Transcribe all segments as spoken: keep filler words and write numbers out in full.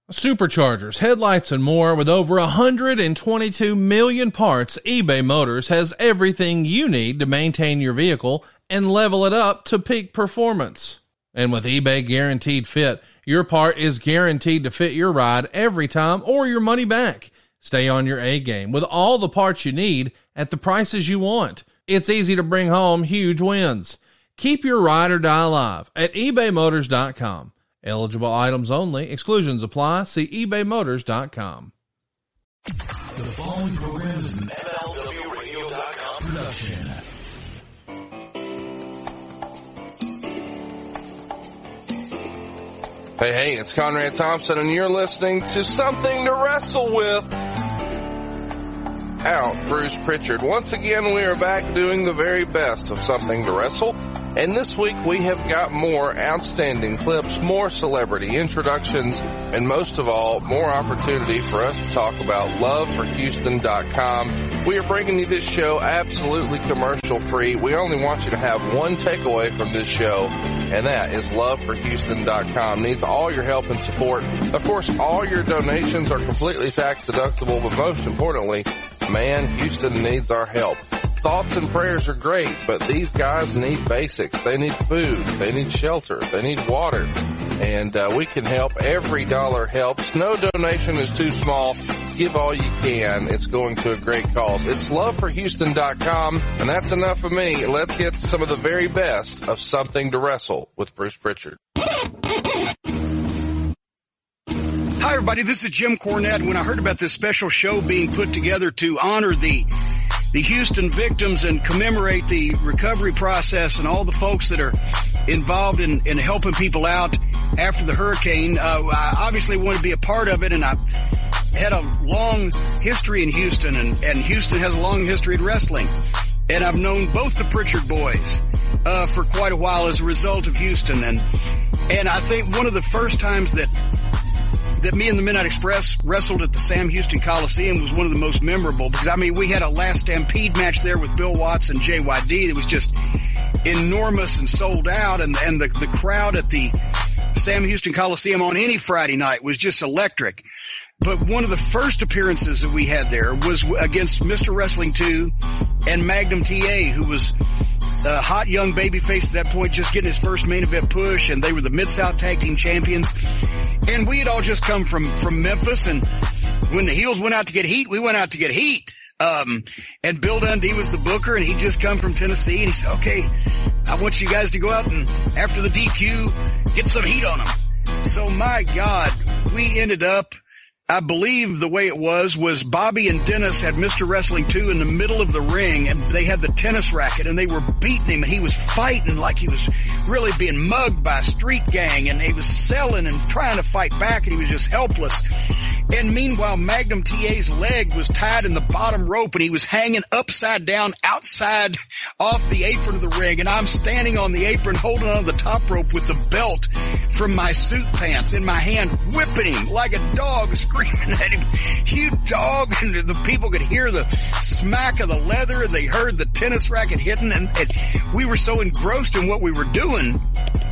Superchargers, headlights, and more. With over one hundred twenty-two million parts, eBay Motors has everything you need to maintain your vehicle and level it up to peak performance. And with eBay Guaranteed Fit, your part is guaranteed to fit your ride every time or your money back. Stay on your A game with all the parts you need at the prices you want. It's easy to bring home huge wins. Keep your ride or die alive at ebay motors dot com. Eligible items only. Exclusions apply. See ebay motors dot com. The following program is an M L W radio dot com production. Hey, hey, it's Conrad Thompson, and you're listening to Something to Wrestle With. Out, Bruce Pritchard. Once again, we are back doing the very best of Something to Wrestle. And this week we have got more outstanding clips, more celebrity introductions, and most of all, more opportunity for us to talk about love for houston dot com. We are bringing you this show absolutely commercial free. We only want you to have one takeaway from this show, and that is love for houston dot com. Needs all your help and support. Of course, all your donations are completely tax deductible, but most importantly, man, Houston needs our help. Thoughts and prayers are great, but these guys need basics. They need food. They need shelter. They need water. And uh, we can help. Every dollar helps. No donation is too small. Give all you can. It's going to a great cause. It's love for houston dot com, and that's enough of me. Let's get some of the very best of Something to Wrestle with Bruce Pritchard. Hi, everybody. This is Jim Cornette. When I heard about this special show being put together to honor the the Houston victims and commemorate the recovery process and all the folks that are involved in, in helping people out after the hurricane, uh, I obviously wanted to be a part of it, and I had a long history in Houston, and, and Houston has a long history in wrestling. And I've known both the Pritchard boys uh, for quite a while as a result of Houston. And and I think one of the first times that that me and the Midnight Express wrestled at the Sam Houston Coliseum was one of the most memorable, because, I mean, we had a Last Stampede match there with Bill Watts and J Y D that was just enormous and sold out, and, and the, the crowd at the Sam Houston Coliseum on any Friday night was just electric. But one of the first appearances that we had there was against Mister Wrestling two and Magnum T A, who was a hot young babyface at that point, just getting his first main event push, and they were the Mid-South Tag Team Champions. And we had all just come from, from Memphis, and when the heels went out to get heat, we went out to get heat. Um, and Bill Dundee was the booker, and he'd just come from Tennessee, and he said, okay, I want you guys to go out and, after the D Q, get some heat on them. So, my God, we ended up, I believe the way it was, was Bobby and Dennis had Mister Wrestling two in the middle of the ring, and they had the tennis racket, and they were beating him, and he was fighting like he was really being mugged by a street gang, and he was selling and trying to fight back, and he was just helpless. And meanwhile, Magnum T A's leg was tied in the bottom rope, and he was hanging upside down outside off the apron of the ring, and I'm standing on the apron holding on the top rope with the belt from my suit pants in my hand, whipping him like a dog, screaming at him, you dog, and the people could hear the smack of the leather, and they heard the tennis racket hitting, and, and we were so engrossed in what we were doing,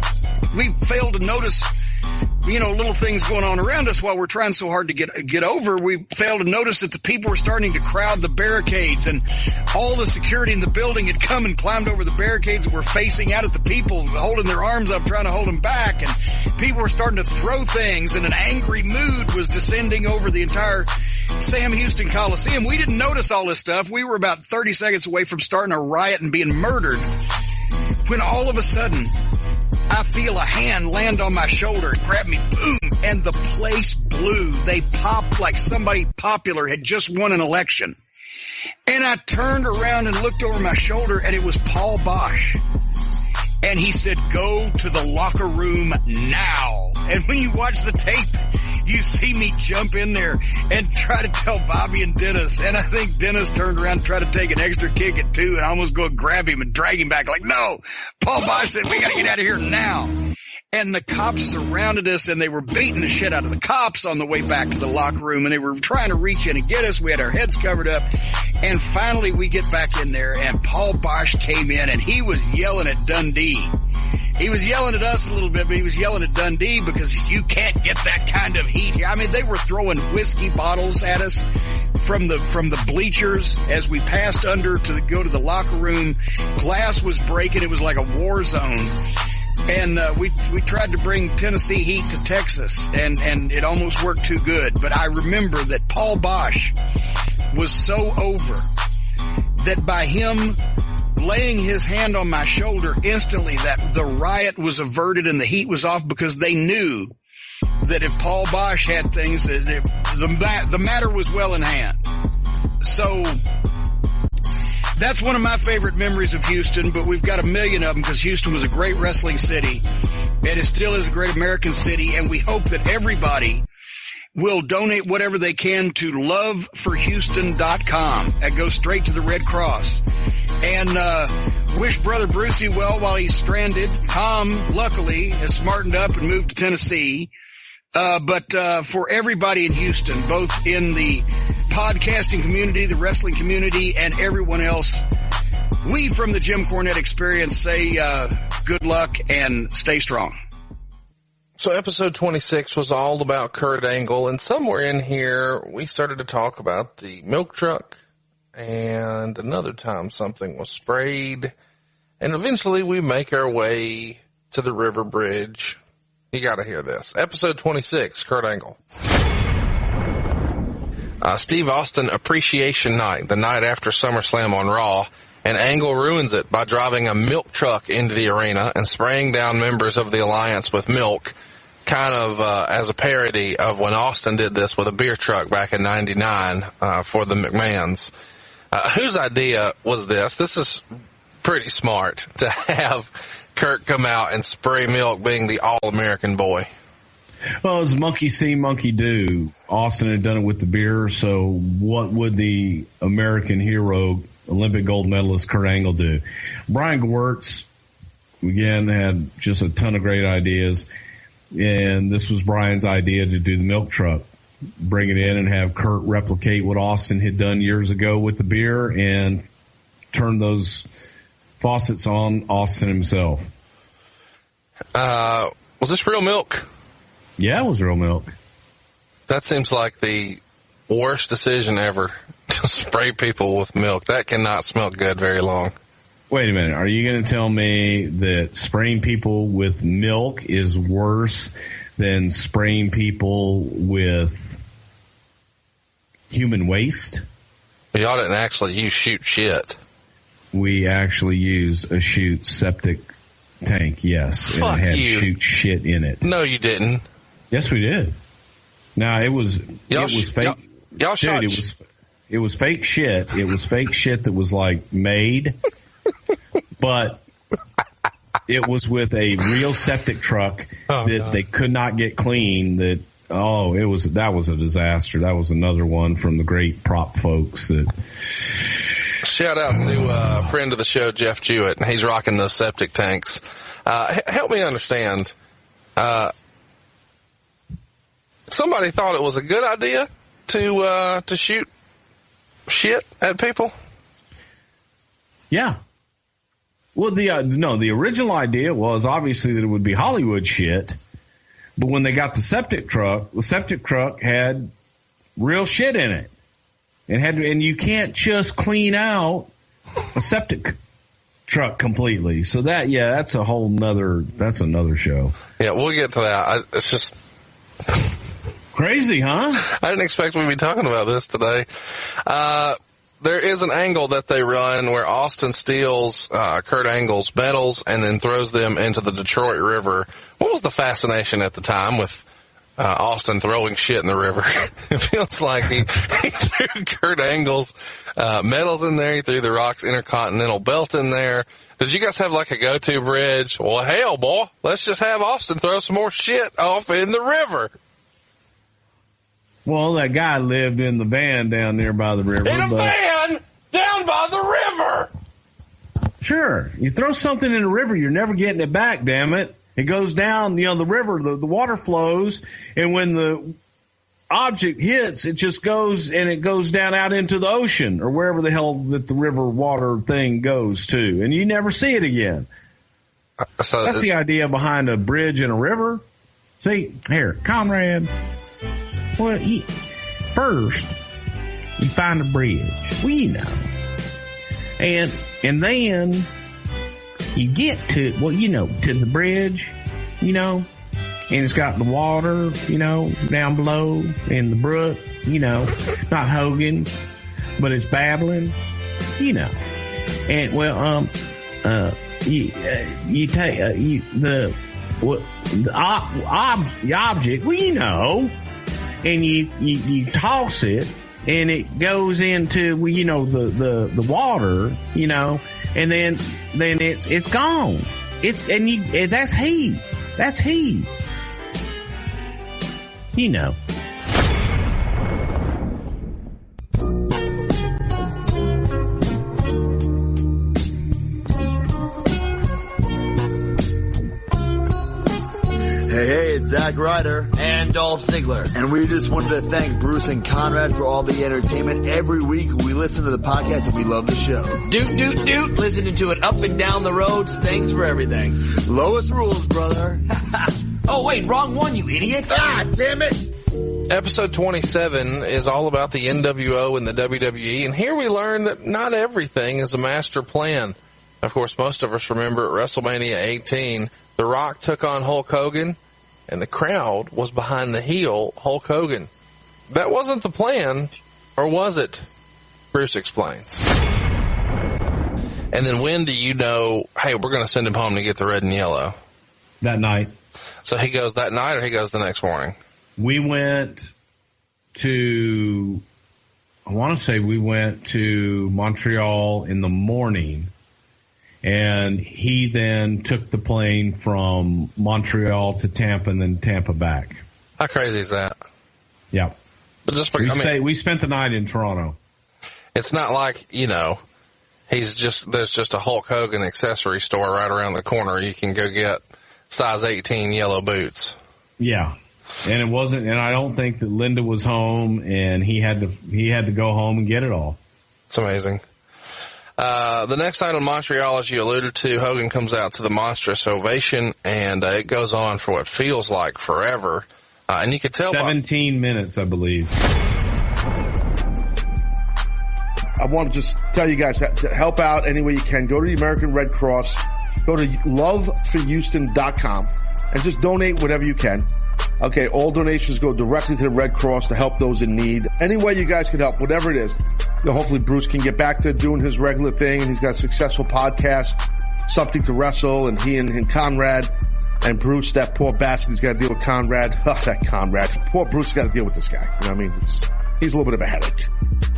we failed to notice, you know, little things going on around us while we're trying so hard to get get over. We failed to notice that the people were starting to crowd the barricades, and all the security in the building had come and climbed over the barricades and were facing out at the people, holding their arms up, trying to hold them back, and people were starting to throw things, and an angry mood was descending over the entire Sam Houston Coliseum. We didn't notice all this stuff. We were about thirty seconds away from starting a riot and being murdered, when all of a sudden I feel a hand land on my shoulder and grab me, boom, and the place blew. They popped like somebody popular had just won an election. And I turned around and looked over my shoulder, and it was Paul Bosch. And he said, go to the locker room now. And when you watch the tape, you see me jump in there and try to tell Bobby and Dennis. And I think Dennis turned around and tried to take an extra kick at two, and I almost go and grab him and drag him back. Like, no, Paul Bosch said, we got to get out of here now. And the cops surrounded us, and they were beating the shit out of the cops on the way back to the locker room, and they were trying to reach in and get us. We had our heads covered up. And finally we get back in there, and Paul Bosch came in, and he was yelling at Dundee. he was yelling at us a little bit, but he was yelling at Dundee because you can't get that kind of heat here. I mean, they were throwing whiskey bottles at us from the from the bleachers as we passed under to go to the locker room. Glass was breaking. It was like a war zone. And uh, we we tried to bring Tennessee heat to Texas, and, and it almost worked too good. But I remember that Paul Bosch was so over that by him laying his hand on my shoulder instantly, that the riot was averted and the heat was off, because they knew that if Paul Bosch had things, that it, the, the matter was well in hand. So that's one of my favorite memories of Houston, but we've got a million of them because Houston was a great wrestling city, and it still is a great American city, and we hope that everybody will donate whatever they can to love for houston dot com. That goes straight to the Red Cross. And uh wish Brother Brucey well while he's stranded. Tom, luckily, has smartened up and moved to Tennessee. Uh But uh for everybody in Houston, both in the podcasting community, the wrestling community, and everyone else, we from the Jim Cornette Experience say uh good luck and stay strong. So episode twenty-six was all about Kurt Angle, and somewhere in here we started to talk about the milk truck, and another time something was sprayed, and eventually we make our way to the river bridge. You gotta hear this. Episode twenty-six, Kurt Angle. Uh, Steve Austin Appreciation Night, the night after SummerSlam on Raw, and Angle ruins it by driving a milk truck into the arena and spraying down members of the Alliance with milk, kind of uh, as a parody of when Austin did this with a beer truck back in ninety-nine uh, for the McMahons. Uh, whose idea was this? This is pretty smart to have Kurt come out and spray milk, being the all-American boy. Well, it was monkey see, monkey do. Austin had done it with the beer, so what would the American hero, Olympic gold medalist Kurt Angle do? Brian Gewirtz, again, had just a ton of great ideas, and this was Brian's idea to do the milk truck. Bring it in and have Kurt replicate what Austin had done years ago with the beer and turn those faucets on Austin himself. Uh, was this real milk? Yeah, it was real milk. That seems like the worst decision ever, to spray people with milk. That cannot smell good very long. Wait a minute. Are you going to tell me that spraying people with milk is worse than spraying people with human waste? Y'all didn't actually use shoot shit. We actually used a shoot septic tank, yes. Fuck and it had you. shoot shit in it. No, you didn't. Yes, we did. Now, it was, y'all it was sh- fake. Y'all, y'all Dude, shot it was, it was fake shit. It was fake shit that was like made, but it was with a real septic truck oh, that God. They could not get clean. That, oh, it was, that was a disaster. That was another one from the great prop folks that. Shout out to uh, a friend of the show, Jeff Jewett. He's rocking those septic tanks. Uh, h- help me understand. Uh, somebody thought it was a good idea to uh, to shoot shit at people? Yeah. Well, the uh, no, the original idea was obviously that it would be Hollywood shit, but when they got the septic truck, the septic truck had real shit in it, and had to, and you can't just clean out a septic truck completely. So that, yeah, that's a whole nother, that's another show. Yeah, we'll get to that. I, it's just crazy, huh? I didn't expect we'd be talking about this today. Uh, there is an angle that they run where Austin steals uh, Kurt Angle's medals and then throws them into the Detroit River. What was the fascination at the time with uh, Austin throwing shit in the river? It feels like he, he threw Kurt Angle's uh, medals in there. He threw the Rock's Intercontinental Belt in there. Did you guys have like a go-to bridge? Well, hell, boy, let's just have Austin throw some more shit off in the river. Well, that guy lived in the van down there by the river. In a but van down by the river. Sure. You throw something in the river, you're never getting it back, damn it. It goes down, you know, the river, the, the water flows, and when the object hits, it just goes, and it goes down out into the ocean, or wherever the hell that the river water thing goes to, and you never see it again. So That's the idea behind a bridge and a river. See, here, Conrad. Well, you, first, you find a bridge. Well, you know. And, and then you get to, well, you know, to the bridge, you know, and it's got the water, you know, down below and the brook, you know, not Hogan, but it's babbling, you know. And, well, um, uh, you, uh, you take, uh, you, the, well, the, ob, ob, the object, well, you know, and you, you, you toss it and it goes into, well, you know, the, the, the water, you know, and then, then it's, it's gone. It's, and you, and that's heat. That's heat. You know. Hey, hey, it's Zach Ryder. And Dolph Ziggler. And we just wanted to thank Bruce and Conrad for all the entertainment. Every week we listen to the podcast and we love the show. Doot, doot, doot. Listening to it up and down the roads. Thanks for everything. Lowest rules, brother. Oh, wait, wrong one, you idiot. Ah, damn it. Episode twenty-seven is all about the N W O and the W W E, and here we learn that not everything is a master plan. Of course, most of us remember at WrestleMania eighteen, The Rock took on Hulk Hogan, and the crowd was behind the heel Hulk Hogan. That wasn't the plan, or was it? Bruce explains. And then when do you know, hey, we're going to send him home to get the red and yellow? That night. So he goes that night or he goes the next morning? We went to, I want to say we went to Montreal in the morning, and he then took the plane from Montreal to Tampa and then Tampa back. How crazy is that? Yeah. But just we, I mean, say, we spent the night in Toronto. It's not like, you know, he's just, there's just a Hulk Hogan accessory store right around the corner. You can go get size eighteen yellow boots. Yeah. And it wasn't, and I don't think that Linda was home, and he had to, he had to go home and get it all. It's amazing. Uh, the next night in Montreal, as you alluded to, Hogan comes out to the monstrous ovation, and uh, it goes on for what feels like forever. Uh, and you could tell seventeen by- minutes, I believe. I want to just tell you guys that to help out any way you can. Go to the American Red Cross. Go to love for houston dot com and just donate whatever you can. Okay, all donations go directly to the Red Cross to help those in need. Any way you guys can help, whatever it is. You know, hopefully Bruce can get back to doing his regular thing, and he's got a successful podcast, Something to Wrestle, and he and, and Conrad and Bruce, that poor bastard, he's got to deal with Conrad. Oh, that Conrad. Poor Bruce has got to deal with this guy. You know what I mean? It's, he's a little bit of a headache.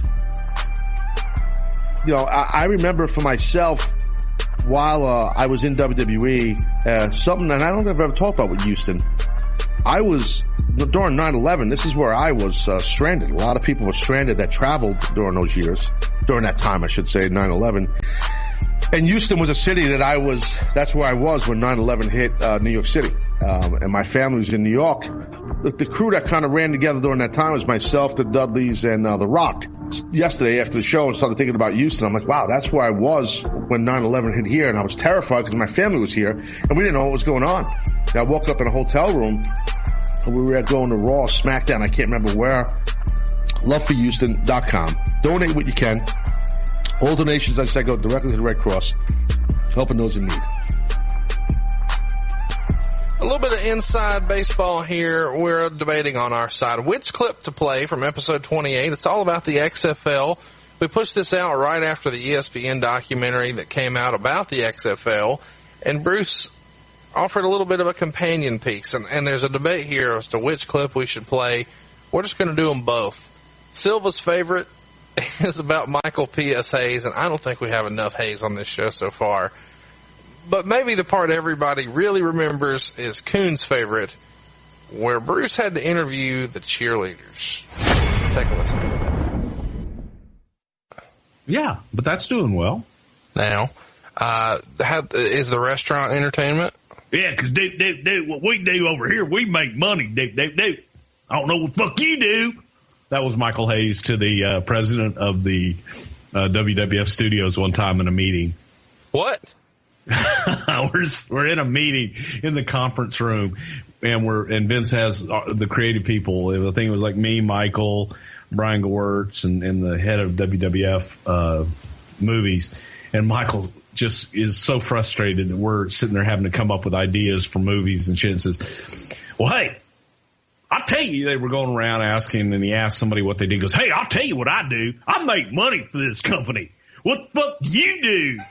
You know, I, I remember for myself, while uh, I was in W W E, uh, something that I don't think I've ever talked about with Houston. I was, during nine eleven, this is where I was uh, stranded. A lot of people were stranded that traveled during those years, during that time, I should say, nine eleven. And Houston was a city that I was, that's where I was when nine eleven hit uh, New York City. Um, and my family was in New York. The, the crew that kind of ran together during that time was myself, the Dudleys, and uh, The Rock. Yesterday, after the show, I started thinking about Houston. I'm like, wow, that's where I was when nine eleven hit here. And I was terrified because my family was here, and we didn't know what was going on. And I woke up in a hotel room, and we were going to Raw, SmackDown, I can't remember where. love for houston dot com. Donate what you can. All donations, as I said, go directly to the Red Cross, helping those in need. A little bit of inside baseball here. We're debating on our side which clip to play from episode twenty-eight. It's all about the X F L. We pushed this out right after the E S P N documentary that came out about the X F L, and Bruce offered a little bit of a companion piece, and, and there's a debate here as to which clip we should play. We're just going to do them both. Silva's favorite is about Michael P S. Hayes, and I don't think we have enough Hayes on this show so far. But maybe the part everybody really remembers is Coon's favorite, where Bruce had to interview the cheerleaders. Take a listen. Yeah, but that's doing well. Now, uh, how, is the restaurant entertainment? Yeah, because dude, dude, dude, what we do over here, we make money, dude, dude, dude. I don't know what the fuck you do. That was Michael Hayes to the uh, president of the uh, W W F studios one time in a meeting. What? we're we're in a meeting in the conference room, and we're and Vince has the creative people. I think it was like me, Michael, Brian Gewirtz, and, and the head of W W F uh, movies. And Michael just is so frustrated that we're sitting there having to come up with ideas for movies and shit. And says, "Well, hey, I'll tell you." They were going around asking, and he asked somebody what they did. He goes, "Hey, I'll tell you what I do. I make money for this company. What the fuck do you do?"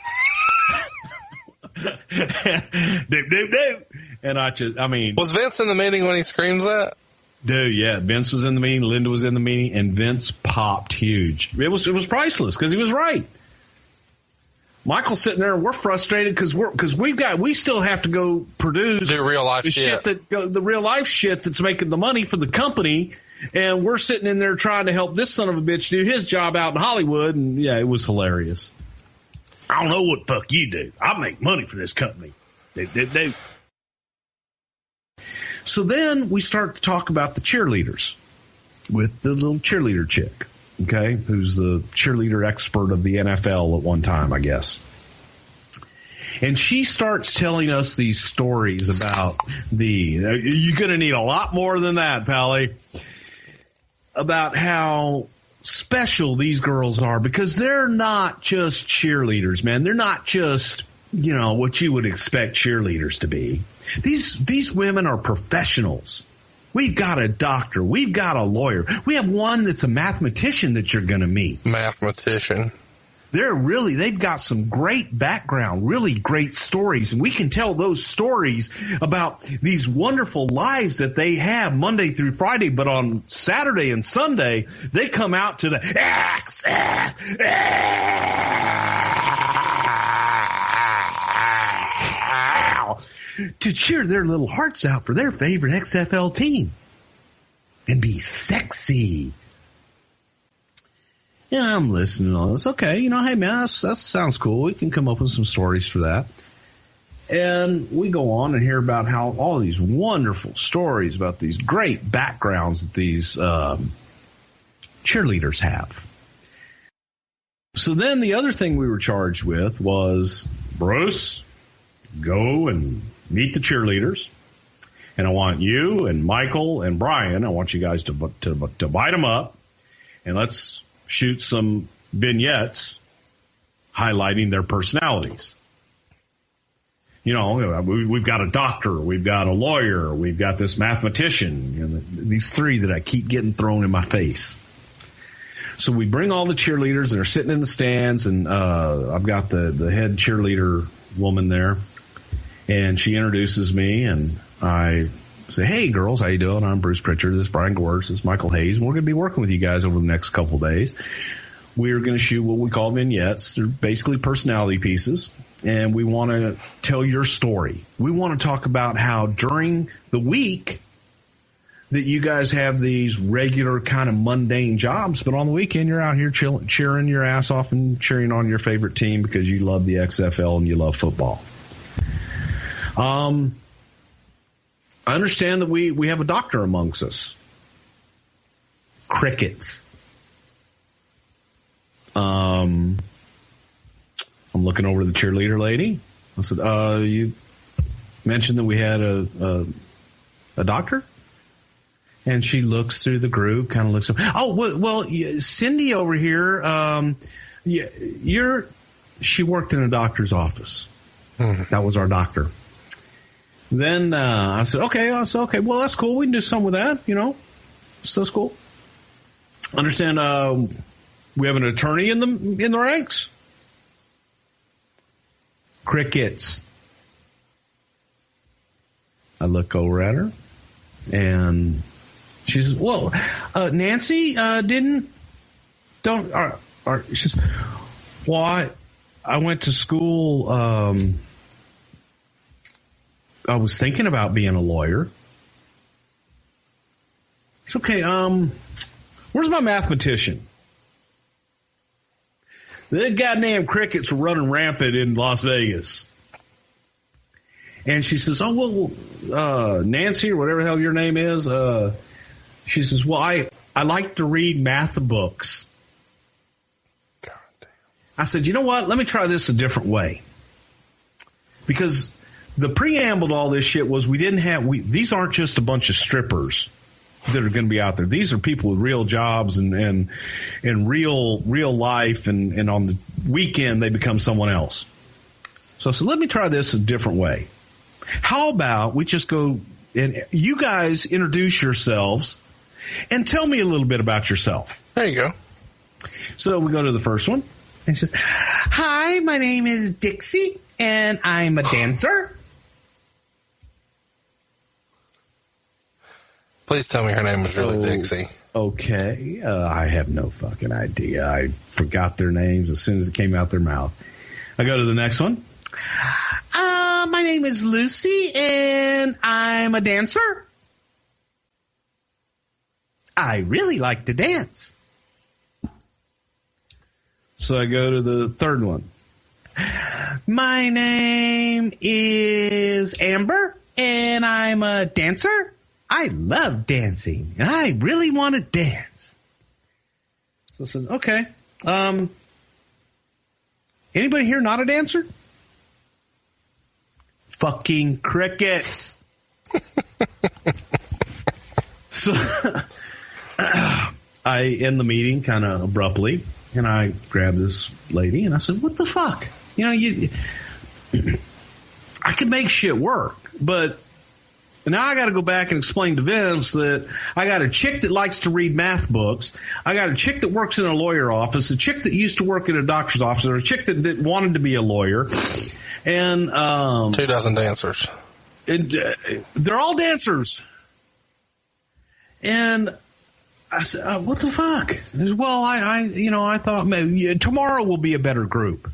Doop, doop, doop. And I just, I mean. Was Vince in the meeting when he screams that? Dude, yeah. Vince was in the meeting. Linda was in the meeting. And Vince popped huge. It was, it was priceless because he was right. Michael's sitting there and we're frustrated because we're, because we've got, we still have to go produce. Do real life the shit. shit that, the real life shit that's making the money for the company. And we're sitting in there trying to help this son of a bitch do his job out in Hollywood. And yeah, it was hilarious. I don't know what the fuck you do. I make money for this company. They, they, they. So then we start to talk about the cheerleaders with the little cheerleader chick, okay, who's the cheerleader expert of the N F L at one time, I guess. And she starts telling us these stories about the, you're going to need a lot more than that, Pally, about how special these girls are because they're not just cheerleaders, man. They're not just, you know, what you would expect cheerleaders to be. These, these women are professionals. We've got a doctor. We've got a lawyer. We have one that's a mathematician that you're going to meet. Mathematician. They're really, they've got some great background, really great stories. And we can tell those stories about these wonderful lives that they have Monday through Friday. But on Saturday and Sunday, they come out to the to cheer their little hearts out for their favorite X F L team and be sexy. Yeah, I'm listening to all this. Okay, you know, hey, man, that's, that sounds cool. We can come up with some stories for that. And we go on and hear about how all these wonderful stories about these great backgrounds that these um, cheerleaders have. So then the other thing we were charged with was, Bruce, go and meet the cheerleaders. And I want you and Michael and Brian, I want you guys to to, to divide them up. And let's shoot some vignettes highlighting their personalities. You know, we've got a doctor, we've got a lawyer, we've got this mathematician, you know, these three that I keep getting thrown in my face. So we bring all the cheerleaders and they're sitting in the stands, and uh, I've got the, the head cheerleader woman there, and she introduces me, and I say, "Hey, girls, how you doing? I'm Bruce Pritchard. This is Brian Gewirtz. This is Michael Hayes. And we're going to be working with you guys over the next couple of days. We're going to shoot what we call vignettes. They're basically personality pieces, and we want to tell your story. We want to talk about how during the week that you guys have these regular kind of mundane jobs, but on the weekend you're out here chill, cheering your ass off and cheering on your favorite team because you love the X F L and you love football." Um. I understand that we, we have a doctor amongst us. Crickets. Um, I'm looking over the cheerleader lady. I said, uh, you mentioned that we had a, a, a doctor? And she looks through the group, kind of looks. Oh, well, well, Cindy over here, um, yeah, you're, she worked in a doctor's office. Hmm. That was our doctor. Then uh, I said, okay, I said, okay, well, that's cool. We can do something with that, you know. So that's cool. Understand uh, we have an attorney in the in the ranks? Crickets. I look over at her, and she says, well, uh, Nancy uh, didn't, don't, or, or, she says, well, I, I went to school, um, I was thinking about being a lawyer. It's okay. Um, where's my mathematician? The goddamn crickets were running rampant in Las Vegas. And she says, oh, well, uh, Nancy or whatever the hell your name is. Uh, she says, well, I, I like to read math books. God damn. I said, you know what? Let me try this a different way. because the preamble to all this shit was we didn't have, we, these aren't just a bunch of strippers that are going to be out there. These are people with real jobs and, and, and real, real life. And, and on the weekend, they become someone else. So I said, let me try this a different way. How about we just go and you guys introduce yourselves and tell me a little bit about yourself. There you go. So we go to the first one. And she says, hi, my name is Dixie and I'm a dancer. Please tell me her name was really oh, Dixie. Okay. Uh, I have no fucking idea. I forgot their names as soon as it came out their mouth. I go to the next one. Uh, my name is Lucy and I'm a dancer. I really like to dance. So I go to the third one. My name is Amber and I'm a dancer. I love dancing and I really want to dance. So I said, okay. Um, anybody here not a dancer? Fucking crickets. So I end the meeting kind of abruptly and I grab this lady and I said, what the fuck? You know, you, I could make shit work, but now I got to go back and explain to Vince that I got a chick that likes to read math books. I got a chick that works in a lawyer office, a chick that used to work in a doctor's office, or a chick that, that wanted to be a lawyer. And, um, two dozen dancers. And, uh, they're all dancers. And I said, uh, what the fuck? He said, well, I, I, you know, I thought maybe yeah, tomorrow will be a better group.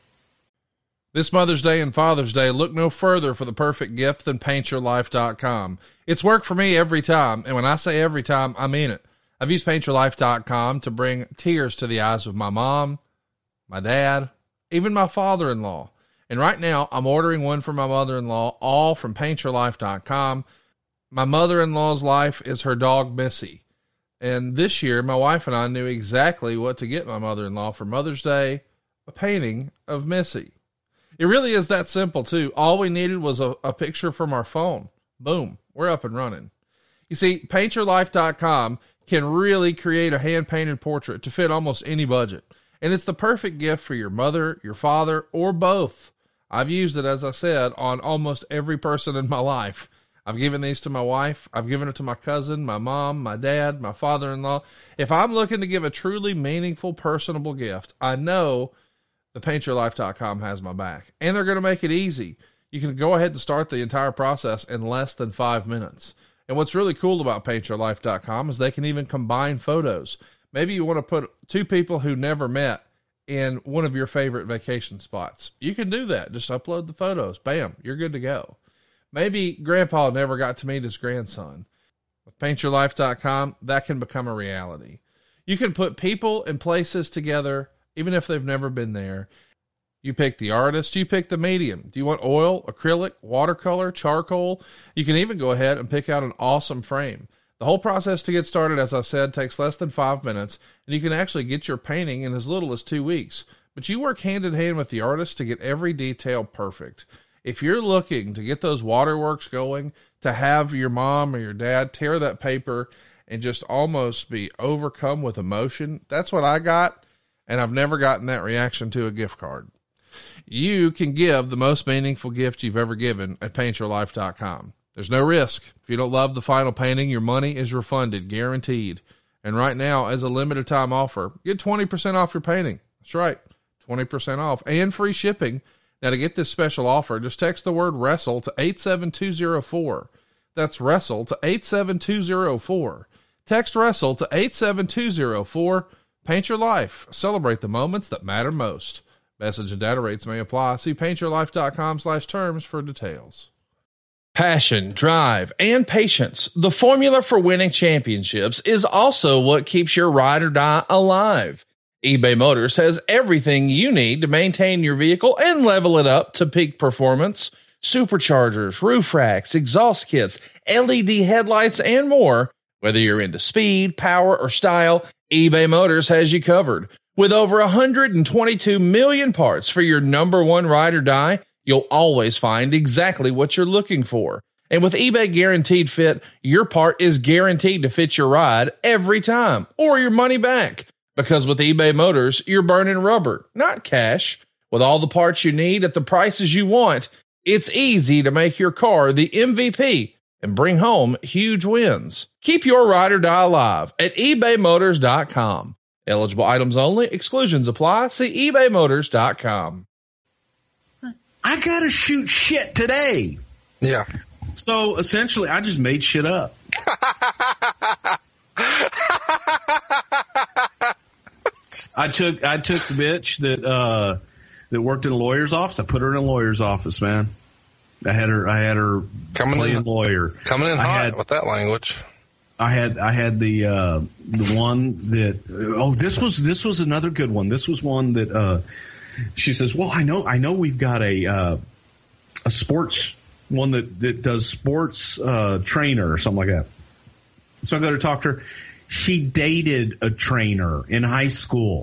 This Mother's Day and Father's Day, look no further for the perfect gift than paint your life dot com. It's worked for me every time. And when I say every time, I mean it. I've used paint your life dot com to bring tears to the eyes of my mom, my dad, even my father-in-law. And right now I'm ordering one for my mother-in-law, all from paint your life dot com. My mother-in-law's life is her dog, Missy. And this year, my wife and I knew exactly what to get my mother-in-law for Mother's Day, a painting of Missy. It really is that simple too. All we needed was a, a picture from our phone. Boom. We're up and running. You see, paint your life dot com can really create a hand-painted portrait to fit almost any budget. And it's the perfect gift for your mother, your father, or both. I've used it, as I said, on almost every person in my life. I've given these to my wife. I've given it to my cousin, my mom, my dad, my father-in-law. If I'm looking to give a truly meaningful, personable gift, I know the paint your life dot com has my back. And they're going to make it easy. You can go ahead and start the entire process in less than five minutes. And what's really cool about paint your life dot com is they can even combine photos. Maybe you want to put two people who never met in one of your favorite vacation spots. You can do that. Just upload the photos. Bam, you're good to go. Maybe grandpa never got to meet his grandson. With paint your life dot com, that can become a reality. You can put people and places together, even if they've never been there. You pick the artist, you pick the medium. Do you want oil, acrylic, watercolor, charcoal? You can even go ahead and pick out an awesome frame. The whole process to get started, as I said, takes less than five minutes, and you can actually get your painting in as little as two weeks. But you work hand in hand with the artist to get every detail perfect. If you're looking to get those waterworks going, to have your mom or your dad tear that paper and just almost be overcome with emotion, that's what I got, and I've never gotten that reaction to a gift card. You can give the most meaningful gift you've ever given at paint your life dot com. There's no risk. If you don't love the final painting, your money is refunded, guaranteed. And right now, as a limited time offer, get twenty percent off your painting. That's right, twenty percent off and free shipping. Now, to get this special offer, just text the word WRESTLE to eight seven two zero four. That's WRESTLE to eight seven two zero four. Text WRESTLE to eight seven two zero four. Paint your life. Celebrate the moments that matter most. Message and data rates may apply. See paint your life dot com slash terms for details. Passion, drive, and patience. The formula for winning championships is also what keeps your ride or die alive. eBay Motors has everything you need to maintain your vehicle and level it up to peak performance. Superchargers, roof racks, exhaust kits, L E D headlights, and more. Whether you're into speed, power, or style, eBay Motors has you covered. With over one hundred twenty-two million parts for your number one ride or die, you'll always find exactly what you're looking for. And with eBay Guaranteed Fit, your part is guaranteed to fit your ride every time, or your money back. Because with eBay Motors, you're burning rubber, not cash. With all the parts you need at the prices you want, it's easy to make your car the M V P and bring home huge wins. Keep your ride or die alive at ebay motors dot com. Eligible items only. Exclusions apply. See ebay motors dot com. I gotta shoot shit today. Yeah. So essentially, I just made shit up. I took I took the bitch that uh, that worked in a lawyer's office. I put her in a lawyer's office, man. I had her. I had her coming playing in, lawyer. Coming in I hot had, with that language. I had I had the uh, the one that oh this was this was another good one. This was one that uh, she says, well, I know I know we've got a uh, a sports one that that does sports uh, trainer or something like that. So I go to talk to her. She dated a trainer in high school.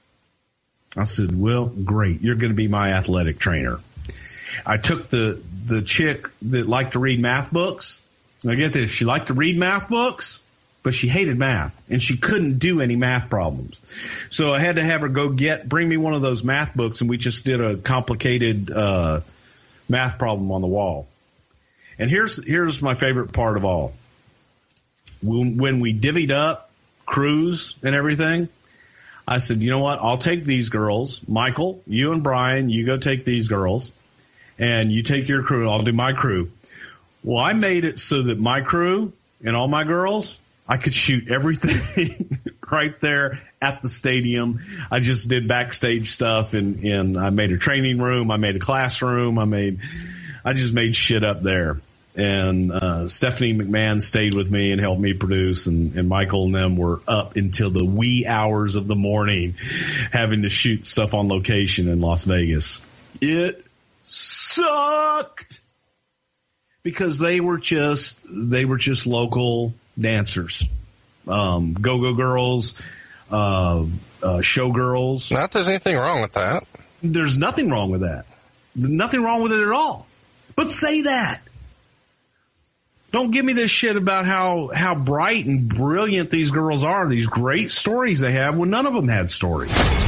I said, well, great. You're going to be my athletic trainer. I took the, the chick that liked to read math books. Now get this. She liked to read math books, but she hated math and she couldn't do any math problems. So I had to have her go get, bring me one of those math books, and we just did a complicated, uh, math problem on the wall. And here's, here's my favorite part of all. When, when we divvied up crews and everything, I said, you know what? I'll take these girls. Michael, you and Brian, you go take these girls, and you take your crew. I'll do my crew. Well, I made it so that my crew and all my girls, I could shoot everything right there at the stadium. I just did backstage stuff, and, and I made a training room. I made a classroom. I made, I just made shit up there. And uh Stephanie McMahon stayed with me and helped me produce, and, and Michael and them were up until the wee hours of the morning having to shoot stuff on location in Las Vegas. It sucked because they were just they were just local dancers, um, go-go girls, uh, uh, showgirls. Not that there's anything wrong with that. There's nothing wrong with that. Nothing wrong with it at all. But say that. Don't give me this shit about how, how bright and brilliant these girls are, these great stories they have, when none of them had stories.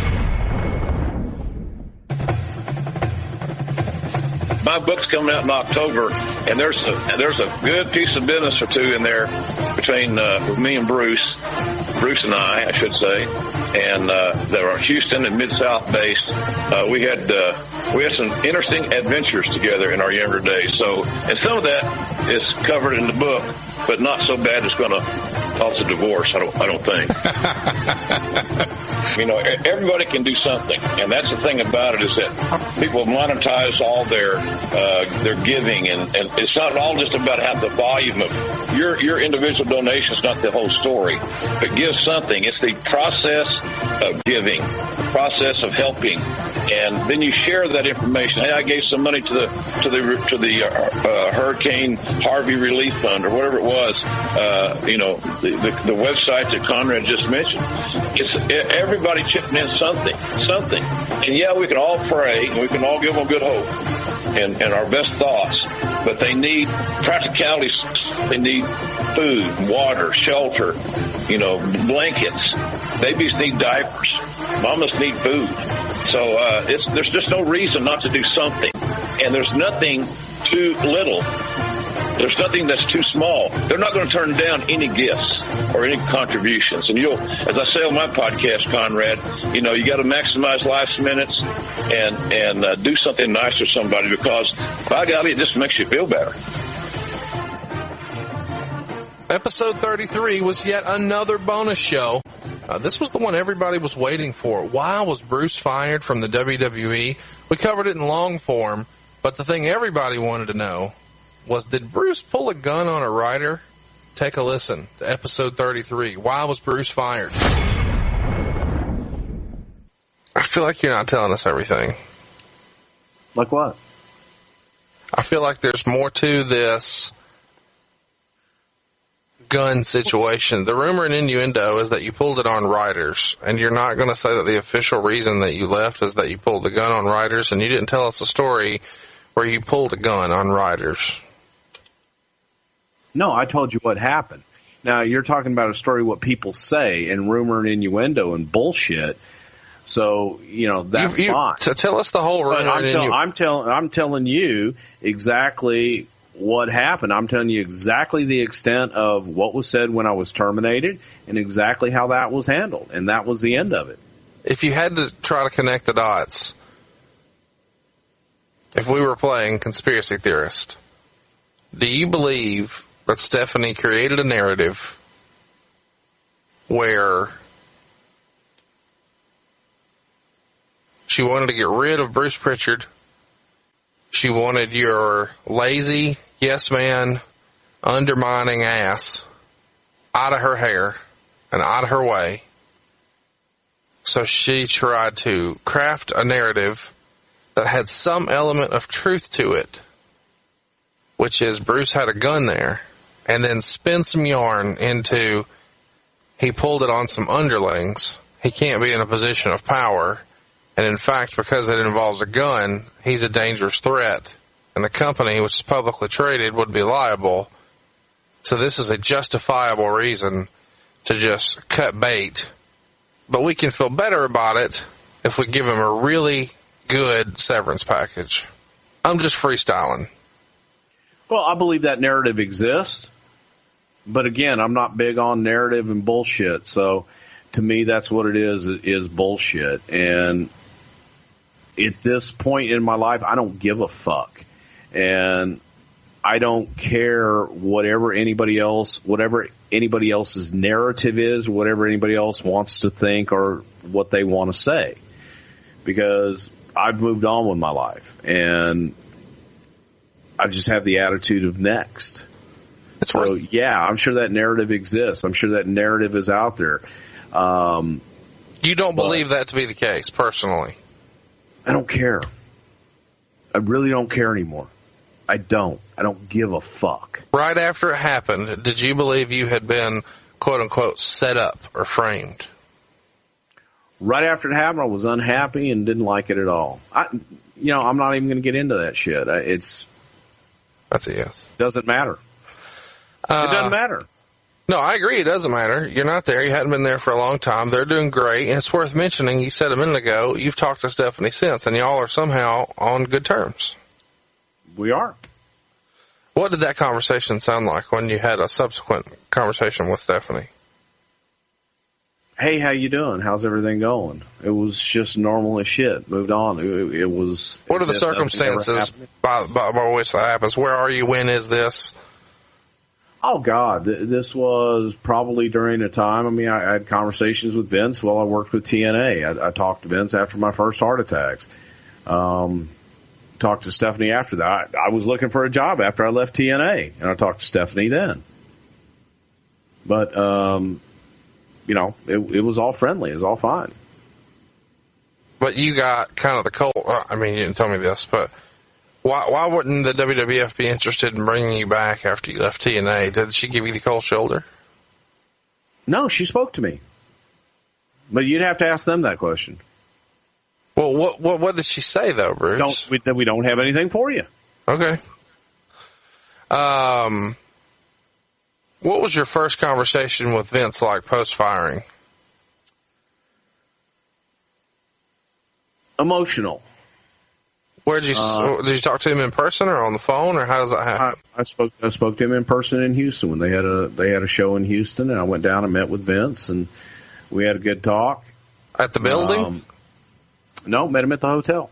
My book's coming out in October, and there's a, there's a good piece of business or two in there between uh, me and Bruce, Bruce and I, I should say, and uh, they were Houston and Mid-South based. Uh, we had uh, we had some interesting adventures together in our younger days. So, and some of that is covered in the book, but not so bad it's going to cause a divorce. I don't I don't think. You know, everybody can do something, and that's the thing about it is that people monetize all their uh, their giving, and, and it's not all just about how the volume of your your individual donation is not the whole story, but give something. It's the process of giving, the process of helping, and then you share that information. Hey, I gave some money to the to the to the uh, uh, Hurricane Harvey Relief Fund or whatever it was. Uh, you know, the, the the website that Conrad just mentioned. It's every Everybody chipping in something, something. And yeah, we can all pray and we can all give them good hope and, and our best thoughts, but they need practicalities. They need food, water, shelter, you know, blankets. Babies need diapers. Mamas need food. So, uh, it's, there's just no reason not to do something. And there's nothing too little. There's nothing that's too small. They're not going to turn down any gifts or any contributions. And you'll, as I say on my podcast, Conrad, you know, you got to maximize life's minutes and, and uh, do something nice for somebody because, by golly, it just makes you feel better. Episode thirty-three was yet another bonus show. Uh, this was the one everybody was waiting for. Why was Bruce fired from the W W E? We covered it in long form, but the thing everybody wanted to know was, did Bruce pull a gun on a writer? Take a listen to episode thirty-three. Why was Bruce fired? I feel like you're not telling us everything. Like what? I feel like there's more to this gun situation. The rumor and innuendo is that you pulled it on writers, and you're not going to say that the official reason that you left is that you pulled the gun on writers, and you didn't tell us the story where you pulled a gun on riders. No, I told you what happened. Now, you're talking about a story, what people say, and rumor and innuendo and bullshit. So, you know, that's you, you, fine. So tell us the whole rumor. But I'm, and tell, innu- I'm, tell, I'm telling you exactly what happened. I'm telling you exactly the extent of what was said when I was terminated and exactly how that was handled. And that was the end of it. If you had to try to connect the dots, if we were playing conspiracy theorist, do you believe that Stephanie created a narrative where she wanted to get rid of Bruce Pritchard? She wanted your lazy, yes man, undermining ass out of her hair and out of her way. So she tried to craft a narrative that had some element of truth to it, which is Bruce had a gun there, and then spin some yarn into he pulled it on some underlings. He can't be in a position of power. And in fact, because it involves a gun, he's a dangerous threat. And the company, which is publicly traded, would be liable. So this is a justifiable reason to just cut bait. But we can feel better about it if we give him a really good severance package. I'm just freestyling. Well, I believe that narrative exists. But again, I'm not big on narrative and bullshit. So to me, that's what it is, is bullshit. And at this point in my life, I don't give a fuck. And I don't care whatever anybody else, whatever anybody else's narrative is, whatever anybody else wants to think or what they want to say. Because I've moved on with my life. And I just have the attitude of next. So, yeah, I'm sure that narrative exists. I'm sure that narrative is out there. Um, you don't believe that to be the case, personally? I don't care. I really don't care anymore. I don't. I don't give a fuck. Right after it happened, did you believe you had been, quote unquote, set up or framed? Right after it happened, I was unhappy and didn't like it at all. I, you know, I'm not even going to get into that shit. It's that's a yes. Doesn't matter. Uh, it doesn't matter. No, I agree. It doesn't matter. You're not there. You hadn't been there for a long time. They're doing great. And it's worth mentioning, you said a minute ago, you've talked to Stephanie since, and y'all are somehow on good terms. We are. What did that conversation sound like when you had a subsequent conversation with Stephanie? Hey, how you doing? How's everything going? It was just normal as shit. Moved on. It, it was. What are the circumstances by, by, by which that happens? Where are you? When is this? Oh, God, this was probably during a time, I mean, I had conversations with Vince while I worked with T N A. I, I talked to Vince after my first heart attacks. Um, talked to Stephanie after that. I, I was looking for a job after I left T N A, and I talked to Stephanie then. But, um, you know, it, it was all friendly. It was all fine. But you got kind of the cold, I mean, you didn't tell me this, but Why, why wouldn't the W W F be interested in bringing you back after you left T N A? Did she give you the cold shoulder? No, she spoke to me. But you'd have to ask them that question. Well, what what, what did she say, though, Bruce? Don't, we, that we don't have anything for you. Okay. Um, what was your first conversation with Vince like post-firing? Emotional. Where did you uh, did you talk to him in person or on the phone, or how does that happen? I, I spoke I spoke to him in person in Houston when they had a they had a show in Houston, and I went down and met with Vince, and we had a good talk at the building. Um, no, met him at the hotel.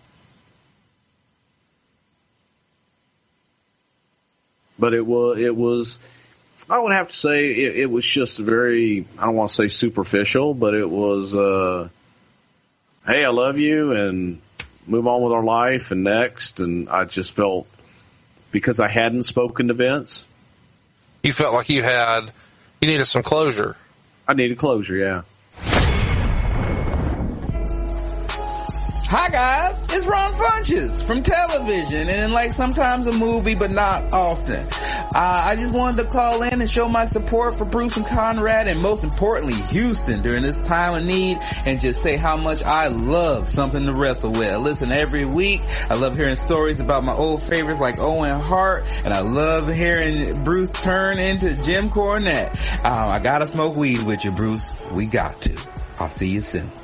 But it was it was I would have to say it, it was just very, I don't want to say superficial, but it was uh, hey, I love you, and move on with our life and next. And I just felt, because I hadn't spoken to Vince. You felt like you had, you needed some closure. I needed closure, yeah. Hi guys, it's Ron Funches from television and like sometimes a movie, but not often. Uh, I just wanted to call in and show my support for Bruce and Conrad and most importantly Houston during this time of need and just say how much I love Something to Wrestle With. I listen every week. I love hearing stories about my old favorites like Owen Hart and I love hearing Bruce turn into Jim Cornette. Um, I gotta smoke weed with you, Bruce. We got to. I'll see you soon.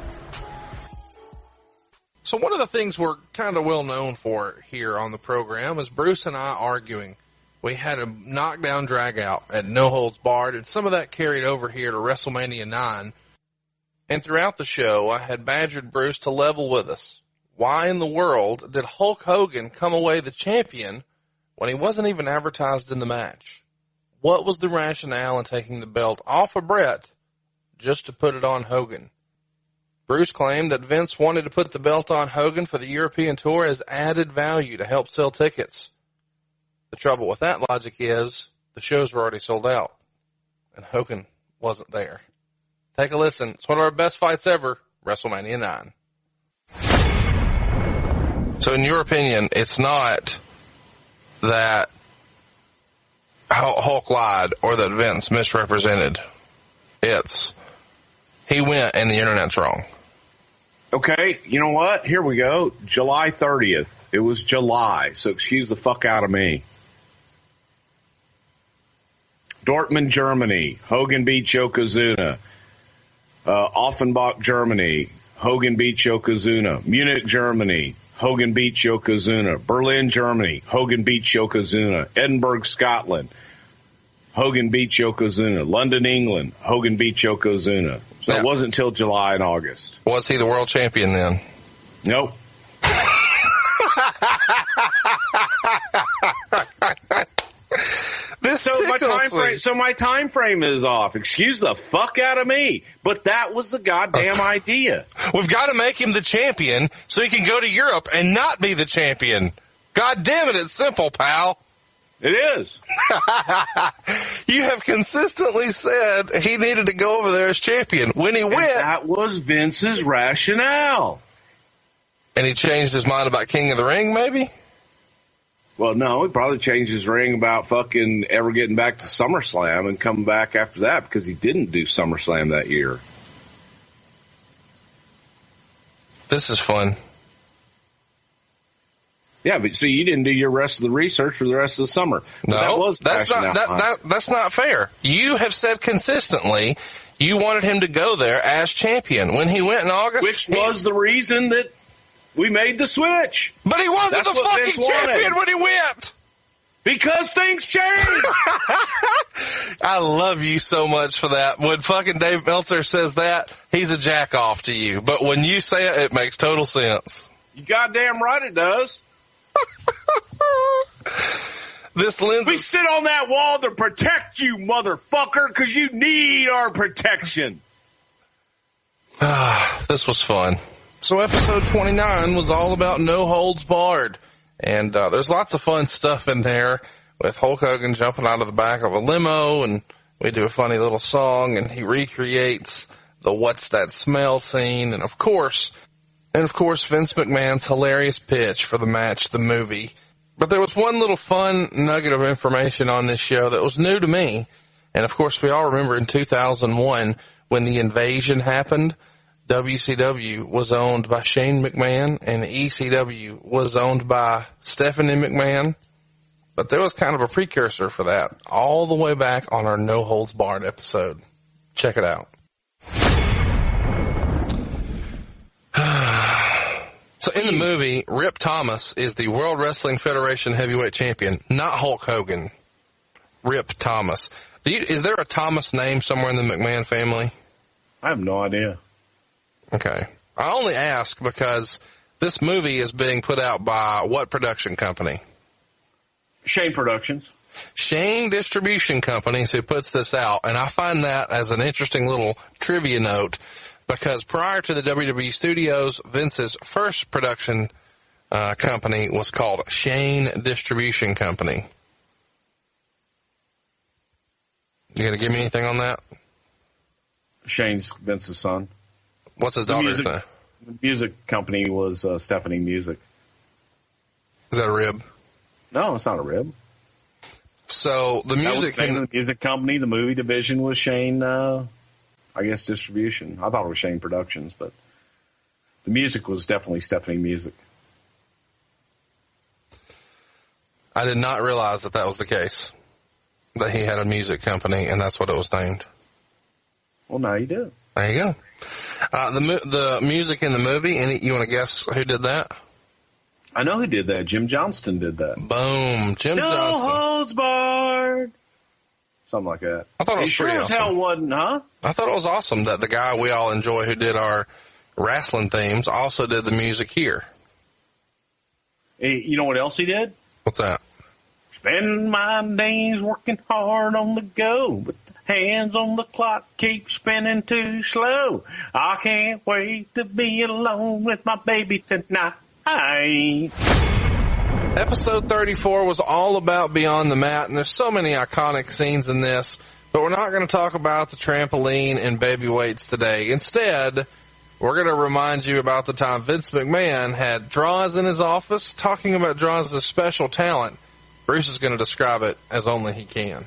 So one of the things we're kind of well known for here on the program is Bruce and I arguing. We had a knockdown drag out at No Holds Barred, and some of that carried over here to WrestleMania nine. And throughout the show, I had badgered Bruce to level with us. Why in the world did Hulk Hogan come away the champion when he wasn't even advertised in the match? What was the rationale in taking the belt off of Brett just to put it on Hogan? Bruce claimed that Vince wanted to put the belt on Hogan for the European tour as added value to help sell tickets. The trouble with that logic is the shows were already sold out, and Hogan wasn't there. Take a listen. It's one of our best fights ever, WrestleMania nine. So in your opinion, it's not that Hulk lied or that Vince misrepresented. It's he went and the internet's wrong. Okay, you know what? Here we go. July thirtieth. It was July, so excuse the fuck out of me. Dortmund, Germany. Hogan beat Yokozuna. Uh, Offenbach, Germany. Hogan beat Yokozuna. Munich, Germany. Hogan beat Yokozuna. Berlin, Germany. Hogan beat Yokozuna. Edinburgh, Scotland. Hogan beat Yokozuna. London, England. Hogan beat Yokozuna. So yeah. It wasn't until July and August. Was he the world champion then? Nope. This so my time frame, so my time frame is off. Excuse the fuck out of me. But that was the goddamn idea. We've got to make him the champion so he can go to Europe and not be the champion. God damn it, it's simple, pal. It is. You have consistently said he needed to go over there as champion. When he and went... that was Vince's rationale. And he changed his mind about King of the Ring, maybe? Well, no, he probably changed his ring about fucking ever getting back to SummerSlam and coming back after that because he didn't do SummerSlam that year. This is fun. Yeah, but see, you didn't do your rest of the research for the rest of the summer. No, that was that's not that, that that's not fair. You have said consistently you wanted him to go there as champion when he went in August, which he, was the reason that we made the switch. But he wasn't that's the fucking champion when he went. Because things change. I love you so much for that. When fucking Dave Meltzer says that, he's a jack off to you. But when you say it, it makes total sense. You goddamn right it does. This lens we sit on that wall to protect you, motherfucker, because you need our protection. This was fun. So episode twenty-nine was all about No Holds Barred. And uh, there's lots of fun stuff in there with Hulk Hogan jumping out of the back of a limo, and we do a funny little song, and he recreates the What's That Smell scene, and of course... And, of course, Vince McMahon's hilarious pitch for the match, the movie. But there was one little fun nugget of information on this show that was new to me. And, of course, we all remember in two thousand one when the invasion happened, W C W was owned by Shane McMahon and E C W was owned by Stephanie McMahon. But there was kind of a precursor for that all the way back on our No Holds Barred episode. Check it out. So in the movie, Rip Thomas is the World Wrestling Federation heavyweight champion, not Hulk Hogan. Rip Thomas. Do you, is there a Thomas name somewhere in the McMahon family? I have no idea. Okay. I only ask because this movie is being put out by what production company? Shane Productions. Shane Distribution Companies who puts this out, and I find that as an interesting little trivia note. Because prior to the W W E Studios, Vince's first production uh, company was called Shane Distribution Company. You going to give me anything on that? Shane's Vince's son. What's his daughter's name? The music company was uh, Stephanie Music. Is that a rib? No, it's not a rib. So the music, that was the, the music company, the movie division was Shane, uh, I guess, Distribution. I thought it was Shane Productions, but the music was definitely Stephanie Music. I did not realize that that was the case, that he had a music company, and that's what it was named. Well, now you do. There you go. Uh, the the music in the movie, any, you want to guess who did that? I know who did that. Jim Johnston did that. Boom. Jim no Johnston. No holds barred. Something like that. I thought it was sure pretty as awesome. hell wasn't, huh? I thought it was awesome that the guy we all enjoy who did our wrestling themes also did the music here. Hey, you know what else he did? What's that? Spend my days working hard on the go, but the hands on the clock keep spinning too slow. I can't wait to be alone with my baby tonight. Episode thirty-four was all about Beyond the Mat, and there's so many iconic scenes in this, but we're not going to talk about the trampoline and baby weights today. Instead, we're going to remind you about the time Vince McMahon had Droz in his office talking about Droz's special talent. Bruce is going to describe it as only he can.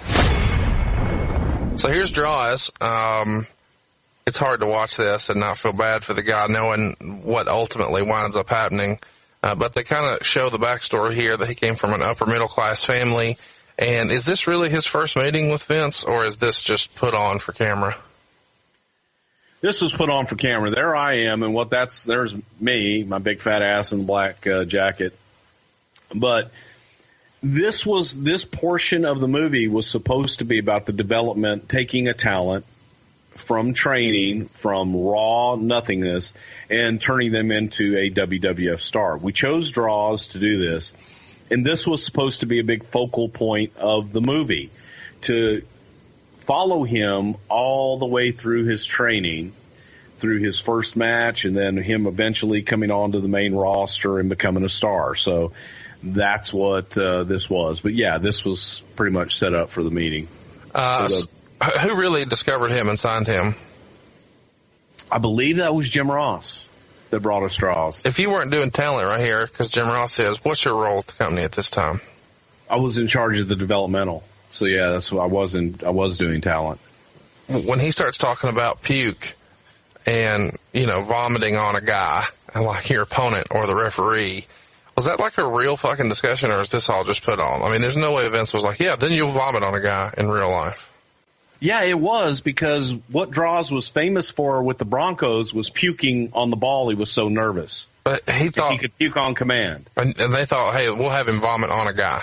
So here's Droz. Um, it's hard to watch this and not feel bad for the guy knowing what ultimately winds up happening. Uh, but they kind of show the backstory here that he came from an upper middle class family. And is this really his first meeting with Vince, or is this just put on for camera? This was put on for camera. There I am, and what that's, there's me, my big fat ass in the black uh, jacket. But this was, this portion of the movie was supposed to be about the development, taking a talent from training, from raw nothingness, and turning them into a W W F star. We chose Droz to do this, and this was supposed to be a big focal point of the movie, to follow him all the way through his training, through his first match, and then him eventually coming onto the main roster and becoming a star. So that's what uh, this was. But yeah, this was pretty much set up for the meeting. Uh, for the, who really discovered him and signed him? I believe that was Jim Ross that brought us Droz. If you weren't doing talent right here, because Jim Ross says, what's your role with the company at this time? I was in charge of the developmental. So yeah, that's what I was in. I was doing talent. When he starts talking about puke and, you know, vomiting on a guy, and like your opponent or the referee, was that like a real fucking discussion, or is this all just put on? I mean, there's no way Vince was like, yeah, then you'll vomit on a guy in real life. Yeah, it was, because what Droz was famous for with the Broncos was puking on the ball. He was so nervous. But he thought he could puke on command. And, and they thought, hey, we'll have him vomit on a guy.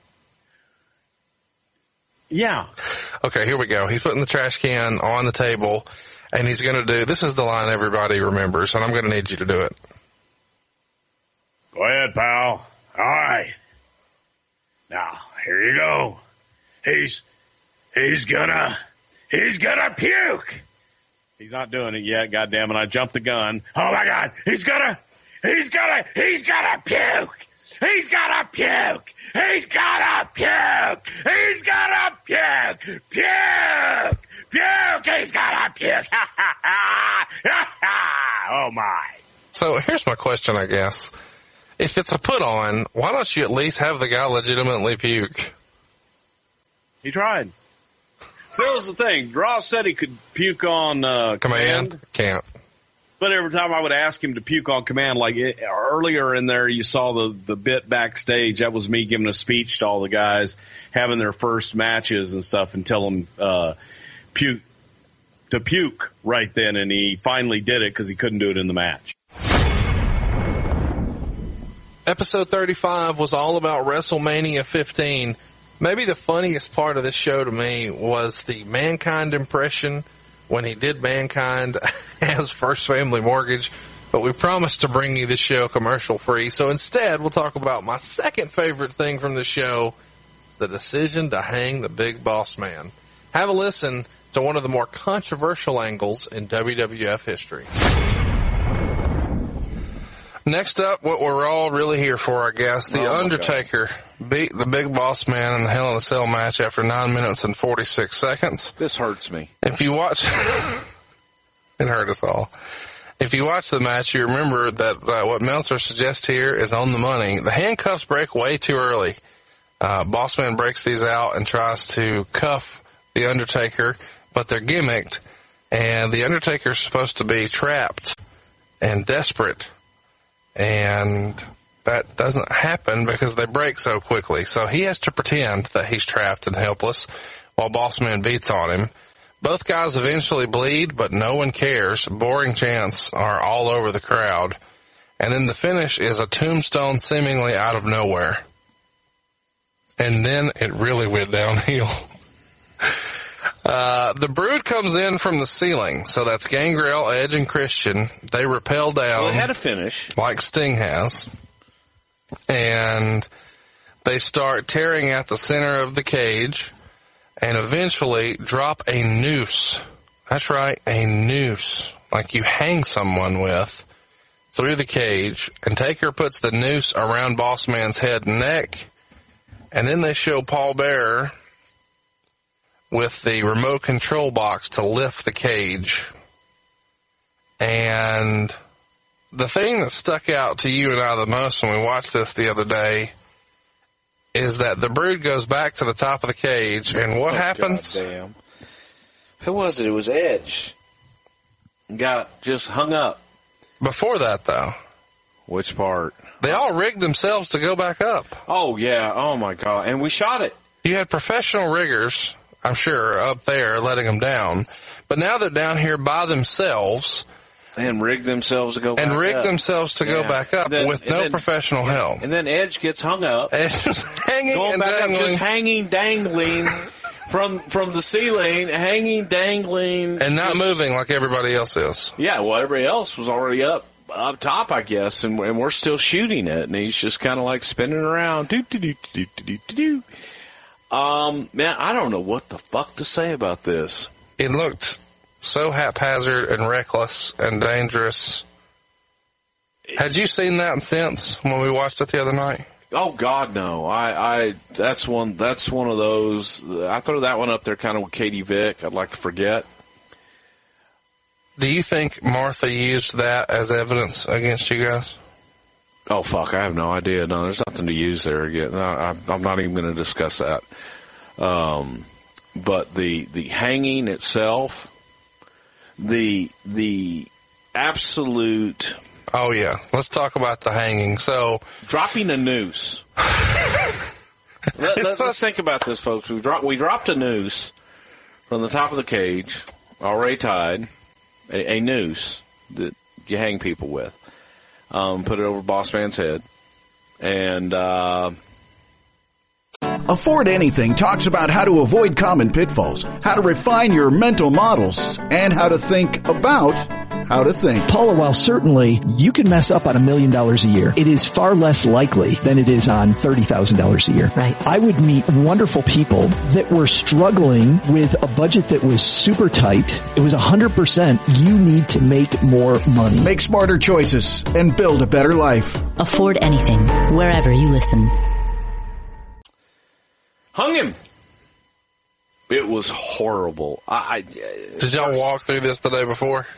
Yeah. Okay, here we go. He's putting the trash can on the table, and he's going to do, this is the line everybody remembers, and I'm going to need you to do it. Go ahead, pal. All right. Now, here you go. He's, he's gonna, he's gonna puke. He's not doing it yet. God damn it. I jumped the gun. Oh my God. He's gonna, he's gonna, he's gonna puke. He's gonna puke. He's gonna puke. He's gonna puke. Puke. Puke. He's gonna puke. Oh my. So here's my question, I guess. If it's a put on, why don't you at least have the guy legitimately puke? He tried. So that was the thing. Ross said he could puke on uh, command. command. Can't. But every time I would ask him to puke on command, like it, earlier in there, you saw the, the bit backstage. That was me giving a speech to all the guys having their first matches and stuff, and tell them uh, puke to puke right then. And he finally did it because he couldn't do it in the match. Episode thirty-five was all about WrestleMania fifteen. Maybe the funniest part of this show to me was the Mankind impression when he did Mankind as First Family Mortgage, but we promised to bring you this show commercial free. So instead, we'll talk about my second favorite thing from the show, the decision to hang the Big Boss Man. Have a listen to one of the more controversial angles in W W F history. Next up, what we're all really here for, I guess, The oh Undertaker beat the Big Boss Man in the Hell in a Cell match after nine minutes and forty-six seconds. This hurts me. If you watch, it hurt us all. if you watch the match, you remember that uh, what Meltzer suggests here is on the money. The handcuffs break way too early. Uh, Bossman breaks these out and tries to cuff the Undertaker, but they're gimmicked, and the Undertaker's supposed to be trapped and desperate, and that doesn't happen because they break so quickly. So he has to pretend that he's trapped and helpless while Bossman beats on him. Both guys eventually bleed, but no one cares. Boring chants are all over the crowd. And then the finish is a tombstone seemingly out of nowhere. And then it really went downhill. uh, the Brood comes in from the ceiling. So that's Gangrel, Edge, and Christian. They rappel down. Well, it had a finish. Like Sting has. And they start tearing at the center of the cage. And eventually drop a noose. That's right, a noose. Like you hang someone with through the cage. And Taker puts the noose around Bossman's head and neck. And then they show Paul Bearer with the remote control box to lift the cage. And the thing that stuck out to you and I the most when we watched this the other day is that the Brood goes back to the top of the cage, and what oh, happens? God damn. Who was it? It was Edge. Got just hung up. Before that, though. Which part? They all rigged themselves to go back up. Oh, yeah. Oh, my God. And we shot it. You had professional riggers, I'm sure, up there letting them down. But now they're down here by themselves. And rigged themselves to go back up. And rigged up. themselves to yeah. go back up then, with no then, professional yeah. help. And then Edge gets hung up. Edge just hanging going and back dangling. Up, just hanging, dangling from from the ceiling, hanging, dangling. And not just, moving like everybody else is. Yeah, well, everybody else was already up up top, I guess, and, and we're still shooting it. And he's just kind of like spinning around. Do, do, do, do, do, do, do. Um, man, I don't know what the fuck to say about this. It looked so haphazard and reckless and dangerous. Had you seen that since when we watched it the other night? Oh God, no! I, I, that's one, that's one of those. I throw that one up there, kind of with Katie Vick. I'd like to forget. Do you think Martha used that as evidence against you guys? Oh fuck, I have no idea. No, there's nothing to use there again. No, I, I'm not even going to discuss that. Um, but the the hanging itself. The the absolute. Oh yeah, let's talk about the hanging. So dropping a noose. let, let, let's think about this, folks. We dropped we dropped a noose from the top of the cage, already tied, a, a noose that you hang people with. Um, put it over Bossman's head, and. Uh, Afford Anything talks about how to avoid common pitfalls, how to refine your mental models, and how to think about how to think. Paula, while certainly you can mess up on a million dollars a year, it is far less likely than it is on thirty thousand dollars a year. Right. I would meet wonderful people that were struggling with a budget that was super tight. It was one hundred percent you need to make more money. Make smarter choices and build a better life. Afford Anything, wherever you listen. Hung him. It was horrible. I, I Did y'all walk through this the day before?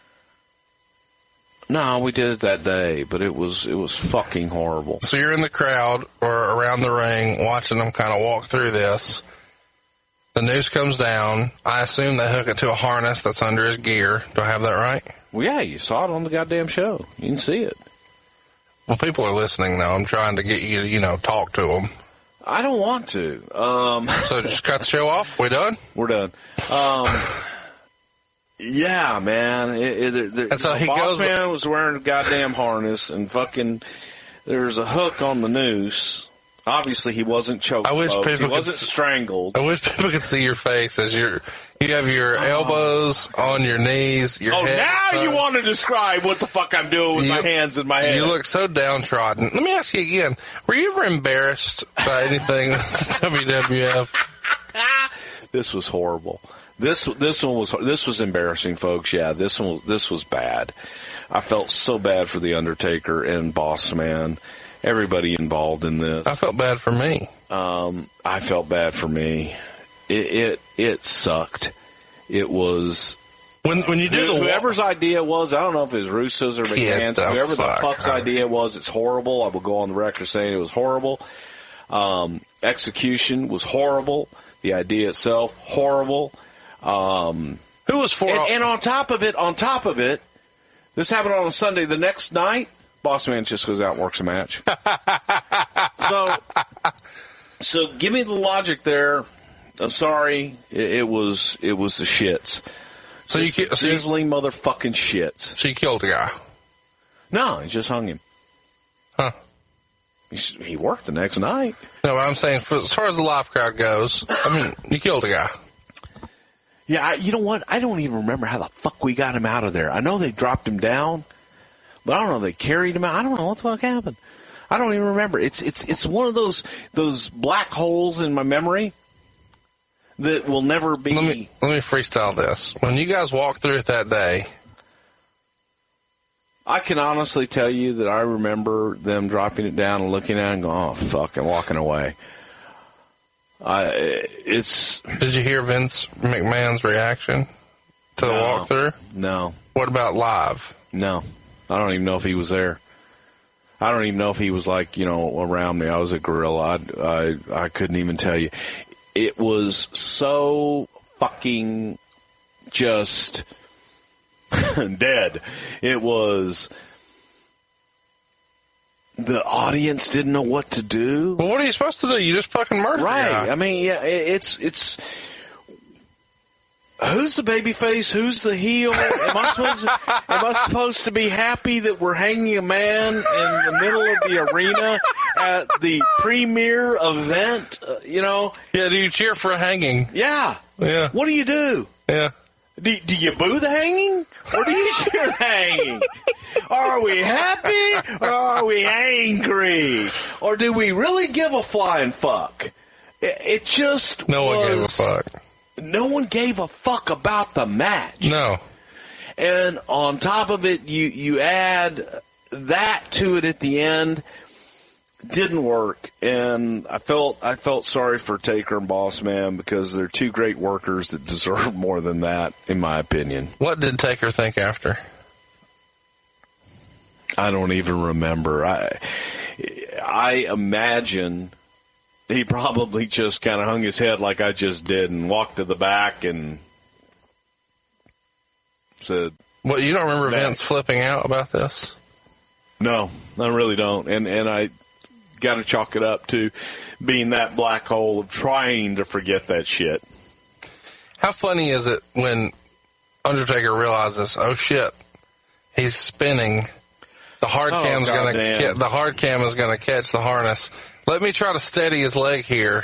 No, we did it that day, but it was it was fucking horrible. So you're in the crowd or around the ring watching them kind of walk through this. The noose comes down. I assume they hook it to a harness that's under his gear. Do I have that right? Well, yeah, you saw it on the goddamn show. You can see it. Well, people are listening now. I'm trying to get you to, you know, talk to them. I don't want to. Um, so just cut the show off? We done? We're done. Um, yeah, man. It, it, it, and so he Boss goes. Man was wearing a goddamn harness, and fucking there's a hook on the noose. Obviously, he wasn't choked. I wish folks. people he wasn't could, strangled. I wish people could see your face as you're. You have your elbows oh. on your knees. Your oh, head now you want to describe what the fuck I'm doing with you, my hands in my head. You look so downtrodden. Let me ask you again. Were you ever embarrassed by anything with W W F? This was horrible. This this one was this was embarrassing, folks. Yeah, this one was this was bad. I felt so bad for the Undertaker and Boss Man. Everybody involved in this. I felt bad for me. Um, I felt bad for me. It, it, it sucked. It was, When when you do the whoever's idea was, I don't know if it was Russo's or McMahon's, the whoever fuck the fuck's out. idea was, it's horrible. I will go on the record saying it was horrible. Um, execution was horrible. The idea itself, horrible. Um, Who was for? And, and on top of it, on top of it, this happened on a Sunday. The next night, Boss Man just goes out and works a match. so, so give me the logic there. I'm sorry, it, it was it was the shits. So you ki- so you- sizzling motherfucking shits. So you killed the guy? No, he just hung him. Huh? He, s- he worked the next night. No, what I'm saying, for, as far as the live crowd goes, I mean, you killed a guy. Yeah, I, you know what? I don't even remember how the fuck we got him out of there. I know they dropped him down, but I don't know if they carried him out. I don't know what the fuck happened. I don't even remember. It's it's it's one of those those black holes in my memory that will never be. Let me let me freestyle this. When you guys walked through it that day, I can honestly tell you that I remember them dropping it down and looking at it and going, "Oh fuck," and walking away. I it's. Did you hear Vince McMahon's reaction to the No. walkthrough? No. What about live? No, I don't even know if he was there. I don't even know if he was like, you know, around me. I was a gorilla. I, I, I couldn't even tell you. It was so fucking just dead. It was, the audience didn't know what to do. Well, what are you supposed to do? You just fucking murdered Right. the guy. I mean, yeah, it- it's, it's, who's the baby face? Who's the heel? Am I supposed to, am I supposed to be happy that we're hanging a man in the middle of the arena at the premier event? Uh, you know? Yeah, do you cheer for a hanging? Yeah. Yeah. What do you do? Yeah. Do, do you boo the hanging? Or do you cheer the hanging? Are we happy or are we angry? Or do we really give a flying fuck? It, it just No was, one gave a fuck. No one gave a fuck about the match. No. And on top of it, you, you add that to it at the end. Didn't work. And I felt, I felt sorry for Taker and Boss Man because they're two great workers that deserve more than that, in my opinion. What did Taker think after? I don't even remember. I, I imagine he probably just kind of hung his head like I just did and walked to the back and said, Well, you don't remember That- Vince flipping out about this? no, I really don't. And, and I got to chalk it up to being that black hole of trying to forget that shit. How funny is it when Undertaker realizes, oh shit, he's spinning. The hard Oh, cam's gonna goddamn. ca- the hard cam is gonna catch the harness. Let me try to steady his leg here.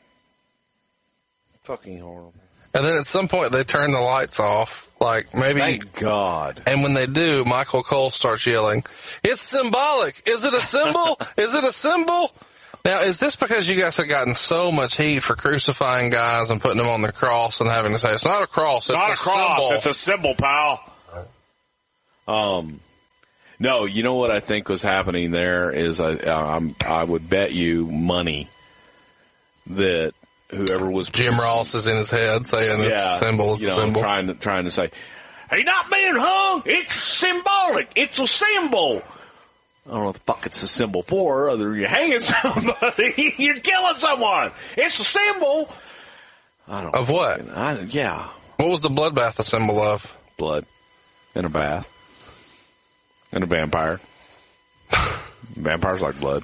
Fucking horrible. And then at some point they turn the lights off. Like maybe Thank God. And when they do, Michael Cole starts yelling, "It's symbolic. Is it a symbol? Is it a symbol?" Now, is this because you guys have gotten so much heat for crucifying guys and putting them on the cross and having to say, it's not a cross, it's Not a, a cross, symbol. it's a symbol, pal. Um, no, you know what I think was happening there is I, I'm, I would bet you money that whoever was Jim Ross is in his head saying it's a symbol, it's you a know, symbol. trying to trying to say, "He's not being hung. It's symbolic. It's a symbol." I don't know what the fuck it's a symbol for, other than you're hanging somebody, you're killing someone. It's a symbol. I don't Of what? I, yeah. What was the bloodbath a symbol of? Blood. And a bath. And a vampire. Vampires like blood.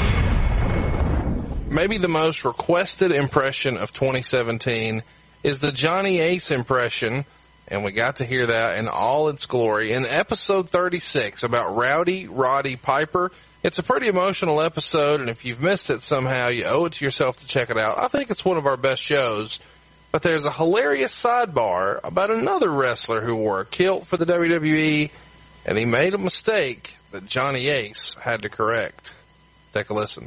Maybe the most requested impression of twenty seventeen is the Johnny Ace impression, and we got to hear that in all its glory in episode thirty-six about Rowdy Roddy Piper. It's a pretty emotional episode, and if you've missed it somehow, you owe it to yourself to check it out. I think it's one of our best shows, but there's a hilarious sidebar about another wrestler who wore a kilt for the W W E, and he made a mistake that Johnny Ace had to correct. Take a listen.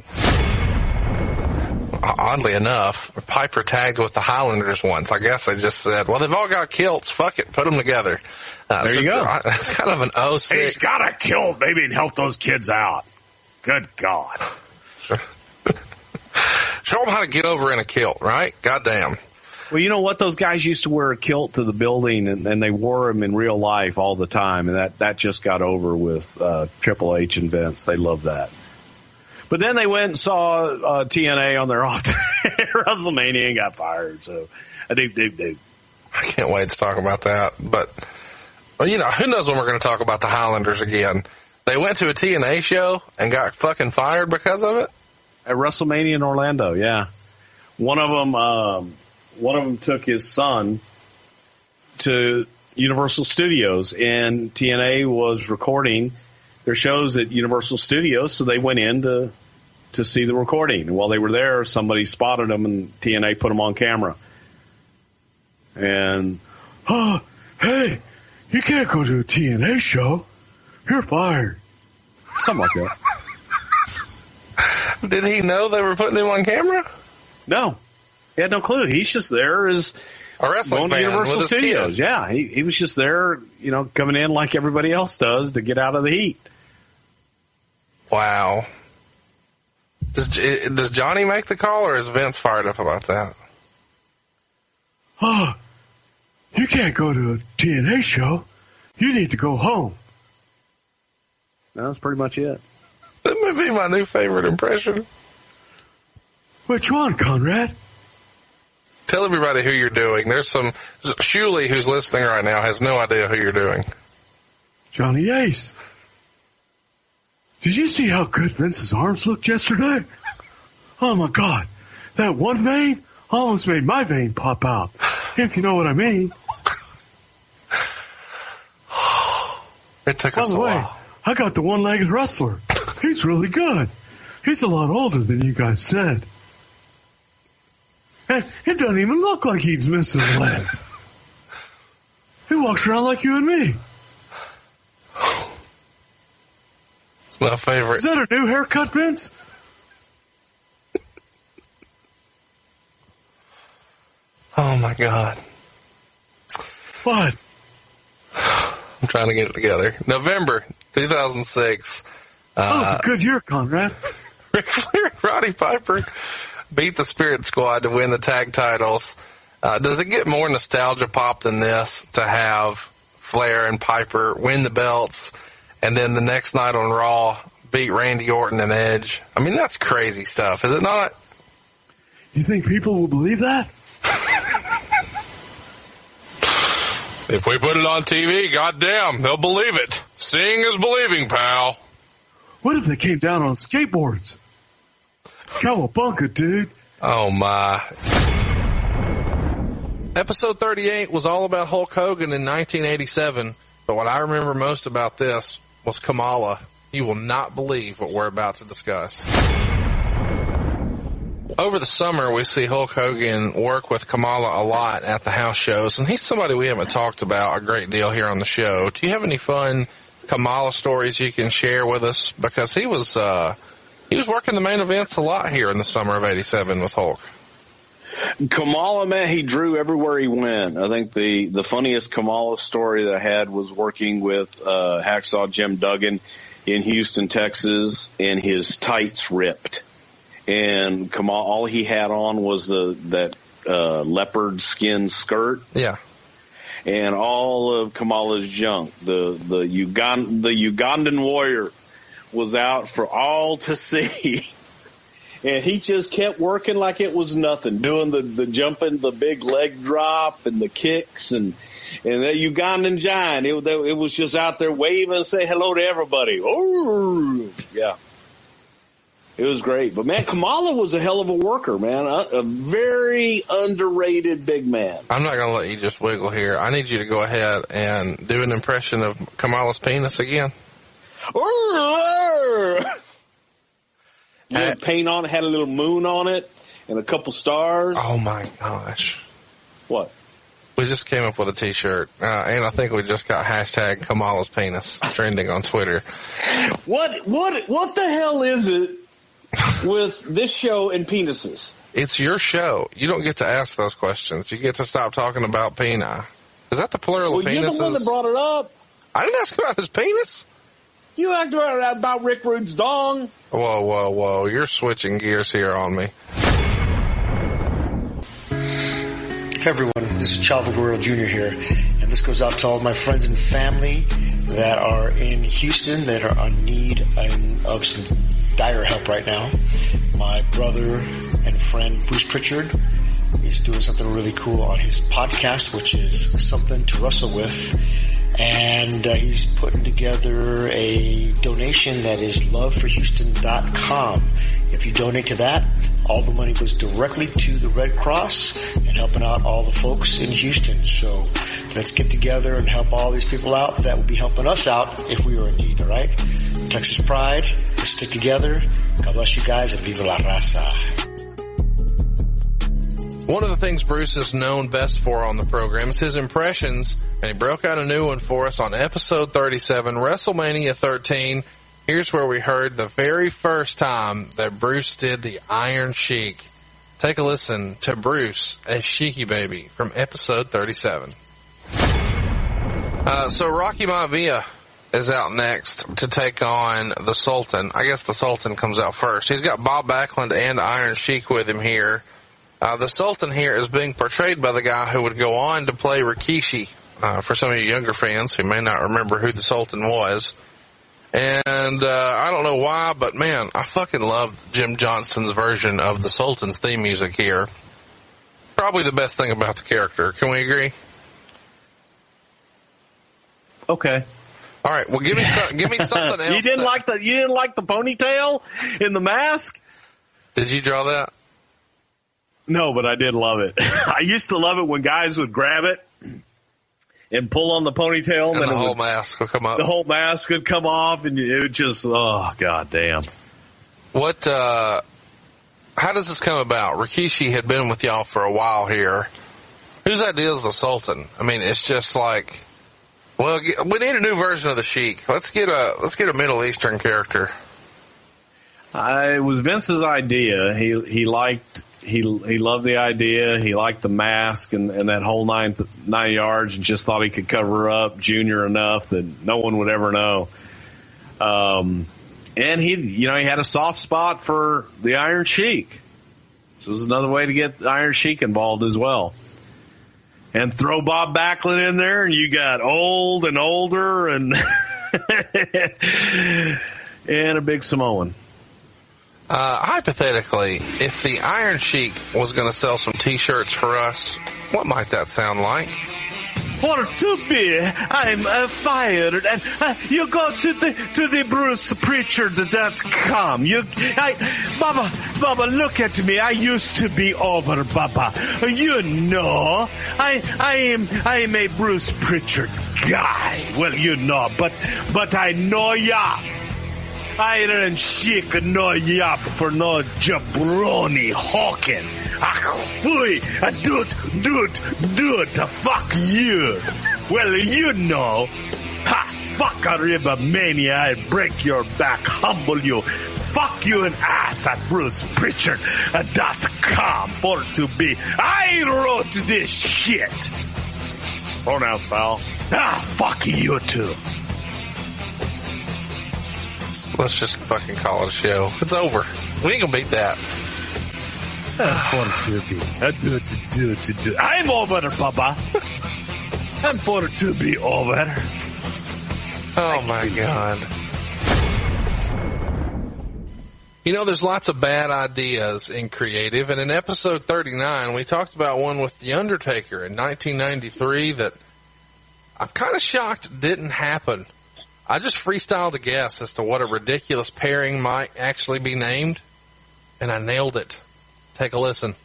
Oddly enough, Piper tagged with the Highlanders once. I guess they just said, well, they've all got kilts. Fuck it. Put them together. Uh, There so you go. I- It's kind of an oh six. He's got to kill maybe and help those kids out. Good God. Show them how to get over in a kilt, right? Goddamn. Well, you know what? Those guys used to wear a kilt to the building, and, and they wore them in real life all the time, and that, that just got over with uh, Triple H and Vince. They loved that. But then they went and saw uh, T N A on their off WrestleMania and got fired. So, I do, do, do. I can't wait to talk about that. But, well, you know, who knows when we're going to talk about the Highlanders again. They went to a T N A show and got fucking fired because of it? At WrestleMania in Orlando, yeah. One of them, um, one of them took his son to Universal Studios, and T N A was recording their shows at Universal Studios, so they went in to to see the recording. And while they were there, somebody spotted them, and T N A put them on camera. And, oh, hey, you can't go to a T N A show. You're fired. Something like that. Did he know they were putting him on camera? No. He had no clue. He's just there as a wrestling going to fan Universal with his Studios. kid. Yeah, he, he was just there, you know, coming in like everybody else does to get out of the heat. Wow. Does, does Johnny make the call, or is Vince fired up about that? Oh, you can't go to a T N A show. You need to go home. That's pretty much it. That may be my new favorite impression. Which one, Conrad? Tell everybody who you're doing. There's some... Shuley, who's listening right now, has no idea who you're doing. Johnny Ace. Did you see how good Vince's arms looked yesterday? Oh, my God. That one vein almost made my vein pop out, if you know what I mean. It took By us the a way, while. I got the one-legged wrestler. He's really good. He's a lot older than you guys said. And it doesn't even look like he's missing a leg. He walks around like you and me. It's my favorite. Is that a new haircut, Vince? Oh, my God. What? I'm trying to get it together. November two thousand six. Uh, that was uh, a good year, Conrad. Ric Flair and Roddy Piper beat the Spirit Squad to win the tag titles. Uh, does it get more nostalgia pop than this to have Flair and Piper win the belts and then the next night on Raw beat Randy Orton and Edge? I mean, that's crazy stuff, is it not? You think people will believe that? If we put it on T V, goddamn, they'll believe it. Seeing is believing, pal. What if they came down on skateboards? Cowabunga, dude. Oh, my. Episode thirty-eight was all about Hulk Hogan in nineteen eighty-seven, but what I remember most about this was Kamala. You will not believe what we're about to discuss. Over the summer, we see Hulk Hogan work with Kamala a lot at the house shows, and he's somebody we haven't talked about a great deal here on the show. Do you have any fun Kamala stories you can share with us? Because he was uh, he was working the main events a lot here in the summer of eighty-seven with Hulk. Kamala, man, he drew everywhere he went. I think the, the funniest Kamala story that I had was working with uh, Hacksaw Jim Duggan in Houston, Texas, and his tights ripped. And Kamala, all he had on was the that uh, leopard skin skirt. Yeah. And all of Kamala's junk, the the Ugand the Ugandan warrior, was out for all to see. And he just kept working like it was nothing, doing the, the jumping, the big leg drop and the kicks and and the Ugandan giant. It, it was just out there waving and say hello to everybody. Oh, yeah. It was great. But, man, Kamala was a hell of a worker, man. A, a very underrated big man. I'm not going to let you just wiggle here. I need you to go ahead and do an impression of Kamala's penis again. You had paint on it, had a little moon on it, and a couple stars. Oh, my gosh. What? We just came up with a T-shirt, uh, and I think we just got hashtag Kamala's penis trending on Twitter. What, what, what the hell is it with this show and penises? It's your show. You don't get to ask those questions. You get to stop talking about peni. Is that the plural well, of penises? You're the one that brought it up. I didn't ask about his penis. You asked about, about Rick Rude's dong. Whoa, whoa, whoa. You're switching gears here on me. Hey everyone, this is Chavo Guerrero Junior here, and this goes out to all my friends and family that are in Houston that are on need of some dire help right now. My brother and friend Bruce Pritchard is doing something really cool on his podcast, which is Something to Wrestle With, and uh, he's putting together a donation that is love for houston dot com. If you donate to that, all the money goes directly to the Red Cross and helping out all the folks in Houston. So let's get together and help all these people out. That would be helping us out if we were in need, all right? Texas Pride, let's stick together. God bless you guys and viva la raza. One of the things Bruce is known best for on the program is his impressions, and he broke out a new one for us on episode thirty-seven, WrestleMania thirteen. Here's where we heard the very first time that Bruce did the Iron Sheik. Take a listen to Bruce as Sheiky Baby from episode thirty-seven. Uh, so Rocky Maivia is out next to take on the Sultan. I guess the Sultan comes out first. He's got Bob Backlund and Iron Sheik with him here. Uh, the Sultan here is being portrayed by the guy who would go on to play Rikishi. Uh, for some of you younger fans who may not remember who the Sultan was. And, uh, I don't know why, but man, I fucking love Jim Johnston's version of the Sultan's theme music here. Probably the best thing about the character. Can we agree? Okay. All right. Well, give me some, give me something else. You didn't that, like the, you didn't like the ponytail in the mask? Did you draw that? No, but I did love it. I used to love it when guys would grab it and pull on the ponytail, and, and the whole would, mask would come up. The whole mask would come off, and it would just, oh, goddamn. What, uh, how does this come about? Rikishi had been with y'all for a while here. Whose idea is the Sultan? I mean, it's just like, well, we need a new version of the Sheik. Let's get a, let's get a Middle Eastern character. Uh, it was Vince's idea. He, he liked, He he loved the idea. He liked the mask and, and that whole nine nine yards, and just thought he could cover up Junior enough that no one would ever know. Um, and he, you know, he had a soft spot for the Iron Sheik. So it was another way to get the Iron Sheik involved as well. And throw Bob Backlund in there, and you got old and older and and a big Samoan. Uh, hypothetically, if the Iron Sheik was going to sell some T-shirts for us, what might that sound like? For to be, I'm uh, fired, and uh, you go to the to the Bruce Pritchard dot com. You, I, Baba, Baba, look at me. I used to be over, Baba. You know, I, I am, I am a Bruce Pritchard guy. Well, you know, but, but I know ya. Iron Sheik no yap for no jabroni hawking. Ah, fui, dude, dude, dude, fuck you. Well, you know, ha, fuck a riba mania, I break your back, humble you, fuck you an ass at Bruce Pritchard dot com for to be. I wrote this shit. Pronouns, pal. Ah, fuck you too. Let's just fucking call it a show. It's over. We ain't gonna beat that. I'm over, Baba. I'm for to be over. Oh my God. You know, there's lots of bad ideas in creative, and in episode thirty-nine, we talked about one with The Undertaker in nineteen ninety-three that I'm kind of shocked didn't happen. I just freestyled a guess as to what a ridiculous pairing might actually be named, and I nailed it. Take a listen.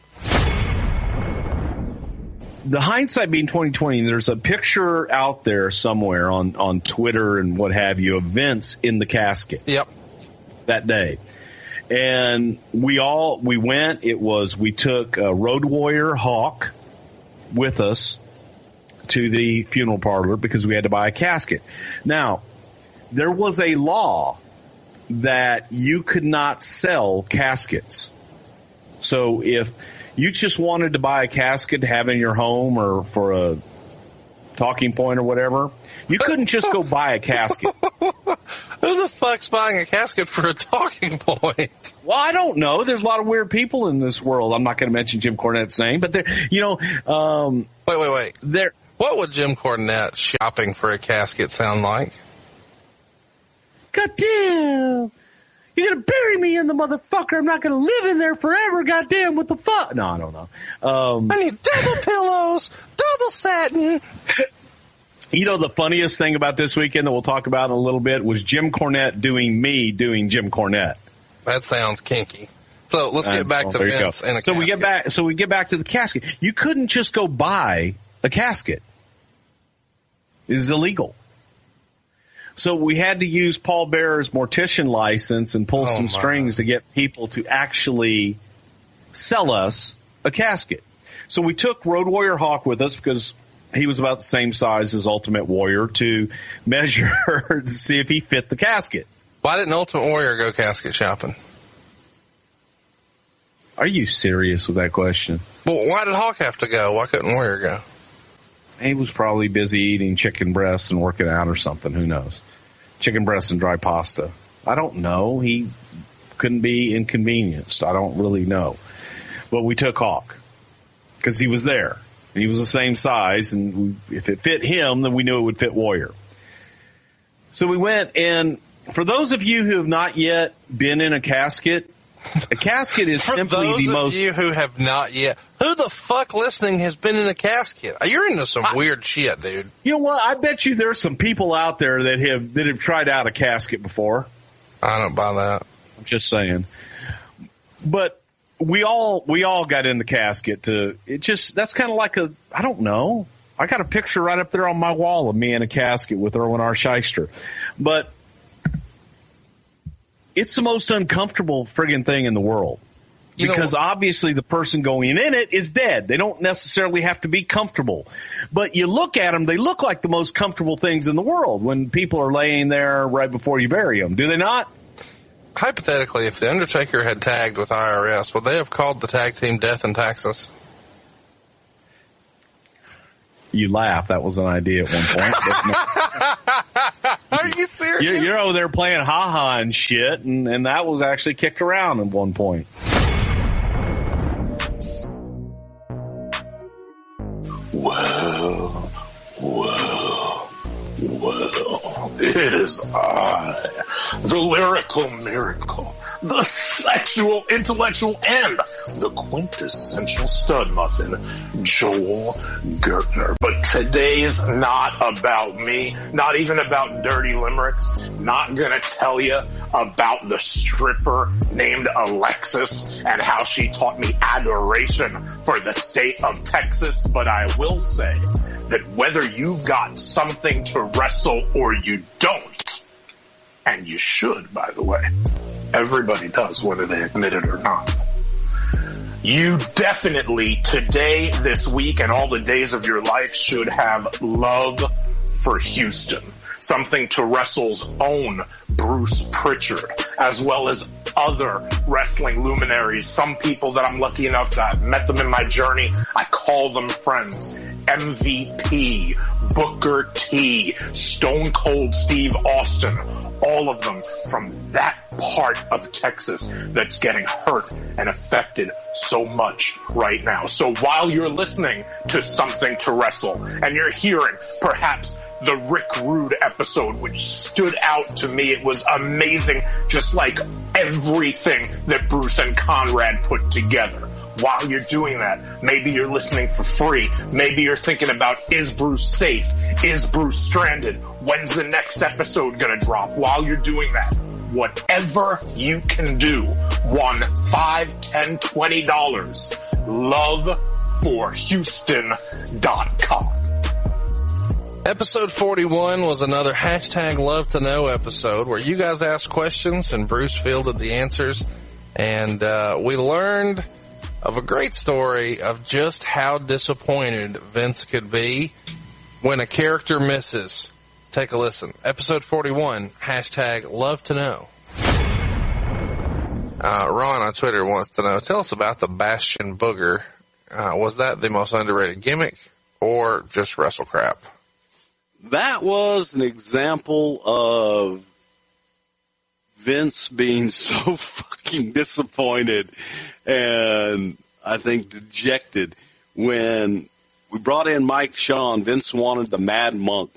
The hindsight being twenty twenty, there's a picture out there somewhere on, on Twitter and what have you of Vince in the casket. Yep. That day. And we all, we went, it was, we took uh, Road Warrior Hawk with us to the funeral parlor because we had to buy a casket. Now, there was a law that you could not sell caskets. So if you just wanted to buy a casket to have in your home or for a talking point or whatever, you couldn't just go buy a casket. Who Who the fuck's buying a casket for a talking point? Well, I don't know. There's a lot of weird people in this world. I'm not going to mention Jim Cornette's name, but there, you know, um, wait, wait, wait. There. What would Jim Cornette shopping for a casket sound like? Goddamn! You're gonna bury me in the motherfucker. I'm not gonna live in there forever. Goddamn! What the fuck? No, I don't know. Um, I need double pillows, double satin. You know, the funniest thing about this weekend that we'll talk about in a little bit was Jim Cornette doing me doing Jim Cornette. That sounds kinky. So let's get back uh, to well, Vince and a so casket. we get back. So we get back to the casket. You couldn't just go buy a casket. It is illegal. So we had to use Paul Bearer's mortician license and pull oh some my. strings to get people to actually sell us a casket. So we took Road Warrior Hawk with us because he was about the same size as Ultimate Warrior to measure to see if he fit the casket. Why didn't Ultimate Warrior go casket shopping? Are you serious with that question? Well, why did Hawk have to go? Why couldn't Warrior go? He was probably busy eating chicken breasts and working out or something. Who knows? Chicken breasts and dry pasta. I don't know. He couldn't be inconvenienced. I don't really know. But we took Hawk because he was there. He was the same size, and we, if it fit him, then we knew it would fit Warrior. So we went, and for those of you who have not yet been in a casket, a casket is For simply those the of most... you who have not yet, who the fuck listening has been in a casket? You're into some I, weird shit, dude. You know what? I bet you there's some people out there that have that have tried out a casket before. I don't buy that. I'm just saying. But we all we all got in the casket to it. Just that's kind of like a I don't know. I got a picture right up there on my wall of me in a casket with Erwin R. Shyster, but. It's the most uncomfortable friggin' thing in the world. You because know, obviously the person going in it is dead. They don't necessarily have to be comfortable. But you look at them, they look like the most comfortable things in the world when people are laying there right before you bury them. Do they not? Hypothetically, if The Undertaker had tagged with I R S, would they have called the tag team Death in Texas? You laugh. That was an idea at one point. Are you serious? You're, you're over there playing ha-ha and shit, and, and that was actually kicked around at one point. Well, well, well, it is I, the lyrical miracle, the sexual, intellectual, and the quintessential stud muffin, Joel Gertner. But today's not about me, not even about dirty limericks, not gonna tell you about the stripper named Alexis and how she taught me adoration for the state of Texas, but I will say that whether you've got something to wrestle or you don't, and you should, by the way, everybody does, whether they admit it or not, you definitely today, this week, and all the days of your life should have love for Houston. Something to Wrestle's own Bruce Pritchard, as well as other wrestling luminaries. Some people that I'm lucky enough to have met them in my journey. I call them friends. M V P, Booker T, Stone Cold Steve Austin, all of them from that part of Texas that's getting hurt and affected so much right now. So while you're listening to Something to Wrestle and you're hearing perhaps the Rick Rude episode, which stood out to me, it was amazing, just like everything that Bruce and Conrad put together. While you're doing that, maybe you're listening for free. Maybe you're thinking about, is Bruce safe? Is Bruce stranded? When's the next episode gonna drop? While you're doing that, whatever you can do, one, five, ten, twenty dollars, love for Houston dot com. Episode forty-one was another hashtag love to know episode where you guys asked questions and Bruce fielded the answers. And, uh, we learned of a great story of just how disappointed Vince could be when a character misses. Take a listen. Episode forty-one, hashtag love to know. Uh, Ron on Twitter wants to know, tell us about the Bastion Booger. Uh, was that the most underrated gimmick or just wrestle crap? That was an example of Vince being so fucking disappointed and I think dejected when we brought in Mike Shaw. Vince wanted the Mad Monk.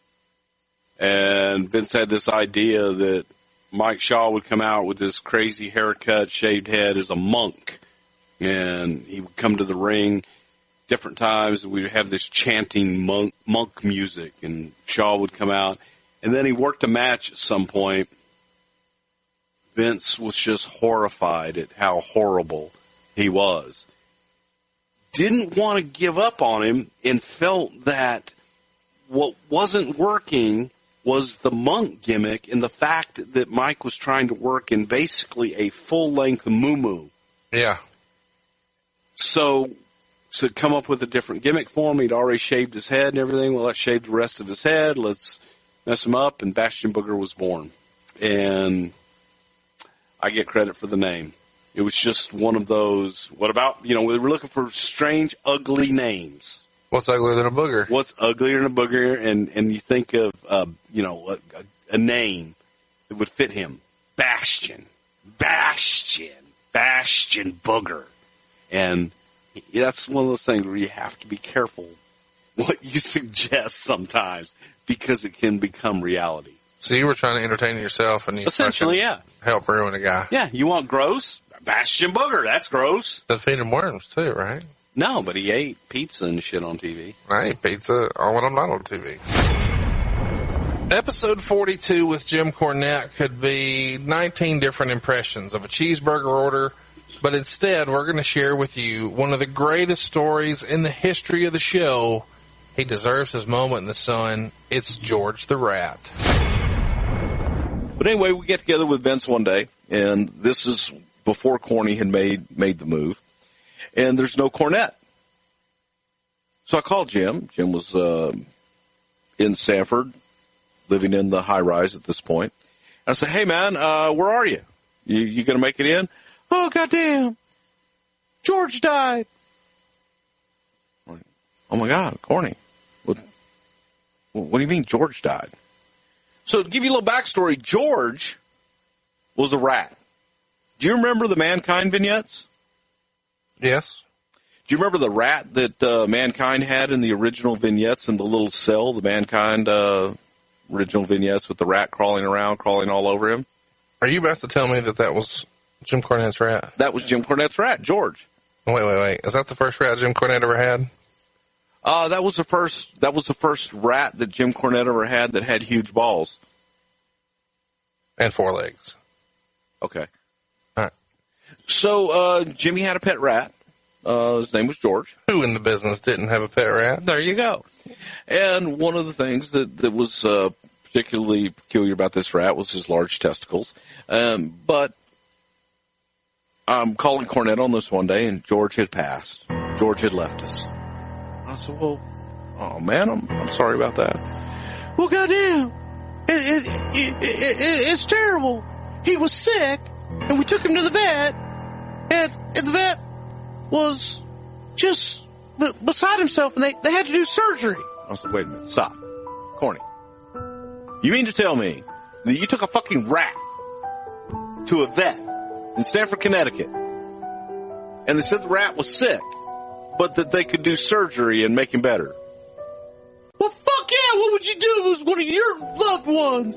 And Vince had this idea that Mike Shaw would come out with this crazy haircut, shaved head as a monk. And he would come to the ring different times. And we would have this chanting monk, monk music. And Shaw would come out. And then he worked a match at some point. Vince was just horrified at how horrible he was. Didn't want to give up on him and felt that what wasn't working was the monk gimmick and the fact that Mike was trying to work in basically a full-length muumuu. Yeah. So to come up with a different gimmick for him, he'd already shaved his head and everything. Well, let's shave the rest of his head. Let's mess him up. And Bastion Booger was born. And I get credit for the name. It was just one of those, what about, you know, we were looking for strange, ugly names. What's uglier than a booger? What's uglier than a booger? And, and you think of, uh, you know, a, a name that would fit him. Bastion. Bastion. Bastion Booger. And that's one of those things where you have to be careful what you suggest sometimes because it can become reality. So you were trying to entertain yourself and you essentially, yeah, help ruin a guy. Yeah, you want gross? Bastion Booger, that's gross. Does feed him worms too, right? No, but he ate pizza and shit on T V. I ate pizza when I'm not on T V. Episode forty-two with Jim Cornette could be nineteen different impressions of a cheeseburger order, but instead we're going to share with you one of the greatest stories in the history of the show. He deserves his moment in the sun. It's George the Rat. But anyway, we get together with Vince one day, and this is before Corny had made made the move, and there's no Cornette. So I called Jim. Jim was uh, in Sanford, living in the high-rise at this point. I said, hey, man, uh, where are you? You, you going to make it in? Oh, goddamn. George died. I'm like, oh, my God, Corny. What, what do you mean George died? So to give you a little backstory, George was a rat. Do you remember the Mankind vignettes? Yes. Do you remember the rat that uh, Mankind had in the original vignettes in the little cell, the Mankind uh, original vignettes with the rat crawling around, crawling all over him? Are you about to tell me that that was Jim Cornette's rat? That was Jim Cornette's rat, George. Wait, wait, wait. Is that the first rat Jim Cornette ever had? Uh, that was the first, that was the first rat that Jim Cornette ever had that had huge balls. And four legs. Okay. All right. So, uh, Jimmy had a pet rat. Uh, his name was George. Who in the business didn't have a pet rat? There you go. And one of the things that, that was, uh, particularly peculiar about this rat was his large testicles. Um, but I'm calling Cornette on this one day and George had passed. George had left us. I said, well, oh man, I'm, I'm sorry about that. Well, goddamn, it, it, it, it, it, it's terrible. He was sick, and we took him to the vet, and, and the vet was just b- beside himself, and they, they had to do surgery. I said, wait a minute, stop. Corny. You mean to tell me that you took a fucking rat to a vet in Stamford, Connecticut, and they said the rat was sick, but that they could do surgery and make him better? Well, fuck yeah, what would you do if it was one of your loved ones?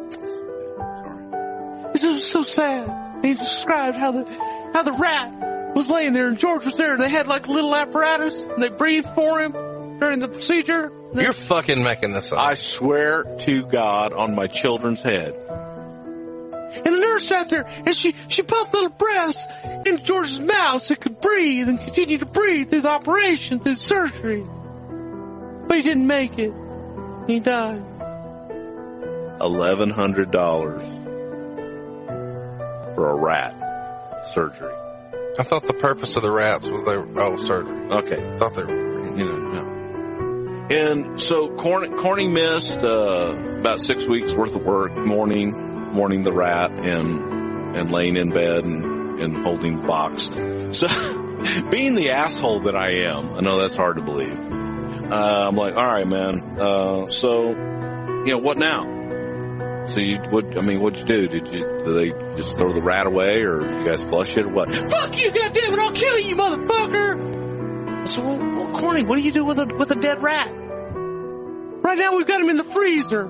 Sorry. This was so sad. And he described how the, how the rat was laying there and George was there and they had like a little apparatus and they breathed for him during the procedure. You're fucking making this up. I swear to God on my children's head. And the nurse sat there, and she, she puffed little breaths in George's mouth so he could breathe and continue to breathe through the operation, through the surgery. But he didn't make it. He died. eleven hundred dollars for a rat surgery. I thought the purpose of the rats was they were, oh, surgery. Okay. I thought they were, you know, no. And so Corny, Corny missed uh, about six weeks worth of work, mourning. Mourning the rat and and laying in bed and, and holding the box. So, being the asshole that I am, I know that's hard to believe. Uh, I'm like, all right, man. Uh, so, you know, what now? So you would, I mean, what'd you do? Did you, did they just throw the rat away, or you guys flush it, or what? Fuck you, goddammit, I'll kill you, motherfucker! So, well, well, Corny, what do you do with a, with a dead rat? Right now we've got him in the freezer.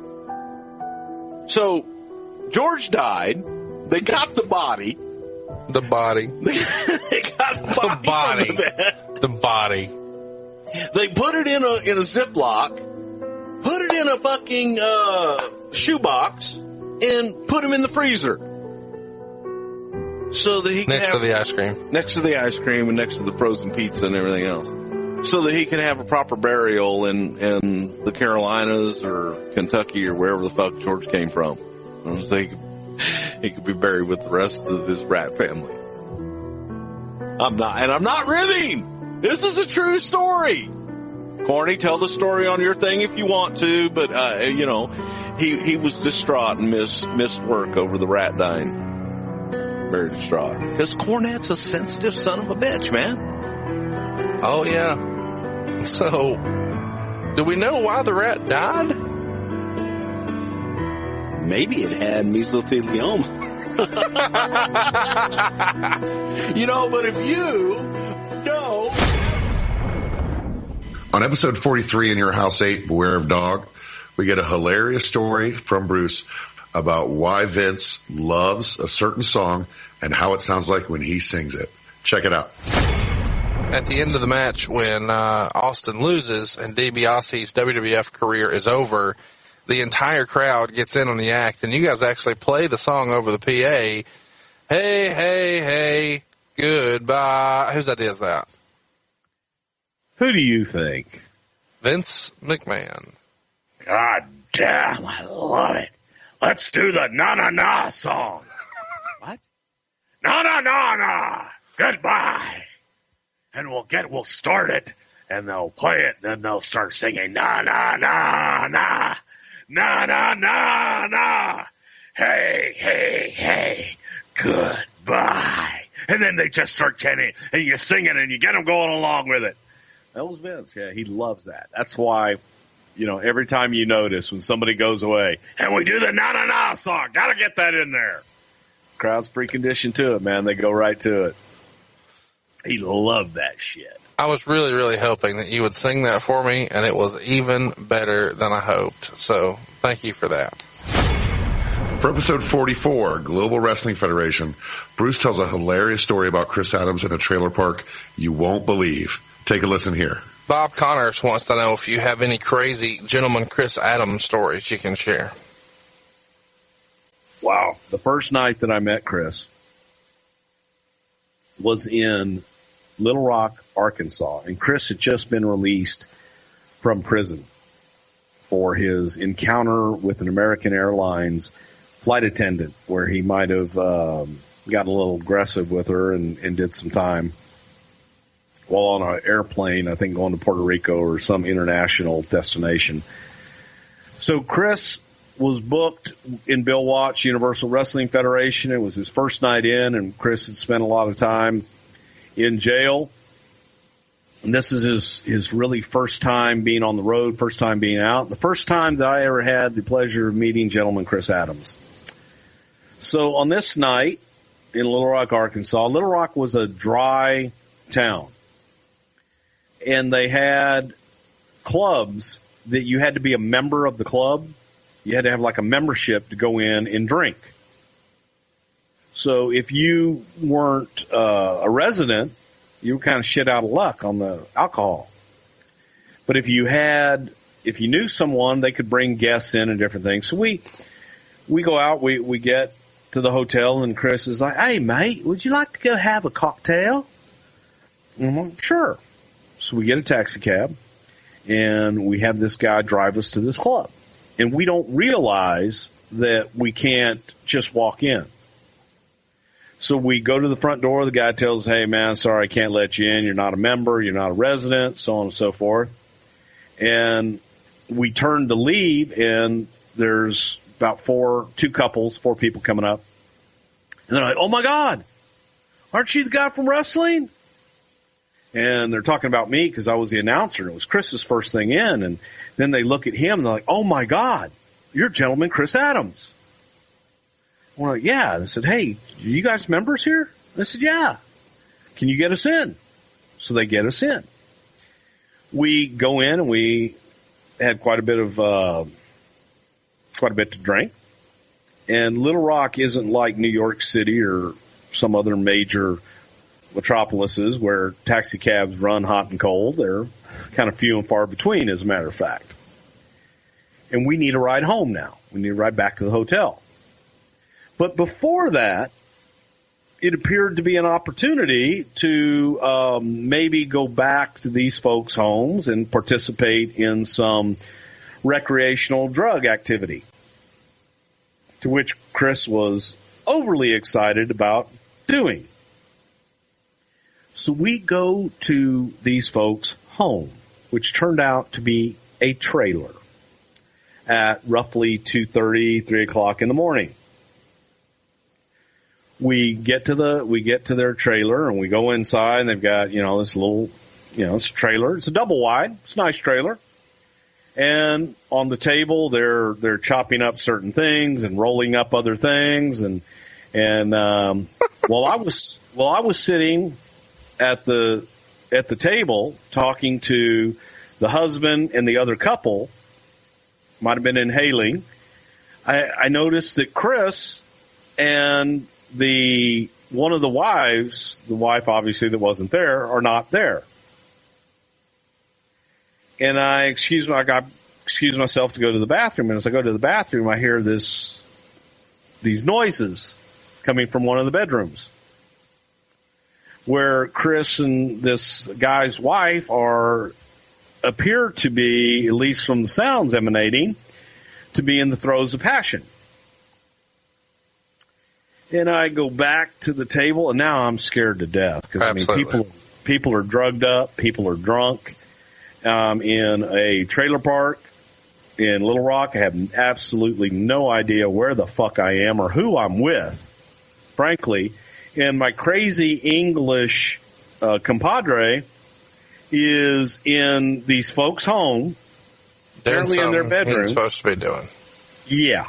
So, George died. They got the body. The body. they got the body. The body. The, the body. They put it in a, in a Ziploc, put it in a fucking, uh, shoebox, and put him in the freezer. So that he can Next have, to the ice cream. Next to the ice cream and next to the frozen pizza and everything else. So that he can have a proper burial in, in the Carolinas or Kentucky or wherever the fuck George came from. So he could, he could be buried with the rest of his rat family. I'm not, and I'm not ribbing! This is a true story! Corny, tell the story on your thing if you want to, but, uh, you know, he, he was distraught and missed, missed work over the rat dying. Very distraught. Because Cornette's a sensitive son of a bitch, man. Oh, yeah. So, do we know why the rat died? Maybe it had mesothelioma. You know, but if you know... On episode forty-three in Your House eight, Beware of Dog, we get a hilarious story from Bruce about why Vince loves a certain song and how it sounds like when he sings it. Check it out. At the end of the match, when uh, Austin loses and DiBiase's W W F career is over, the entire crowd gets in on the act, and you guys actually play the song over the P A. Hey, hey, hey, goodbye. Whose idea is that? Who do you think? Vince McMahon. God damn, I love it. Let's do the na-na-na song. What? Na-na-na-na. Goodbye. And we'll get, we'll start it, and they'll play it, and then they'll start singing na-na-na-na. Na-na-na-na. Hey, hey, hey. Goodbye. And then they just start chanting, and you sing it, and you get them going along with it. That was Vince. Yeah, he loves that. That's why, you know, every time you notice when somebody goes away, and we do the na-na-na song, gotta get that in there. Crowd's preconditioned to it, man. They go right to it. He loved that shit. I was really, really hoping that you would sing that for me, and it was even better than I hoped. So thank you for that. For episode forty-four, Global Wrestling Federation, Bruce tells a hilarious story about Chris Adams in a trailer park you won't believe. Take a listen here. Bob Connors wants to know if you have any crazy Gentleman Chris Adams stories you can share. Wow. The first night that I met Chris was in Little Rock, Arkansas, and Chris had just been released from prison for his encounter with an American Airlines flight attendant where he might have um, gotten a little aggressive with her and, and did some time while on an airplane, I think going to Puerto Rico or some international destination. So Chris was booked in Bill Watts Universal Wrestling Federation. It was his first night in, and Chris had spent a lot of time in jail. And this is his, his really first time being on the road, first time being out. The first time that I ever had the pleasure of meeting Gentleman Chris Adams. So on this night in Little Rock, Arkansas, Little Rock was a dry town. And they had clubs that you had to be a member of the club. You had to have like a membership to go in and drink. So if you weren't uh, a resident, you were kind of shit out of luck on the alcohol. But if you had, if you knew someone, they could bring guests in and different things. So we, we go out, we, we get to the hotel, and Chris is like, "Hey mate, would you like to go have a cocktail?" And I'm like, "Sure." So we get a taxi cab, and we have this guy drive us to this club. And we don't realize that we can't just walk in. So we go to the front door. The guy tells us, "Hey, man, sorry, I can't let you in. You're not a member. You're not a resident," so on and so forth. And we turn to leave, and there's about four, two couples, four people coming up. And they're like, "Oh, my God, aren't you the guy from wrestling?" And they're talking about me because I was the announcer. It was Chris's first thing in. And then they look at him and they're like, "Oh, my God, you're gentleman Chris Adams. We're like, yeah. They said, hey, are you guys members here? I said, yeah. Can you get us in? So they get us in. We go in and we had quite a bit of, uh, quite a bit to drink. And Little Rock isn't like New York City or some other major metropolises where taxi cabs run hot and cold. They're kind of few and far between, as a matter of fact. And we need a ride home now. We need a ride back to the hotel. But before that, it appeared to be an opportunity to um, maybe go back to these folks' homes and participate in some recreational drug activity, to which Chris was overly excited about doing. So we go to these folks' home, which turned out to be a trailer, at roughly two thirty, three o'clock in the morning. We get to the, we get to their trailer and we go inside and they've got, you know, this little, you know, it's a trailer. It's a double wide. It's a nice trailer. And on the table, they're, they're chopping up certain things and rolling up other things. And, and, um, while I was, while I was sitting at the, at the table talking to the husband and the other couple, might have been inhaling, I, I noticed that Chris and the one of the wives, the wife obviously that wasn't there, are not there. And I excuse my, I got, excuse myself to go to the bathroom. And as I go to the bathroom, I hear this, these noises coming from one of the bedrooms, where Chris and this guy's wife are, appear to be, at least from the sounds emanating, to be in the throes of passion. And I go back to the table, and now I'm scared to death because I mean, people people are drugged up, people are drunk. Um, in a trailer park in Little Rock, I have absolutely no idea where the fuck I am or who I'm with, frankly. And my crazy English uh, compadre is in these folks' home, apparently in their bedroom. He's supposed to be doing. Yeah.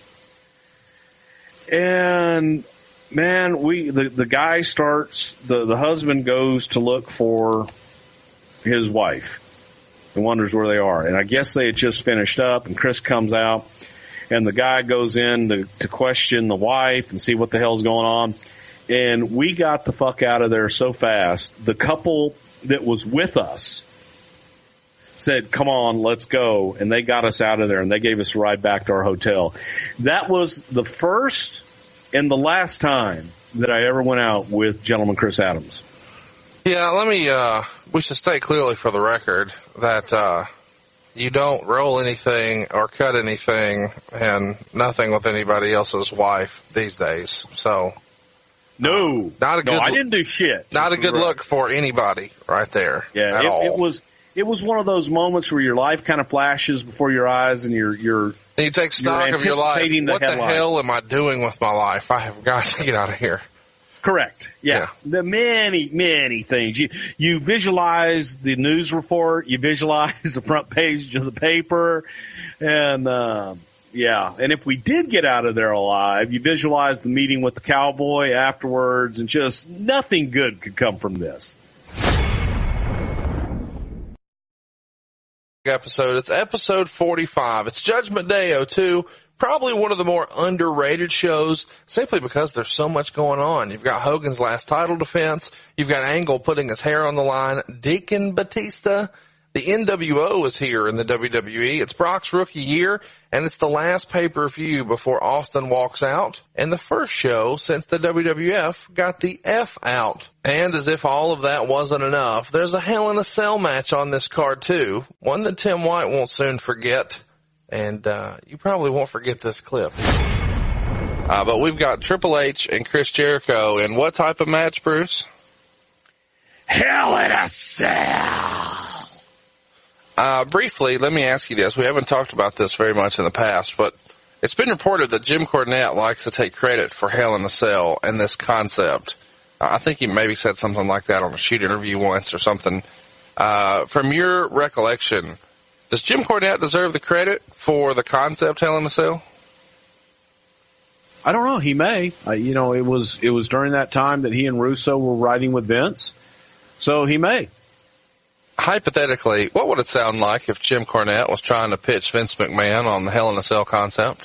And man, we the, the guy starts the, the husband goes to look for his wife and wonders where they are. And I guess they had just finished up, and Chris comes out and the guy goes in to, to question the wife and see what the hell's going on. And we got the fuck out of there so fast. The couple that was with us said, come on, let's go. And they got us out of there, and they gave us a ride back to our hotel. That was the first and the last time that I ever went out with gentleman Chris Adams. Yeah, let me, uh, we should state clearly for the record that, uh, you don't roll anything or cut anything and nothing with anybody else's wife these days. So. No. Not a good, no, I didn't do shit. Not a good look for anybody right there. Yeah, at it, all. it was, it was one of those moments where your life kind of flashes before your eyes, and you're, you're, and you take stock of your life. The what headline. the hell am I doing with my life? I have got to get out of here. Correct. Yeah. yeah. The many, many things. You, you visualize the news report, you visualize the front page of the paper, and, uh, yeah. And if we did get out of there alive, you visualize the meeting with the cowboy afterwards, and just nothing good could come from this. Episode. It's episode forty-five. It's Judgment Day oh two. Probably one of the more underrated shows, simply because there's so much going on. You've got Hogan's last title defense. You've got Angle putting his hair on the line. Deacon Batista. The N W O is here in the W W E. It's Brock's rookie year, and it's the last pay-per-view before Austin walks out, and the first show since the W W F got the F out. And as if all of that wasn't enough, there's a Hell in a Cell match on this card too, one that Tim White won't soon forget, and uh you probably won't forget this clip. Uh, but we've got Triple H and Chris Jericho in what type of match, Bruce? Hell in a Cell! Uh, briefly, let me ask you this. We haven't talked about this very much in the past, but it's been reported that Jim Cornette likes to take credit for Hell in a Cell and this concept. Uh, I think he maybe said something like that on a shoot interview once or something. Uh, from your recollection, does Jim Cornette deserve the credit for the concept Hell in a Cell? I don't know. He may. Uh, you know, it was it was during that time that he and Russo were writing with Vince, so he may. Hypothetically, what would it sound like if Jim Cornette was trying to pitch Vince McMahon on the Hell in a Cell concept?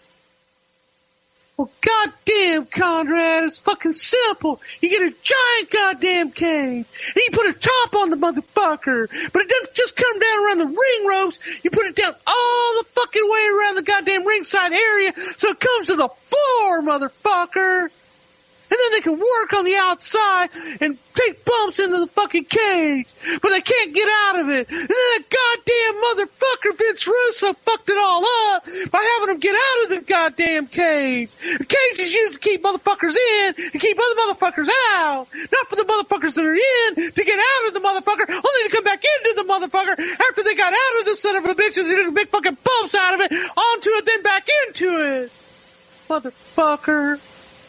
Well, goddamn, Conrad, it's fucking simple. You get a giant goddamn cage, and you put a top on the motherfucker, but it doesn't just come down around the ring ropes. You put it down all the fucking way around the goddamn ringside area, so it comes to the floor, motherfucker. And then they can work on the outside and take bumps into the fucking cage, but they can't get out of it. And then that goddamn motherfucker Vince Russo fucked it all up by having them get out of the goddamn cage. The cage is used to keep motherfuckers in and keep other motherfuckers out, not for the motherfuckers that are in to get out of the motherfucker, only to come back into the motherfucker after they got out of the son of a bitch and they did big fucking bumps out of it, onto it, then back into it. Motherfucker.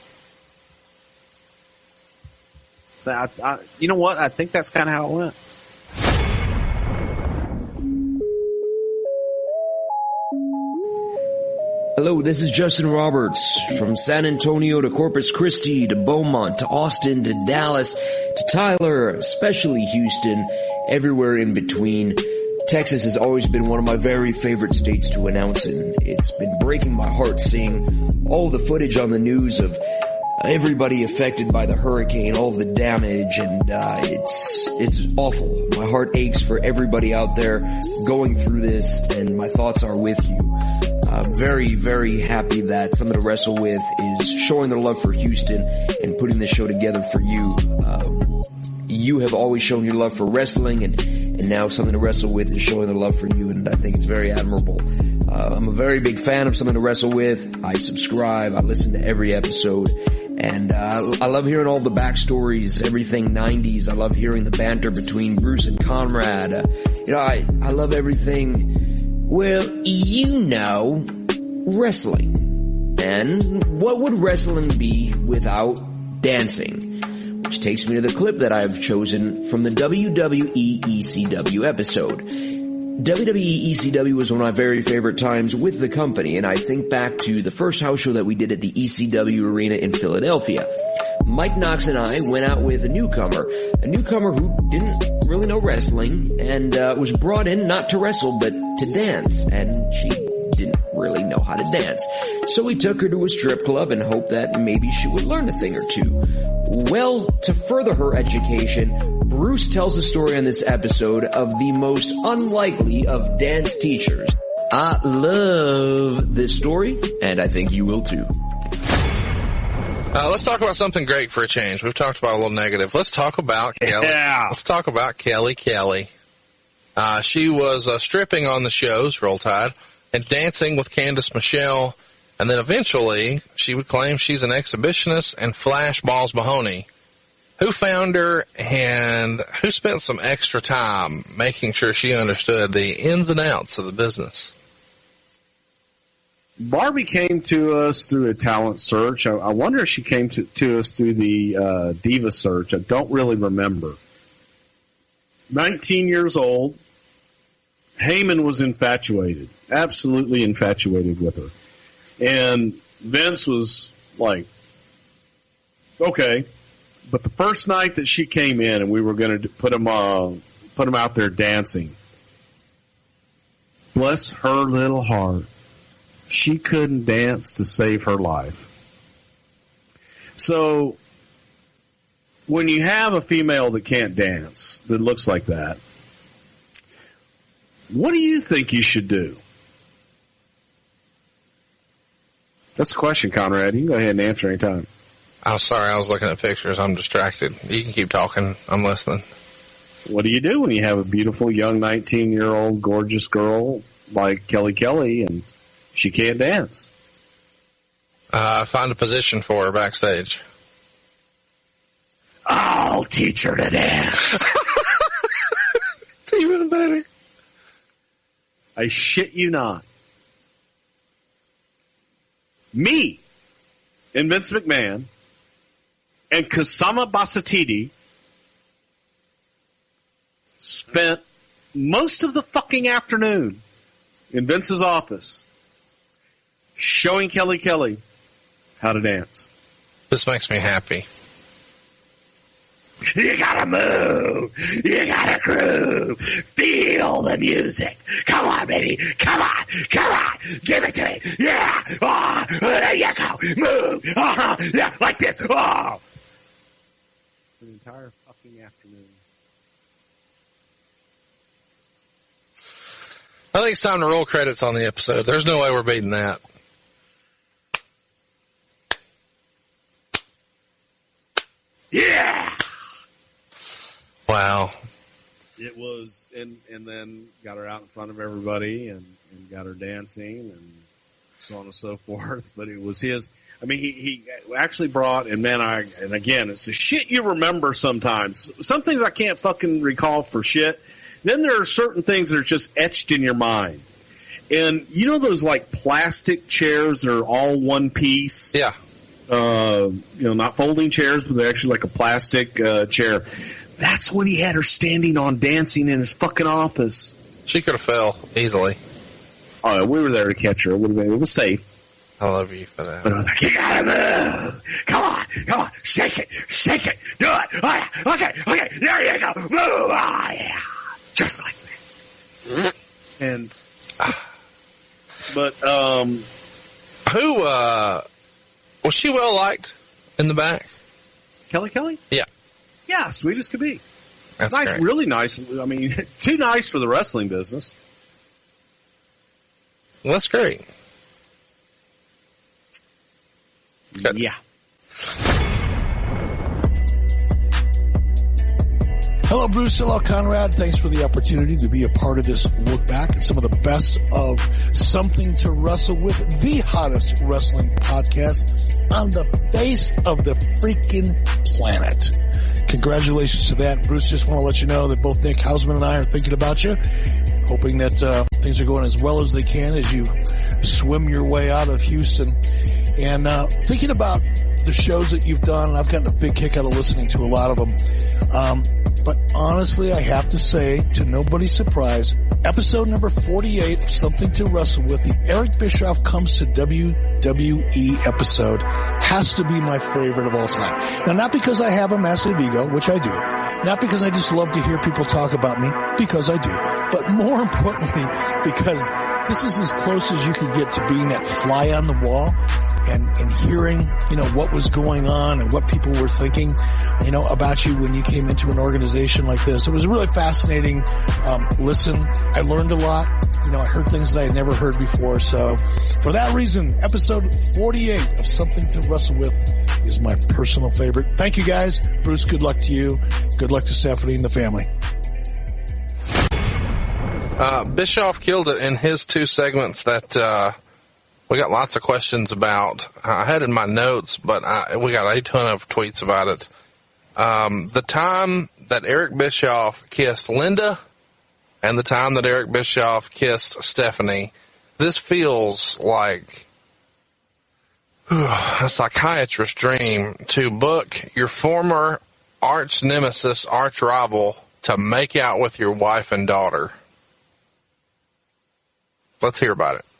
I, I, you know what? I think that's kind of how it went. Hello, this is Justin Roberts. From San Antonio to Corpus Christi to Beaumont to Austin to Dallas to Tyler, especially Houston, everywhere in between. Texas has always been one of my very favorite states to announce in. It's been breaking my heart seeing all the footage on the news of everybody affected by the hurricane, all of the damage, and uh, it's it's awful. My heart aches for everybody out there going through this, and my thoughts are with you. Uh, very, very happy that Something to Wrestle With is showing their love for Houston and putting this show together for you. Um, you have always shown your love for wrestling, and, and now Something to Wrestle With is showing their love for you, and I think it's very admirable. Uh, I'm a very big fan of Something to Wrestle With. I subscribe. I listen to every episode. And uh, I love hearing all the backstories, everything nineties. I love hearing the banter between Bruce and Conrad. Uh, you know, I, I love everything, well, you know, wrestling. And what would wrestling be without dancing? Which takes me to the clip that I've chosen from the W W E E C W episode. W W E E C W was one of my very favorite times with the company, and I think back to the first house show that we did at the E C W Arena in Philadelphia. Mike Knox and I went out with a newcomer, a newcomer who didn't really know wrestling, and uh, was brought in not to wrestle, but to dance, and she didn't really know how to dance. So we took her to a strip club and hoped that maybe she would learn a thing or two. Well, to further her education, Bruce tells a story on this episode of the most unlikely of dance teachers. I love this story, and I think you will too. Uh, let's talk about something great for a change. We've talked about a little negative. Let's talk about Kelly. Yeah. Let's talk about Kelly Kelly. Uh, she was uh, stripping on the shows, Roll Tide, and dancing with Candice Michelle, and then eventually she would claim she's an exhibitionist and Flash Balls Mahoney. Who found her and who spent some extra time making sure she understood the ins and outs of the business? Barbie came to us through a talent search. I, I wonder if she came to, to us through the uh, Diva search. I don't really remember. nineteen years old. Heyman was infatuated, absolutely infatuated with her. And Vince was like, okay. But the first night that she came in and we were going to put him, uh, put him out there dancing, bless her little heart, she couldn't dance to save her life. So when you have a female that can't dance, that looks like that, what do you think you should do? That's the question, Conrad. You can go ahead and answer anytime. Oh, sorry, I was looking at pictures. I'm distracted. You can keep talking. I'm listening. What do you do when you have a beautiful, young, nineteen-year-old, gorgeous girl like Kelly Kelly and she can't dance? Uh, find a position for her backstage. I'll teach her to dance. It's even better. I shit you not. Me and Vince McMahon and Kasama Basatiti spent most of the fucking afternoon in Vince's office, showing Kelly Kelly how to dance. This makes me happy. You gotta move. You gotta groove. Feel the music. Come on, baby. Come on. Come on. Give it to me. Yeah. Oh, there you go. Move. Uh-huh. Yeah, like this. Oh. For the entire fucking afternoon. I think it's time to roll credits on the episode. There's no way we're beating that. Yeah. Wow. It was, and and then got her out in front of everybody and, and got her dancing and so on and so forth. But it was his. I mean, he, he actually brought, and man, I, and again, it's the shit you remember sometimes. Some things I can't fucking recall for shit. Then there are certain things that are just etched in your mind. And you know those like plastic chairs that are all one piece? Yeah. Uh, you know, not folding chairs, but they're actually like a plastic uh, chair. That's what he had her standing on, dancing in his fucking office. She could have fell easily. Oh, we were there to catch her. It, would have been, it was safe. I love you for that. But I was like, You gotta move. Come on. Come on. Shake it. Shake it. Do it. Oh, yeah. Okay. Okay. There you go. Move. Oh, yeah. Just like that. And, but, um, who, uh, was she well liked in the back? Kelly Kelly? Yeah. Yeah, sweet as could be. That's nice, great. Really nice. I mean, too nice for the wrestling business. Well, that's great. Good. Yeah. Hello, Bruce. Hello, Conrad. Thanks for the opportunity to be a part of this look back at some of the best of Something to Wrestle With, the hottest wrestling podcast on the face of the freaking planet. Congratulations to that. Bruce, just want to let you know that both Nick Hausman and I are thinking about you, hoping that uh, things are going as well as they can as you swim your way out of Houston. And uh, thinking about the shows that you've done, and I've gotten a big kick out of listening to a lot of them. Um, but honestly, I have to say, to nobody's surprise, episode number forty-eight of Something to Wrestle With, the Eric Bischoff Comes to W W E episode, has to be my favorite of all time. Now, not because I have a massive ego, which I do, not because I just love to hear people talk about me, because I do, but more importantly, because this is as close as you can get to being that fly on the wall and, and hearing, you know, what was going on and what people were thinking, you know, about you when you came into an organization like this. It was a really fascinating um, listen. I learned a lot. You know, I heard things that I had never heard before. So for that reason, episode forty-eight of Something to Wrestle With is my personal favorite. Thank you, guys. Bruce, good luck to you. Good luck to Stephanie and the family. Uh, Bischoff killed it in his two segments that, uh, we got lots of questions about. I had in my notes, but I, we got a ton of tweets about it. Um, the time that Eric Bischoff kissed Linda and the time that Eric Bischoff kissed Stephanie, this feels like whew, a psychiatrist's dream to book your former arch nemesis, arch rival to make out with your wife and daughter. Let's hear about it.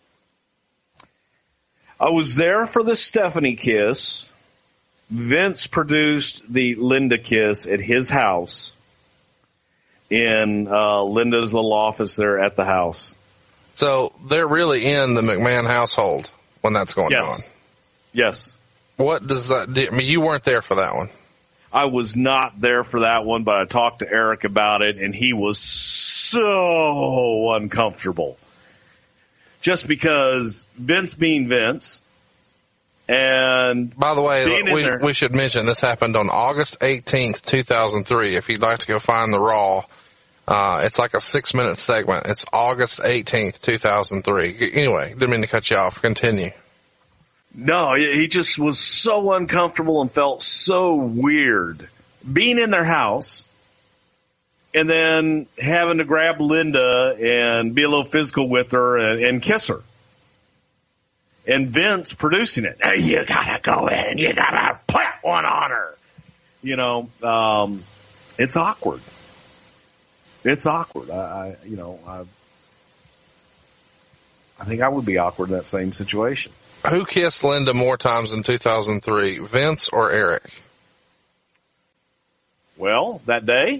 I was there for the Stephanie kiss. Vince produced the Linda kiss at his house in uh, Linda's little office there at the house. So they're really in the McMahon household when that's going yes. on. Yes. What does that do? I mean, you weren't there for that one. I was not there for that one, but I talked to Eric about it, and he was so uncomfortable. Just because Vince being Vince, and by the way, we, there, we should mention this happened on August eighteenth, two thousand three. If you'd like to go find the Raw, uh, it's like a six minute segment. It's August eighteenth, two thousand three. Anyway, didn't mean to cut you off. Continue. No, he just was so uncomfortable and felt so weird being in their house and then having to grab Linda and be a little physical with her and, and kiss her. And Vince producing it. Hey, you gotta go in and you gotta put one on her. You know, um, it's awkward. It's awkward. I, I you know, I, I think I would be awkward in that same situation. Who kissed Linda more times in two thousand three, Vince or Eric? Well, that day?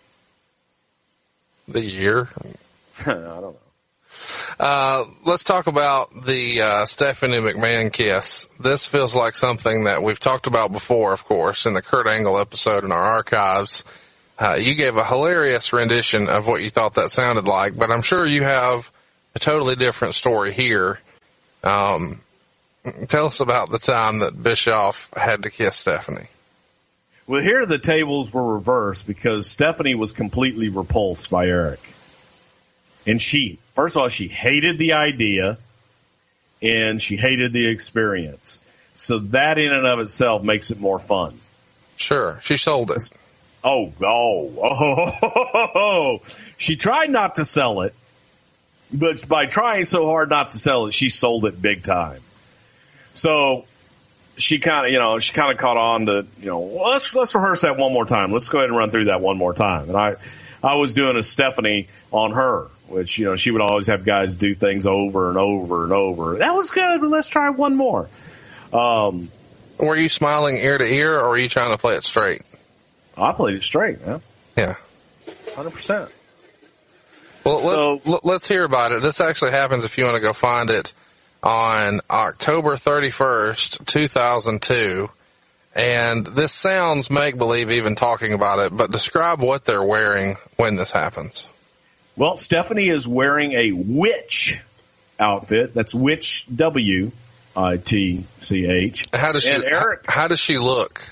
The year? I don't know. Uh, let's talk about the uh, Stephanie McMahon kiss. This feels like something that we've talked about before, of course, in the Kurt Angle episode in our archives. Uh, you gave a hilarious rendition of what you thought that sounded like, but I'm sure you have a totally different story here. Um, tell us about the time that Bischoff had to kiss Stephanie. Well, here the tables were reversed because Stephanie was completely repulsed by Eric. And she, first of all, she hated the idea and she hated the experience. So that in and of itself makes it more fun. Sure. She sold it. Oh, oh, oh, oh, oh. She tried not to sell it, but by trying so hard not to sell it, she sold it big time. So she kind of, you know, she kind of caught on to, you know, well, let's, let's rehearse that one more time. Let's go ahead and run through that one more time. And I, I was doing a Stephanie on her, which, you know, she would always have guys do things over and over and over. That was good, but let's try one more. Um, were you smiling ear to ear, or were you trying to play it straight? I played it straight, man. Yeah. one hundred percent. Well, let, so, let's hear about it. This actually happens, if you want to go find it, on October thirty-first, two thousand two. And this sounds make-believe even talking about it, but describe what they're wearing when this happens. Well, Stephanie is wearing a witch outfit. That's witch, W I T C H. How does she, and Eric, how, how does she look?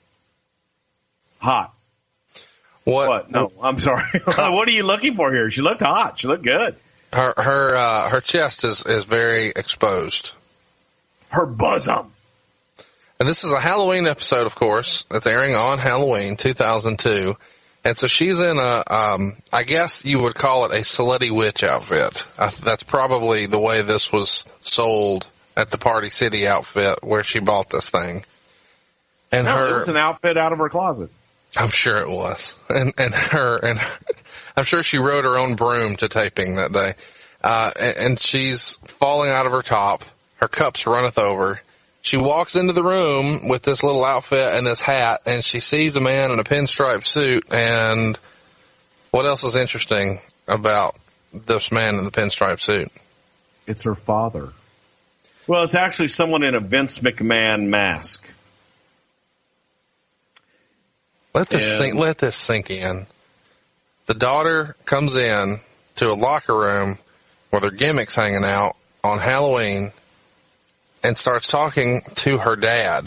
Hot. What? What? No, I'm sorry. What are you looking for here? She looked hot. She looked good. Her her uh, her chest is, is very exposed. Her bosom. And this is a Halloween episode, of course. It's airing on Halloween, two thousand two. And so she's in a, um, I guess you would call it a slutty witch outfit. I, that's probably the way this was sold at the Party City outfit where she bought this thing. And no, her, it was an outfit out of her closet. I'm sure it was. And, and her, and her, I'm sure she rode her own broom to taping that day. Uh, and, and she's falling out of her top. Her cups runneth over. She walks into the room with this little outfit and this hat, and she sees a man in a pinstripe suit. And what else is interesting about this man in the pinstripe suit? It's her father. Well, it's actually someone in a Vince McMahon mask. Let this and, sink, let this sink in. The daughter comes in to a locker room where their gimmick's hanging out on Halloween and starts talking to her dad.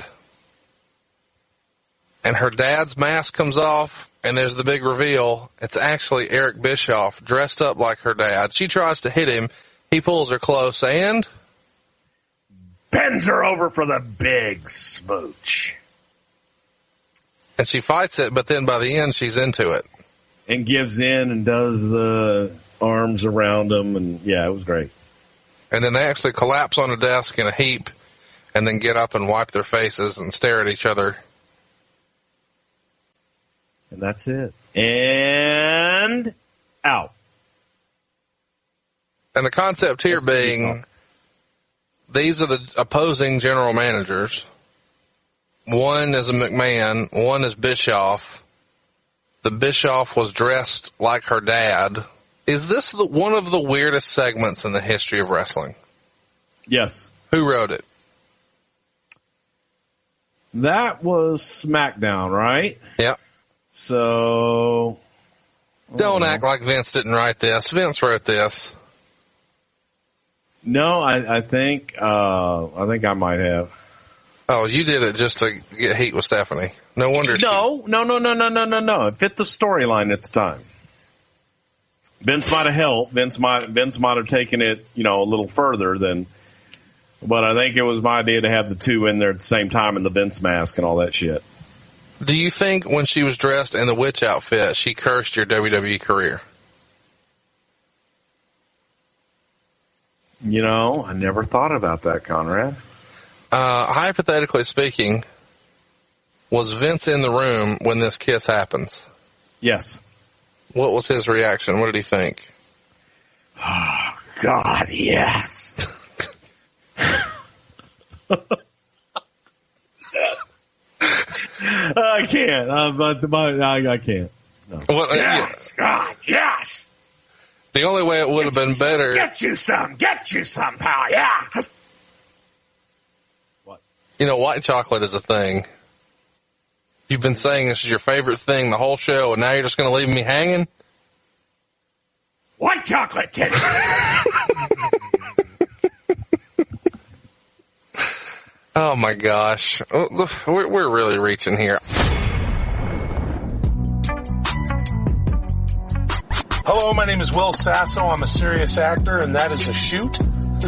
And her dad's mask comes off, and there's the big reveal. It's actually Eric Bischoff dressed up like her dad. She tries to hit him. He pulls her close and bends her over for the big smooch. And she fights it, but then by the end, she's into it. And gives in and does the arms around him, and yeah, it was great. And then they actually collapse on a desk in a heap and then get up and wipe their faces and stare at each other. And that's it. And out. And the concept here that's being these are the opposing general managers. One is a McMahon, one is Bischoff. The Bischoff was dressed like her dad. Is this the, one of the weirdest segments in the history of wrestling? Yes. Who wrote it? That was SmackDown, right? Yep. So... Don't act like Vince didn't write this. Vince wrote this. No, I, I think, uh, I think I might have. Oh, you did it just to get heat with Stephanie. No wonder. No, she... no, no, no, no, no, no, no. It fit the storyline at the time. Vince might have helped. Vince might, Vince might have taken it, you know, a little further than, but I think it was my idea to have the two in there at the same time in the Vince mask and all that shit. Do you think when she was dressed in the witch outfit, she cursed your W W E career? You know, I never thought about that, Conrad. Uh, hypothetically speaking, was Vince in the room when this kiss happens? Yes. What was his reaction? What did he think? God, yes. I can't. Uh, but, but I, I can't. No. Well, yes, God, yes. The only way it would have been better. Get you some. Get you some, pal. Yeah. What? You know, white chocolate is a thing. You've been saying this is your favorite thing the whole show, and now you're just going to leave me hanging? White chocolate, Teddy. Oh, my gosh. We're, we're really reaching here. Hello, my name is Will Sasso. I'm a serious actor, and that is a shoot.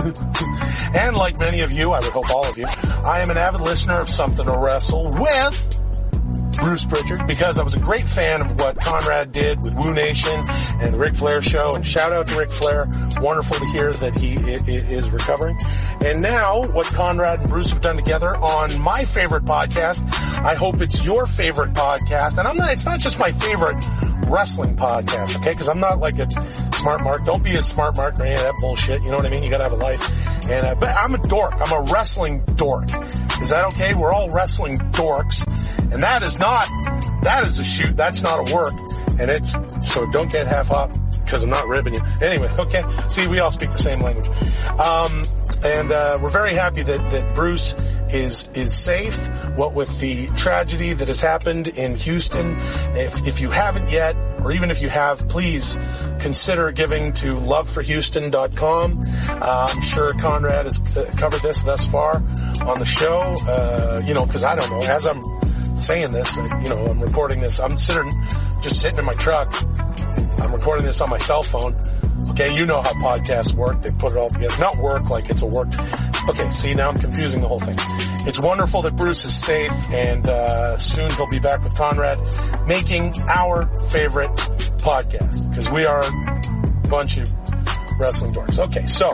And like many of you, I would hope all of you, I am an avid listener of Something to Wrestle with Bruce Pritchard, because I was a great fan of what Conrad did with Woo Nation and the Ric Flair show, and shout out to Ric Flair. Wonderful to hear that he is recovering. And now what Conrad and Bruce have done together on my favorite podcast, I hope it's your favorite podcast. And I'm not, it's not just my favorite wrestling podcast, okay? Because I'm not like a smart mark. Don't be a smart mark or any of that bullshit. You know what I mean? You gotta have a life. And, uh, but I'm a dork. I'm a wrestling dork. Is that okay? We're all wrestling dorks. And that is not, that is a shoot. That's not a work. And it's, so don't get half hot because I'm not ribbing you. Anyway, okay. See, we all speak the same language. Um, and, uh, we're very happy that, that Bruce is, is safe. What with the tragedy that has happened in Houston. If, if you haven't yet, or even if you have, please consider giving to love for houston dot com. Uh, I'm sure Conrad has covered this thus far on the show. Uh, you know, cause I don't know, as I'm saying this, you know, I'm recording this, I'm sitting, just sitting in my truck. I'm recording this on my cell phone. Okay, you know how podcasts work. They put it all together. Not work like it's a work. Okay, see, now I'm confusing the whole thing. It's wonderful that Bruce is safe, and uh soon he'll be back with Conrad making our favorite podcast, because we are a bunch of wrestling dorks. Okay, so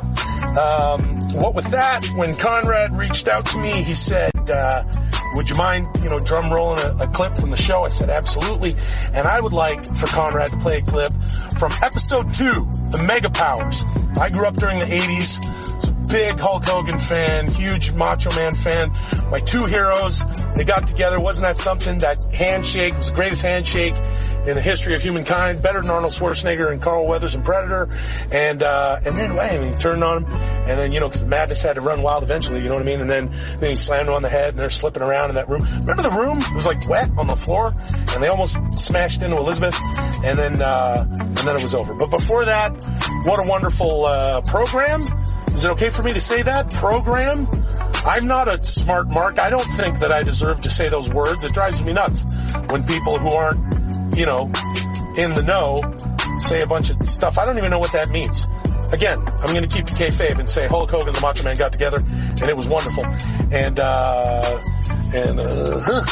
um what with that, when Conrad reached out to me, he said, uh would you mind, you know, drum rolling a, a clip from the show? I said, absolutely. And I would like for Conrad to play a clip from episode two, the Mega Powers. I grew up during the eighties. Was a big Hulk Hogan fan, huge Macho Man fan. My two heroes, they got together. Wasn't that something? That handshake was the greatest handshake in the history of humankind, better than Arnold Schwarzenegger and Carl Weathers and Predator. And, uh, and then, I mean, he turned on him. And then, you know, cause the madness had to run wild eventually, you know what I mean? And then, then he slammed him on the head, and they're slipping around in that room. Remember the room? It was like wet on the floor, and they almost smashed into Elizabeth. And then, uh, and then it was over. But before that, what a wonderful, uh, program. Is it okay for me to say that? Program? I'm not a smart mark. I don't think that I deserve to say those words. It drives me nuts when people who aren't, you know, in the know say a bunch of stuff. I don't even know what that means. Again, I'm going to keep the kayfabe and say Hulk Hogan and the Macho Man got together, and it was wonderful. And, uh, and, uh,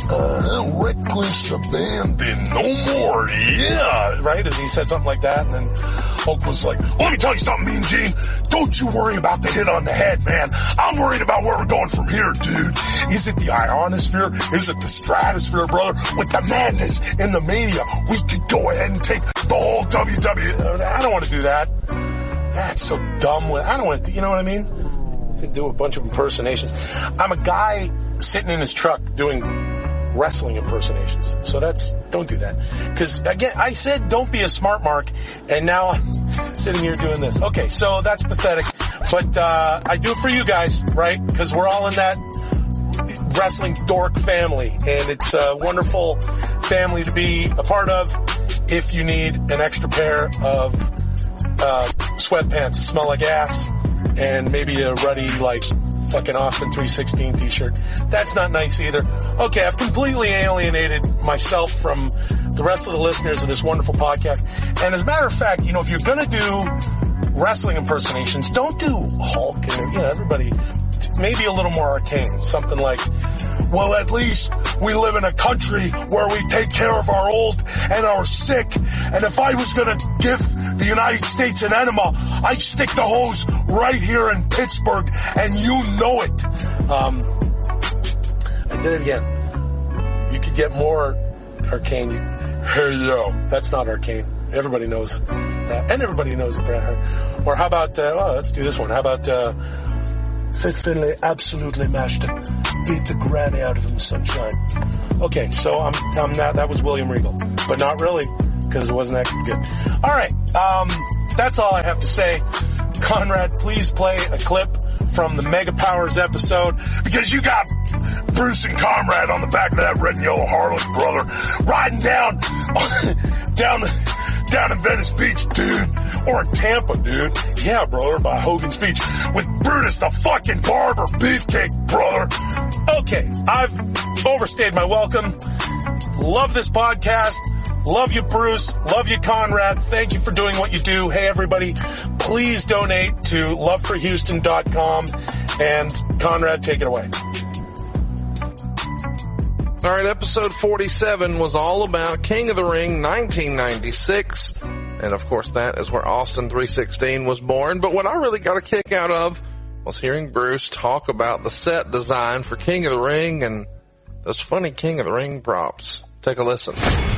uh, reckless abandon, no more, yeah, right? And he said something like that, and then Hulk was like, let me tell you something, Mean Gene, don't you worry about the hit on the head, man. I'm worried about where we're going from here, dude. Is it the ionosphere? Is it the stratosphere, brother? With the madness and the mania, we could go ahead and take the whole W W E. I don't want to do that. That's so dumb. I don't want to, you know what I mean? They do a bunch of impersonations. I'm a guy sitting in his truck doing wrestling impersonations. So that's, don't do that. Because, again, I said don't be a smart mark, and now I'm sitting here doing this. Okay, so that's pathetic. But uh I do it for you guys, right? Because we're all in that wrestling dork family, and it's a wonderful family to be a part of if you need an extra pair of uh sweatpants that smell like ass, and maybe a ruddy, like, fucking Austin three sixteen t-shirt. That's not nice either. Okay, I've completely alienated myself from the rest of the listeners of this wonderful podcast. And as a matter of fact, you know, if you're gonna do wrestling impersonations, don't do Hulk and, you know, everybody. Maybe a little more arcane. Something like, well, at least we live in a country where we take care of our old and our sick. And if I was going to give the United States an enema, I'd stick the hose right here in Pittsburgh, and you know it. Um, I did it again. You could get more arcane. You, hey, yo. That's not arcane. Everybody knows Uh, and everybody knows Bret Hart. Or how about, uh, oh, let's do this one. How about, uh, Fit Finlay absolutely mashed him. Beat the granny out of him, sunshine. Okay, so I'm, I'm not, that was William Regal. But not really, because it wasn't that good. All right, um, that's all I have to say. Conrad, please play a clip from the Mega Powers episode, because you got Bruce and Conrad on the back of that red and yellow Harley, brother, riding down, down the, down in Venice Beach, dude, or in Tampa, dude. Yeah, brother, by Hogan's Beach with Brutus the fucking barber, beefcake, brother. Okay, I've overstayed my welcome. Love this podcast. Love you, Bruce. Love you, Conrad. Thank you for doing what you do. Hey, everybody, please donate to love for houston dot com. And Conrad, take it away. All right, episode forty-seven was all about King of the Ring nineteen ninety-six. And, of course, that is where Austin three sixteen was born. But what I really got a kick out of was hearing Bruce talk about the set design for King of the Ring and those funny King of the Ring props. Take a listen.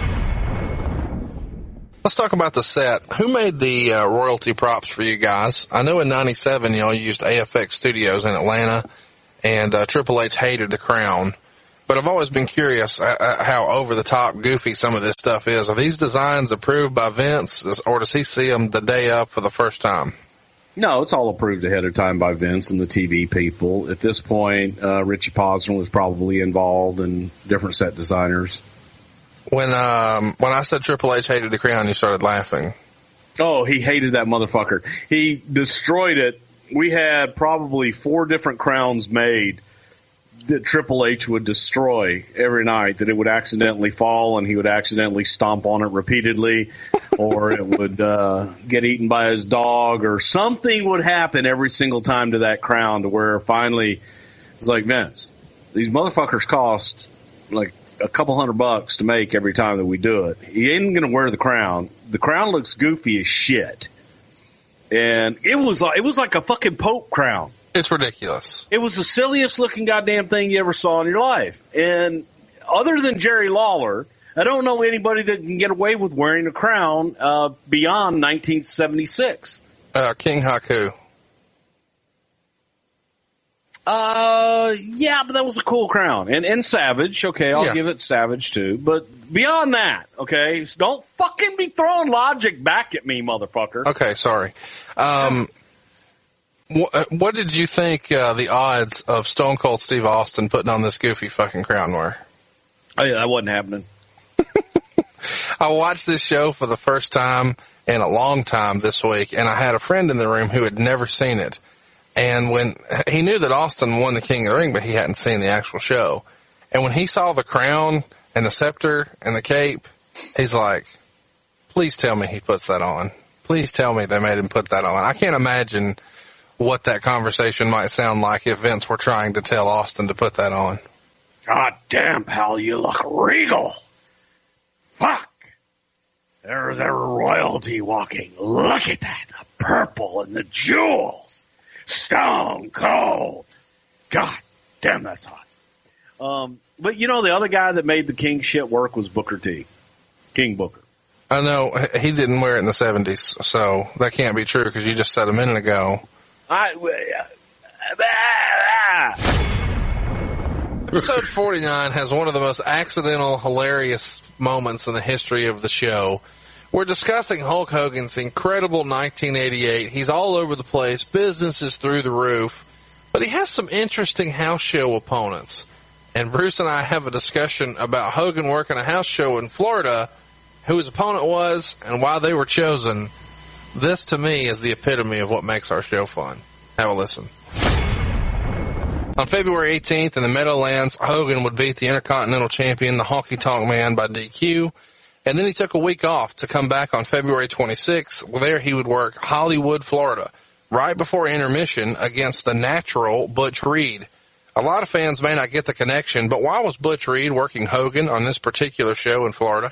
Let's talk about the set. Who made the uh, royalty props for you guys? I know in ninety-seven y'all used A F X Studios in Atlanta, and uh, Triple H hated the crown. But I've always been curious uh, how over-the-top goofy some of this stuff is. Are these designs approved by Vince, or does he see them the day up for the first time? No, it's all approved ahead of time by Vince and the T V people. At this point, uh, Richie Posner was probably involved and different set designers. When um when I said Triple H hated the crown, you started laughing. Oh, he hated that motherfucker. He destroyed it. We had probably four different crowns made that Triple H would destroy every night, that it would accidentally fall and he would accidentally stomp on it repeatedly, or it would uh get eaten by his dog, or something would happen every single time to that crown, to where finally it's like, Vince, these motherfuckers cost like a couple hundred bucks to make every time that we do it. He ain't going to wear the crown. The crown looks goofy as shit. And it was like, it was like a fucking Pope crown. It's ridiculous. It was the silliest looking goddamn thing you ever saw in your life. And other than Jerry Lawler, I don't know anybody that can get away with wearing a crown uh beyond nineteen seventy-six. Uh, King Haku. Uh, yeah, but that was a cool crown. And, and Savage, okay, I'll yeah. give it Savage too. But beyond that, okay, so don't fucking be throwing logic back at me, motherfucker. Okay, sorry. Um, wh- what did you think uh, the odds of Stone Cold Steve Austin putting on this goofy fucking crown were? Oh, yeah, that wasn't happening. I watched this show for the first time in a long time this week, and I had a friend in the room who had never seen it. And when he knew that Austin won the King of the Ring, but he hadn't seen the actual show. And when he saw the crown and the scepter and the cape, he's like, please tell me he puts that on. Please tell me they made him put that on. I can't imagine what that conversation might sound like if Vince were trying to tell Austin to put that on. God damn, pal, you look regal. Fuck. There's a royalty walking. Look at that. The purple and the jewels. Stone Cold. God damn, that's hot. Um, but you know, the other guy that made the King shit work was Booker T. King Booker. I know he didn't wear it in the seventies, so that can't be true because you just said a minute ago. I, uh, Episode forty-nine has one of the most accidental, hilarious moments in the history of the show. We're discussing Hulk Hogan's incredible nineteen eighty-eight. He's all over the place. Business is through the roof. But he has some interesting house show opponents. And Bruce and I have a discussion about Hogan working a house show in Florida, who his opponent was, and why they were chosen. This, to me, is the epitome of what makes our show fun. Have a listen. On February eighteenth in the Meadowlands, Hogan would beat the Intercontinental Champion, the Honky Tonk Man, by D Q. And then he took a week off to come back on February twenty-sixth. There he would work Hollywood, Florida, right before intermission against the natural Butch Reed. A lot of fans may not get the connection, but why was Butch Reed working Hogan on this particular show in Florida?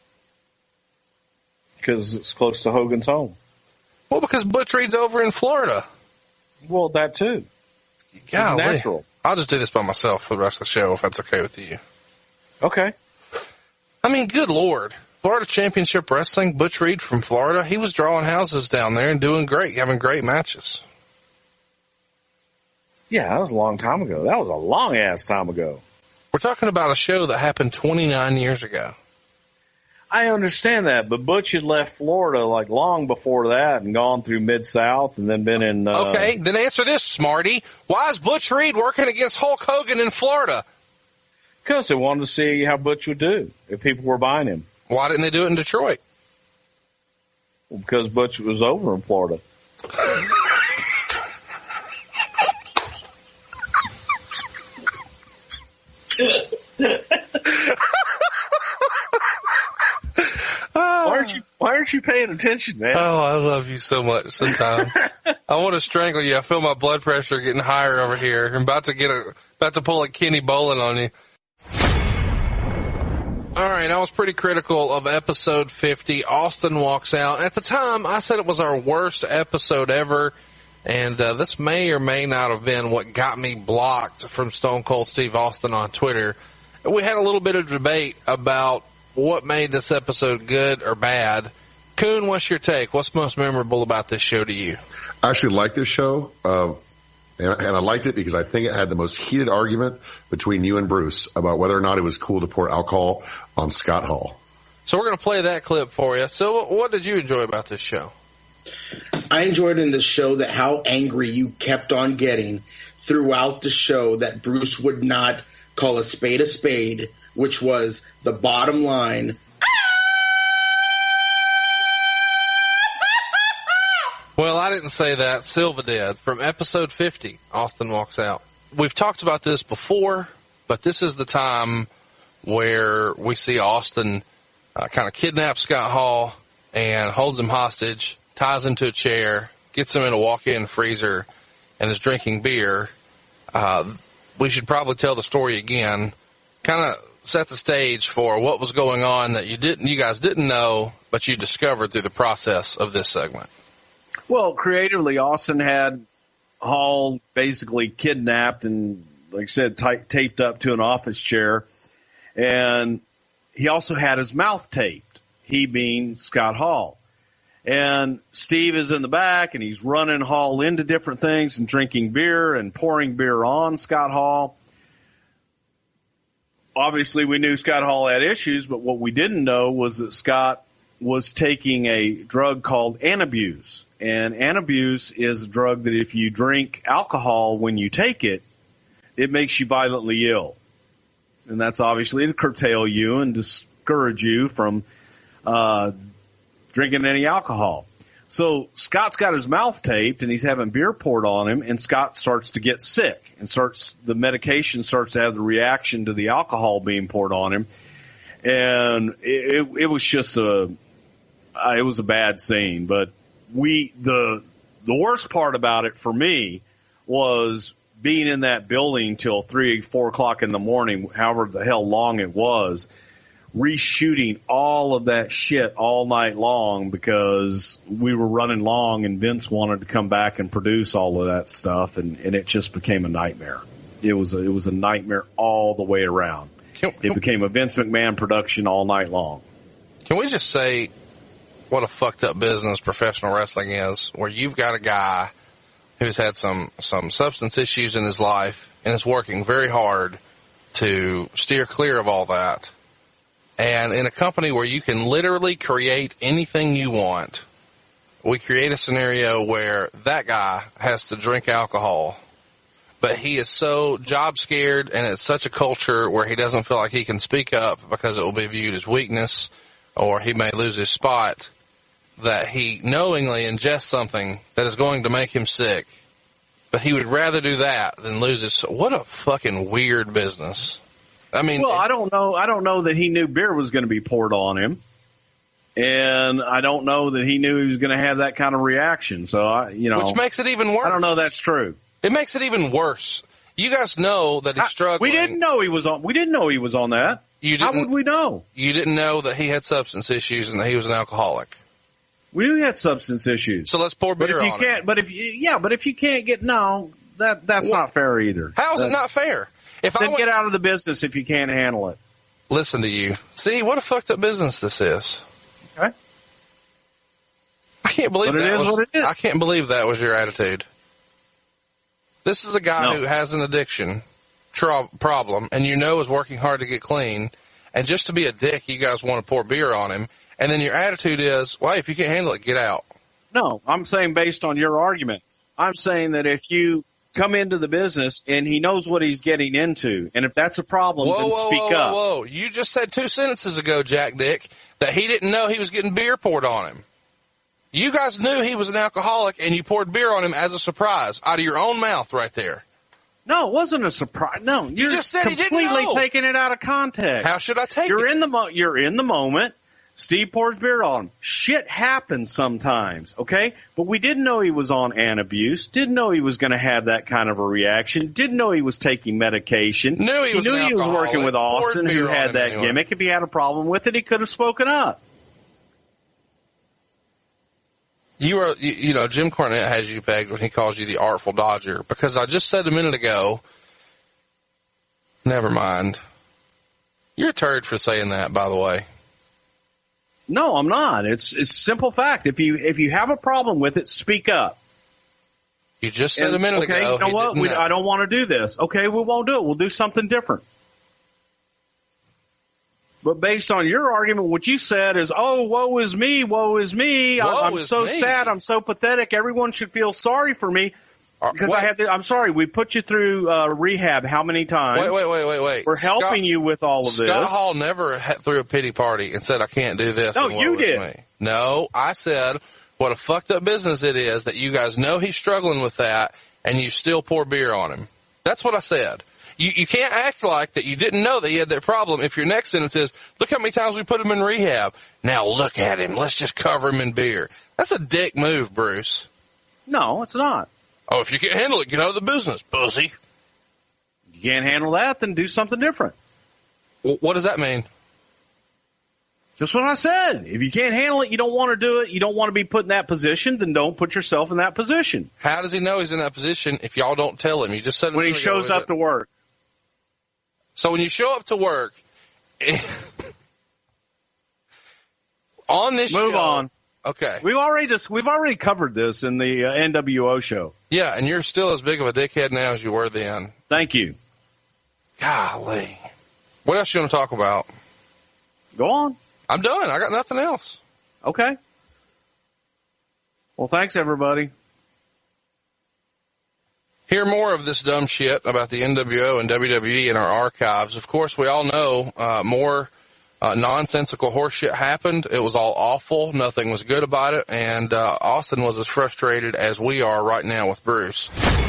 Because it's close to Hogan's home. Well, because Butch Reed's over in Florida. Well, that too. Golly. It's natural. I'll just do this by myself for the rest of the show if that's okay with you. Okay. I mean, good Lord. Florida Championship Wrestling, Butch Reed from Florida, he was drawing houses down there and doing great, having great matches. Yeah, that was a long time ago. That was a long ass time ago. We're talking about a show that happened twenty-nine years ago. I understand that, but Butch had left Florida like long before that and gone through Mid-South and then been in... Uh, okay, then answer this, Smarty. Why is Butch Reed working against Hulk Hogan in Florida? Because they wanted to see how Butch would do if people were buying him. Why didn't they do it in Detroit? Well, because Butch was over in Florida. Why aren't you Why aren't you paying attention, man? Oh, I love you so much sometimes. I want to strangle you. I feel my blood pressure getting higher over here. I'm about to get a about to pull a Kenny Bolin on you. All right, I was pretty critical of episode fifty. Austin walks out. At the time, I said it was our worst episode ever, and uh, this may or may not have been what got me blocked from Stone Cold Steve Austin on Twitter. We had a little bit of debate about what made this episode good or bad. Coon, what's your take? What's most memorable about this show to you? I actually like this show, uh, and, and I liked it because I think it had the most heated argument between you and Bruce about whether or not it was cool to pour alcohol on Scott Hall. So we're going to play that clip for you. So what did you enjoy about this show? I enjoyed in this show that how angry you kept on getting throughout the show that Bruce would not call a spade a spade, which was the bottom line. Well, I didn't say that. Silva did. From episode fifty, Austin walks out. We've talked about this before, but this is the time where we see Austin uh, kind of kidnap Scott Hall and holds him hostage, ties him to a chair, gets him in a walk-in freezer, and is drinking beer. Uh, we should probably tell the story again, kind of set the stage for what was going on that you didn't, you guys didn't know, but you discovered through the process of this segment. Well, creatively, Austin had Hall basically kidnapped and, like I said, t- taped up to an office chair. And he also had his mouth taped, he being Scott Hall. And Steve is in the back, and he's running Hall into different things and drinking beer and pouring beer on Scott Hall. Obviously, we knew Scott Hall had issues, but what we didn't know was that Scott was taking a drug called Antabuse. And Antabuse is a drug that if you drink alcohol when you take it, it makes you violently ill. And that's obviously to curtail you and discourage you from uh drinking any alcohol. So Scott's got his mouth taped and he's having beer poured on him, and Scott starts to get sick and starts, the medication starts to have the reaction to the alcohol being poured on him. And it, it, it was just a, uh, it was a bad scene, but we, the, the worst part about it for me was being in that building till three, four o'clock in the morning, however the hell long it was, reshooting all of that shit all night long because we were running long and Vince wanted to come back and produce all of that stuff, and, and it just became a nightmare. It was a, it was a nightmare all the way around. It became a Vince McMahon production all night long. Can we just say what a fucked up business professional wrestling is, where you've got a guy who's had some, some substance issues in his life and is working very hard to steer clear of all that. And in a company where you can literally create anything you want, we create a scenario where that guy has to drink alcohol, but he is so job scared, and it's such a culture where he doesn't feel like he can speak up because it will be viewed as weakness or he may lose his spot, that he knowingly ingests something that is going to make him sick. But he would rather do that than lose his... What a fucking weird business. I mean, well, I don't know. I don't know that he knew beer was going to be poured on him, and I don't know that he knew he was going to have that kind of reaction. So, I, you know, which makes it even worse. I don't know that's true. It makes it even worse. You guys know that he's struggling. We didn't know he was on. We didn't know he was on that. You How would we know? You didn't know that he had substance issues and that he was an alcoholic. We knew he had substance issues. So let's pour beer but if you on can't, him. But if you, yeah, but if you can't get no, that that's well, not fair either. How is that, it not fair? If then I went, get out of the business if you can't handle it. listen to you. See what a fucked up business this is. Okay. I can't believe But it that is was, what it is. I can't believe that was your attitude. This is a guy No. who has an addiction tro- problem, and you know is working hard to get clean, and just to be a dick, you guys want to pour beer on him, and then your attitude is, well, if you can't handle it, get out. No, I'm saying based on your argument. I'm saying that if you come into the business and he knows what he's getting into, and if that's a problem, Whoa, then whoa, speak whoa, up. whoa, whoa. You just said two sentences ago, Jack Dick, that he didn't know he was getting beer poured on him. You guys knew he was an alcoholic, and you poured beer on him as a surprise, out of your own mouth right there. No, it wasn't a surprise. No, you're just said he didn't completely know. taking it out of context. How should I take you're it? In the mo- you're in the moment. Steve pours beer on him. Shit happens sometimes, okay? But we didn't know he was on Antabuse. Didn't know he was going to have that kind of a reaction. Didn't know he was taking medication. Knew he was knew an he was working with alcoholic. Austin, Poured who beer on had him that anyway. gimmick. If he had a problem with it, he could have spoken up. You are, you, you know, Jim Cornette has you pegged when he calls you the Artful Dodger, because I just said a minute ago, never mind. You're a turd for saying that, by the way. No, I'm not. It's it's simple fact. If you if you have a problem with it, speak up. You just said And, a minute okay, ago. you know he what? didn't We, know. I don't want to do this. Okay, we won't do it. We'll do something different. But based on your argument, what you said is, oh, woe is me, woe is me. I- Woe I'm is so me. sad. I'm so pathetic. Everyone should feel sorry for me because I wait. have to. I'm sorry. We put you through uh, rehab how many times? Wait, wait, wait, wait, wait. We're helping Scott- you with all of Scott this. Hall never ha- threw a pity party and said, I can't do this. No, and woe you is did. me. No, I said, what a fucked up business it is that you guys know he's struggling with that and you still pour beer on him. That's what I said. You, you can't act like that you didn't know that he had that problem if your next sentence is, look how many times we put him in rehab. Now look at him. Let's just cover him in beer. That's a dick move, Bruce. No, it's not. Oh, if you can't handle it, get out of the business, pussy. You can't handle that, then do something different. W- what does that mean? Just what I said. If you can't handle it, you don't want to do it, you don't want to be put in that position, then don't put yourself in that position. How does he know he's in that position if y'all don't tell him? You just said it When he a minute ago, shows is up it- to work. So when you show up to work on this Move show, on. Okay. We've already just we've already covered this in the uh, N W O show. Yeah, and you're still as big of a dickhead now as you were then. Thank you. Golly. What else you want to talk about? Go on. I'm done. I got nothing else. Okay. Well, thanks everybody. Hear more of this dumb shit about the N W O and W W E in our archives. Of course, we all know uh, more uh, nonsensical horse shit happened. It was all awful. Nothing was good about it. And uh, Austin was as frustrated as we are right now with Bruce.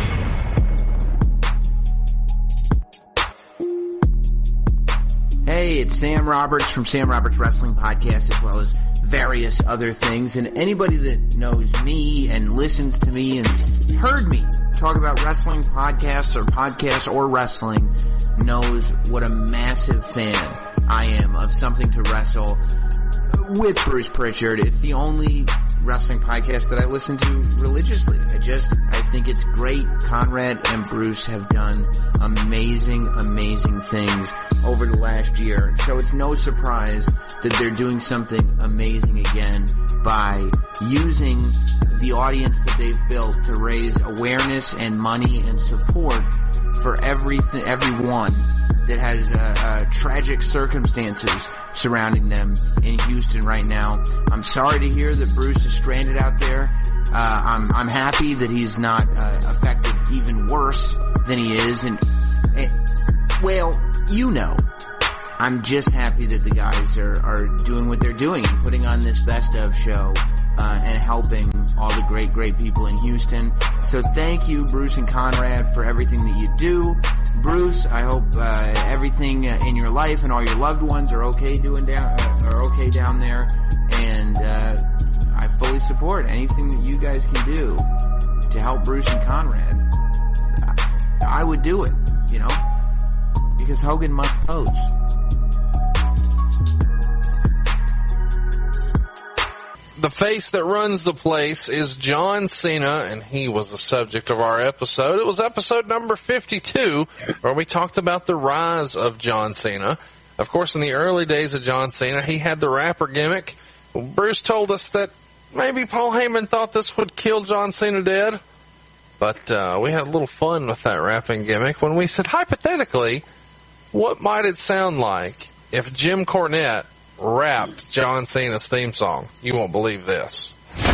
Hey, it's Sam Roberts from Sam Roberts Wrestling Podcast, as well as various other things. And anybody that knows me and listens to me and heard me talk about wrestling podcasts or podcasts or wrestling knows what a massive fan I am of Something to Wrestle with Bruce Pritchard. It's the only wrestling podcast that I listen to religiously. I just, I think it's great. Conrad and Bruce have done amazing, amazing things over the last year. So it's no surprise that they're doing something amazing again by using the audience that they've built to raise awareness and money and support for everything, everyone that has uh, uh, tragic circumstances surrounding them in Houston right now. I'm sorry to hear that Bruce is stranded out there. Uh, I'm I'm happy that he's not uh, affected even worse than he is. And, and well, you know, I'm just happy that the guys are are doing what they're doing and putting on this best of show uh, and helping all the great great people in Houston. So thank you, Bruce and Conrad, for everything that you do. Bruce, I hope uh, everything uh, in your life and all your loved ones are okay doing down uh, are okay down there, and uh, I fully support anything that you guys can do to help Bruce and Conrad. I, I would do it, you know, because Hogan must pose. The face that runs the place is John Cena, and he was the subject of our episode. It was episode number fifty-two, where we talked about the rise of John Cena. Of course, in the early days of John Cena, he had the rapper gimmick. Bruce told us that maybe Paul Heyman thought this would kill John Cena dead. But uh, we had a little fun with that rapping gimmick when we said, hypothetically, what might it sound like if Jim Cornette rapped John Cena's theme song? You won't believe this.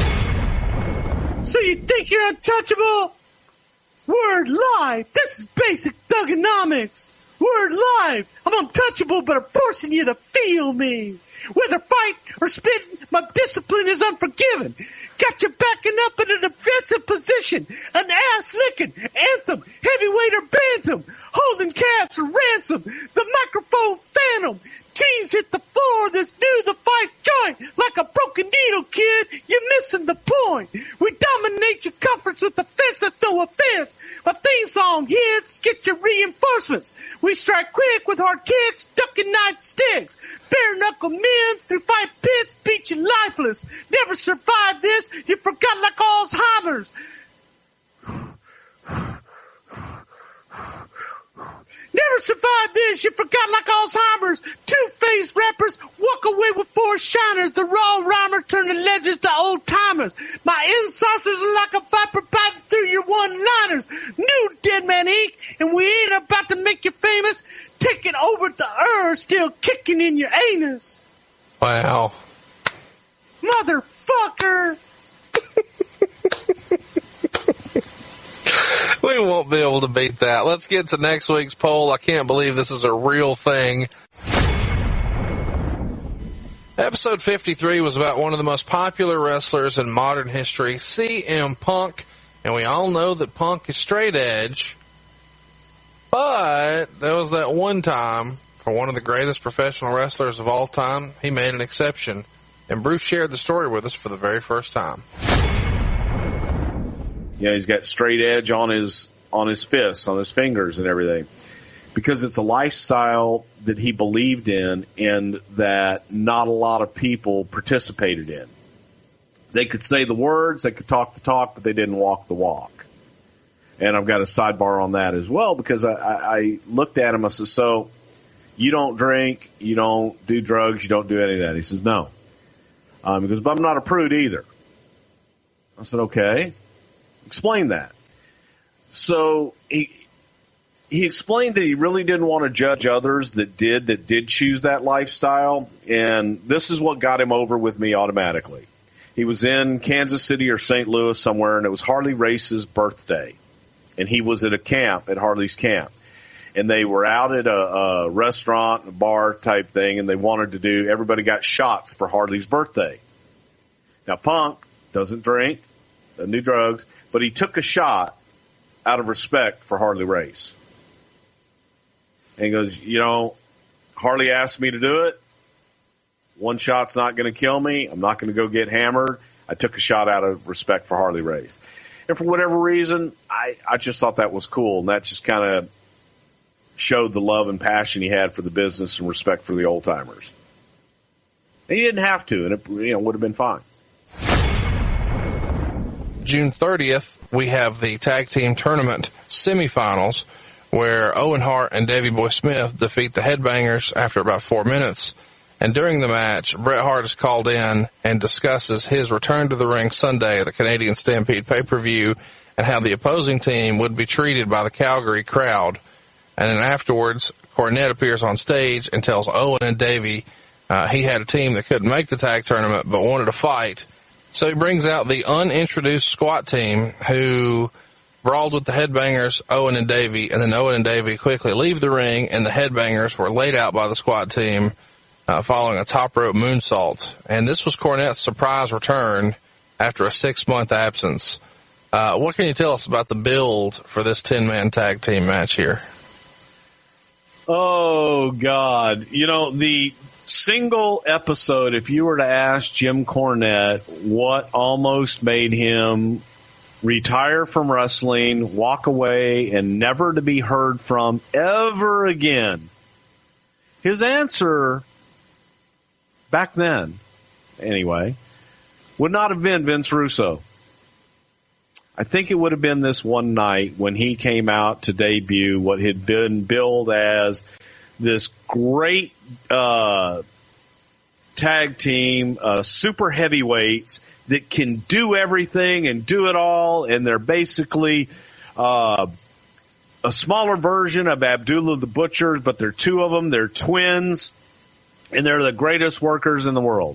So you think you're untouchable? Word live. This is basic thugonomics. Word live. I'm untouchable, but I'm forcing you to feel me. Whether fight or spitting, my discipline is unforgiving. Got you backing up in an defensive position. An ass-licking anthem, heavyweight or bantam. Holding caps or ransom. The microphone phantom. Teams hit the floor, this new the fight joint. Like a broken needle, kid, you're missing the point. We dominate your comforts with offense, that's no offense. My theme song hits, get your reinforcements. We strike quick with hard kicks, ducking night sticks. Bare knuckle men through fight pits, beat you lifeless. Never survived this, you forgot like Alzheimer's. Never survived this, you forgot like Alzheimer's. Two-faced rappers walk away with four shiners. The raw rhymer turning legends to old-timers. My incisors are like a viper biting through your one-liners. New Dead Man Incorporated, and we ain't about to make you famous. Taking over the earth, still kicking in your anus. Wow. Motherfucker. We won't be able to beat that. Let's get to next week's poll. I can't believe this is a real thing. Episode fifty-three was about one of the most popular wrestlers in modern history, C M Punk. And we all know that Punk is straight edge. But there was that one time, for one of the greatest professional wrestlers of all time, he made an exception. And Bruce shared the story with us for the very first time. Yeah, he's got straight edge on his on his fists, on his fingers and everything. Because it's a lifestyle that he believed in and that not a lot of people participated in. They could say the words, they could talk the talk, but they didn't walk the walk. And I've got a sidebar on that as well because I, I, I looked at him, I said, so you don't drink, you don't do drugs, you don't do any of that. He says, no. Um, he goes, but I'm not a prude either. I said, okay. Explain that. So he he explained that he really didn't want to judge others that did that did choose that lifestyle, and this is what got him over with me automatically. He was in Kansas City or Saint Louis somewhere, and it was Harley Race's birthday, and he was at a camp at Harley's camp, and they were out at a, a restaurant, a bar type thing, and they wanted to do. Everybody got shots for Harley's birthday. Now Punk doesn't drink, doesn't do drugs. But he took a shot out of respect for Harley Race. And he goes, you know, Harley asked me to do it. One shot's not going to kill me. I'm not going to go get hammered. I took a shot out of respect for Harley Race. And for whatever reason, I, I just thought that was cool. And that just kind of showed the love and passion he had for the business and respect for the old timers. And he didn't have to, and it you know would have been fine. June thirtieth, we have the tag team tournament semifinals where Owen Hart and Davey Boy Smith defeat the Headbangers after about four minutes. And during the match, Bret Hart is called in and discusses his return to the ring Sunday at the Canadian Stampede pay-per-view and how the opposing team would be treated by the Calgary crowd. And then afterwards, Cornette appears on stage and tells Owen and Davey uh, he had a team that couldn't make the tag tournament but wanted to fight. So he brings out the unintroduced squat team who brawled with the Headbangers, Owen and Davey, and then Owen and Davey quickly leave the ring, and the Headbangers were laid out by the squat team uh, following a top rope moonsault. And this was Cornette's surprise return after a six-month absence. Uh, what can you tell us about the build for this ten-man tag team match here? Oh, God. You know, the single episode, if you were to ask Jim Cornette what almost made him retire from wrestling, walk away, and never to be heard from ever again, his answer back then, anyway, would not have been Vince Russo. I think it would have been this one night when he came out to debut what had been billed as this great uh, tag team, uh, super heavyweights that can do everything and do it all, and they're basically uh, a smaller version of Abdullah the Butcher, but they're two of them. They're twins, and they're the greatest workers in the world.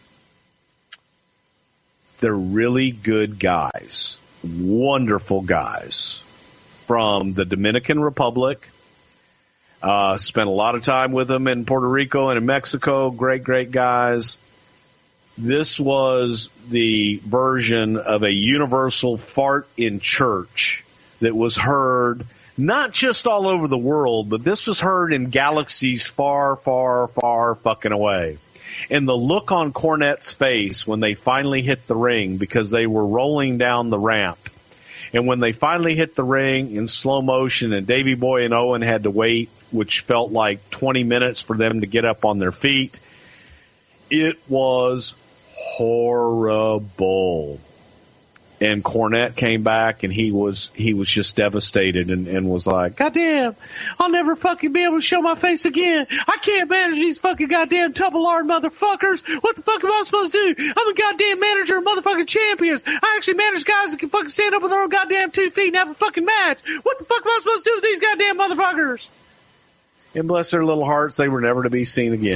They're really good guys, wonderful guys from the Dominican Republic. Uh, spent a lot of time with them in Puerto Rico and in Mexico. Great, great guys. This was the version of a universal fart in church that was heard not just all over the world, but this was heard in galaxies far, far, far fucking away. And the look on Cornette's face when they finally hit the ring, because they were rolling down the ramp. And when they finally hit the ring in slow motion and Davey Boy and Owen had to wait, which felt like twenty minutes for them to get up on their feet, it was horrible. And Cornette came back and he was, he was just devastated and, and was like, goddamn, I'll never fucking be able to show my face again. I can't manage these fucking goddamn Tupperware motherfuckers. What the fuck am I supposed to do? I'm a goddamn manager of motherfucking champions. I actually manage guys that can fucking stand up with their own goddamn two feet and have a fucking match. What the fuck am I supposed to do with these goddamn motherfuckers? And bless their little hearts, they were never to be seen again.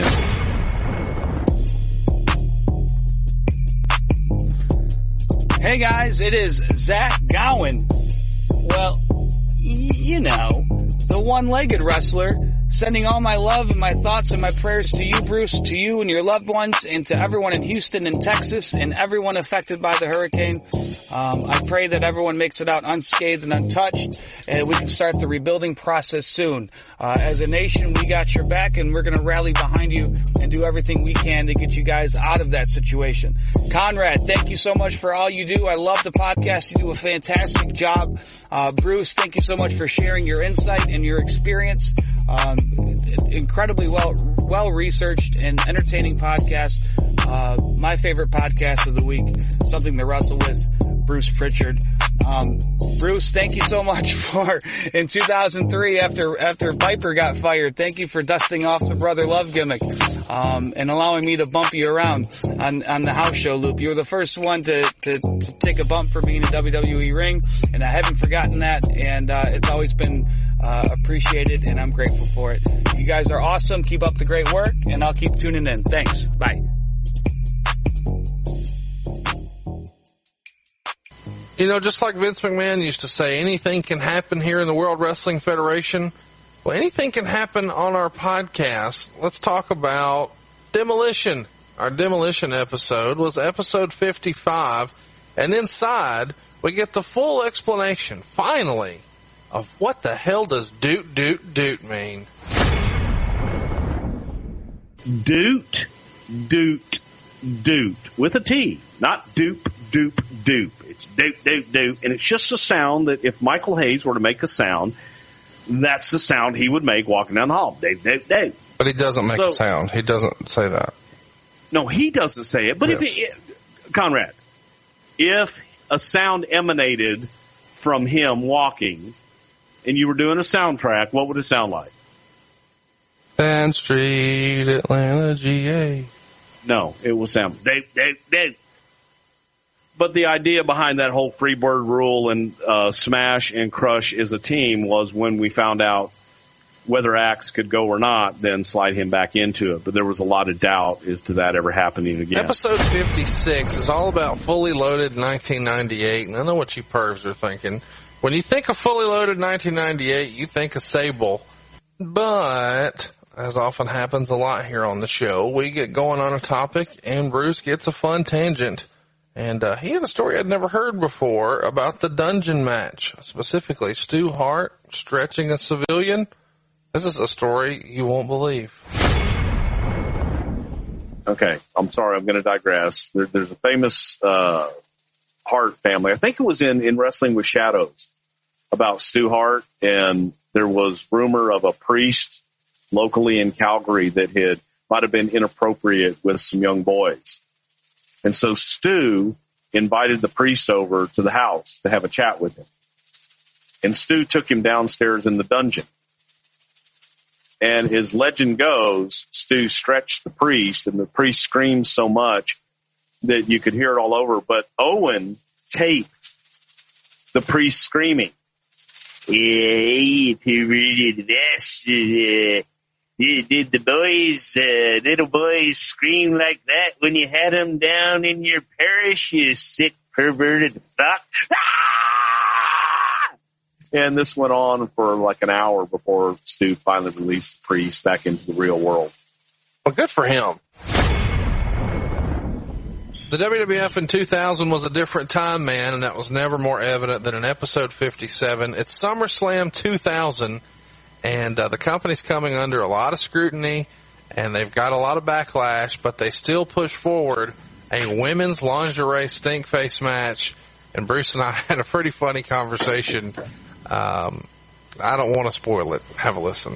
Hey guys, it is Zach Gowen. Well, y- you know, the one-legged wrestler, sending all my love and my thoughts and my prayers to you, Bruce, to you and your loved ones, and to everyone in Houston and Texas and everyone affected by the hurricane. Um, I pray that everyone makes it out unscathed and untouched, and we can start the rebuilding process soon. Uh, as a nation, we got your back, and we're going to rally behind you and do everything we can to get you guys out of that situation. Conrad, thank you so much for all you do. I love the podcast. You do a fantastic job. Uh, Bruce, thank you so much for sharing your insight and your experience. Um, incredibly well, well researched and entertaining podcast. Uh, my favorite podcast of the week, Something to Wrestle With, Bruce Pritchard. Um, Bruce, thank you so much for, in two thousand three, after, after Viper got fired, thank you for dusting off the Brother Love gimmick, um, and allowing me to bump you around on, on the house show loop. You were the first one to, to, to take a bump for me in a W W E ring, and I haven't forgotten that, and, uh, it's always been, uh, appreciated, and I'm grateful for it. You guys are awesome. Keep up the great work, and I'll keep tuning in. Thanks. Bye. You know, just like Vince McMahon used to say, anything can happen here in the World Wrestling Federation. Well, anything can happen on our podcast. Let's talk about Demolition. Our Demolition episode was episode fifty-five, and inside we get the full explanation, finally, of what the hell does doot doot doot mean. Doot, doot, doot, with a T, not doop, doop, doop. It's doot, doot, doot, and it's just a sound that if Michael Hayes were to make a sound, that's the sound he would make walking down the hall. Doot, doot, doot. But he doesn't make so, a sound. He doesn't say that. No, he doesn't say it. But yes. if it, Conrad, if a sound emanated from him walking, and you were doing a soundtrack, what would it sound like? Band Street, Atlanta, G A. No, it will sound doot, doot, doot. But the idea behind that whole Freebird rule and uh, Smash and Crush as a team was when we found out whether Axe could go or not, then slide him back into it. But there was a lot of doubt as to that ever happening again. Episode fifty-six is all about Fully Loaded nineteen ninety-eight, and I know what you pervs are thinking. When you think of Fully Loaded nineteen ninety-eight, you think of Sable. But, as often happens a lot here on the show, we get going on a topic, and Bruce gets a fun tangent. And uh, he had a story I'd never heard before about the dungeon match, specifically Stu Hart stretching a civilian. This is a story you won't believe. Okay, I'm sorry, I'm going to digress. There, there's a famous uh, Hart family. I think it was in, in Wrestling with Shadows about Stu Hart, and there was rumor of a priest locally in Calgary that had might have been inappropriate with some young boys. And so Stu invited the priest over to the house to have a chat with him. And Stu took him downstairs in the dungeon. And as legend goes, Stu stretched the priest, and the priest screamed so much that you could hear it all over. But Owen taped the priest screaming. Yeah, did the boys, uh, little boys scream like that when you had them down in your parish, you sick, perverted fuck? Ah! And this went on for like an hour before Stu finally released the priest back into the real world. Well, good for him. The W W F in two thousand was a different time, man, and that was never more evident than in episode fifty-seven. It's SummerSlam two thousand. And uh, the company's coming under a lot of scrutiny, and they've got a lot of backlash, but they still push forward a women's lingerie stink face match. And Bruce and I had a pretty funny conversation. Um, I don't want to spoil it. Have a listen.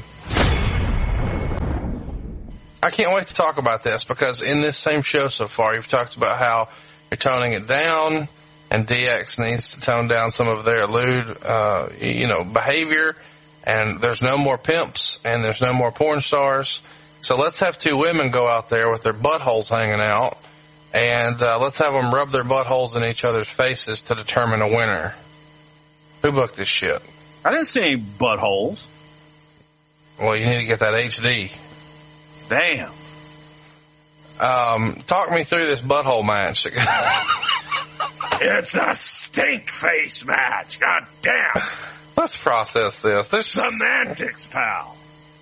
I can't wait to talk about this, because in this same show so far, you've talked about how you're toning it down, and D X needs to tone down some of their lewd, uh, you know, behavior. And there's no more pimps, and there's no more porn stars. So let's have two women go out there with their buttholes hanging out, and uh, let's have them rub their buttholes in each other's faces to determine a winner. Who booked this shit? I didn't see any buttholes. Well, you need to get that H D. Damn. Um, talk me through this butthole match. It's a stink face match. God damn. Let's process this. There's semantics, pal.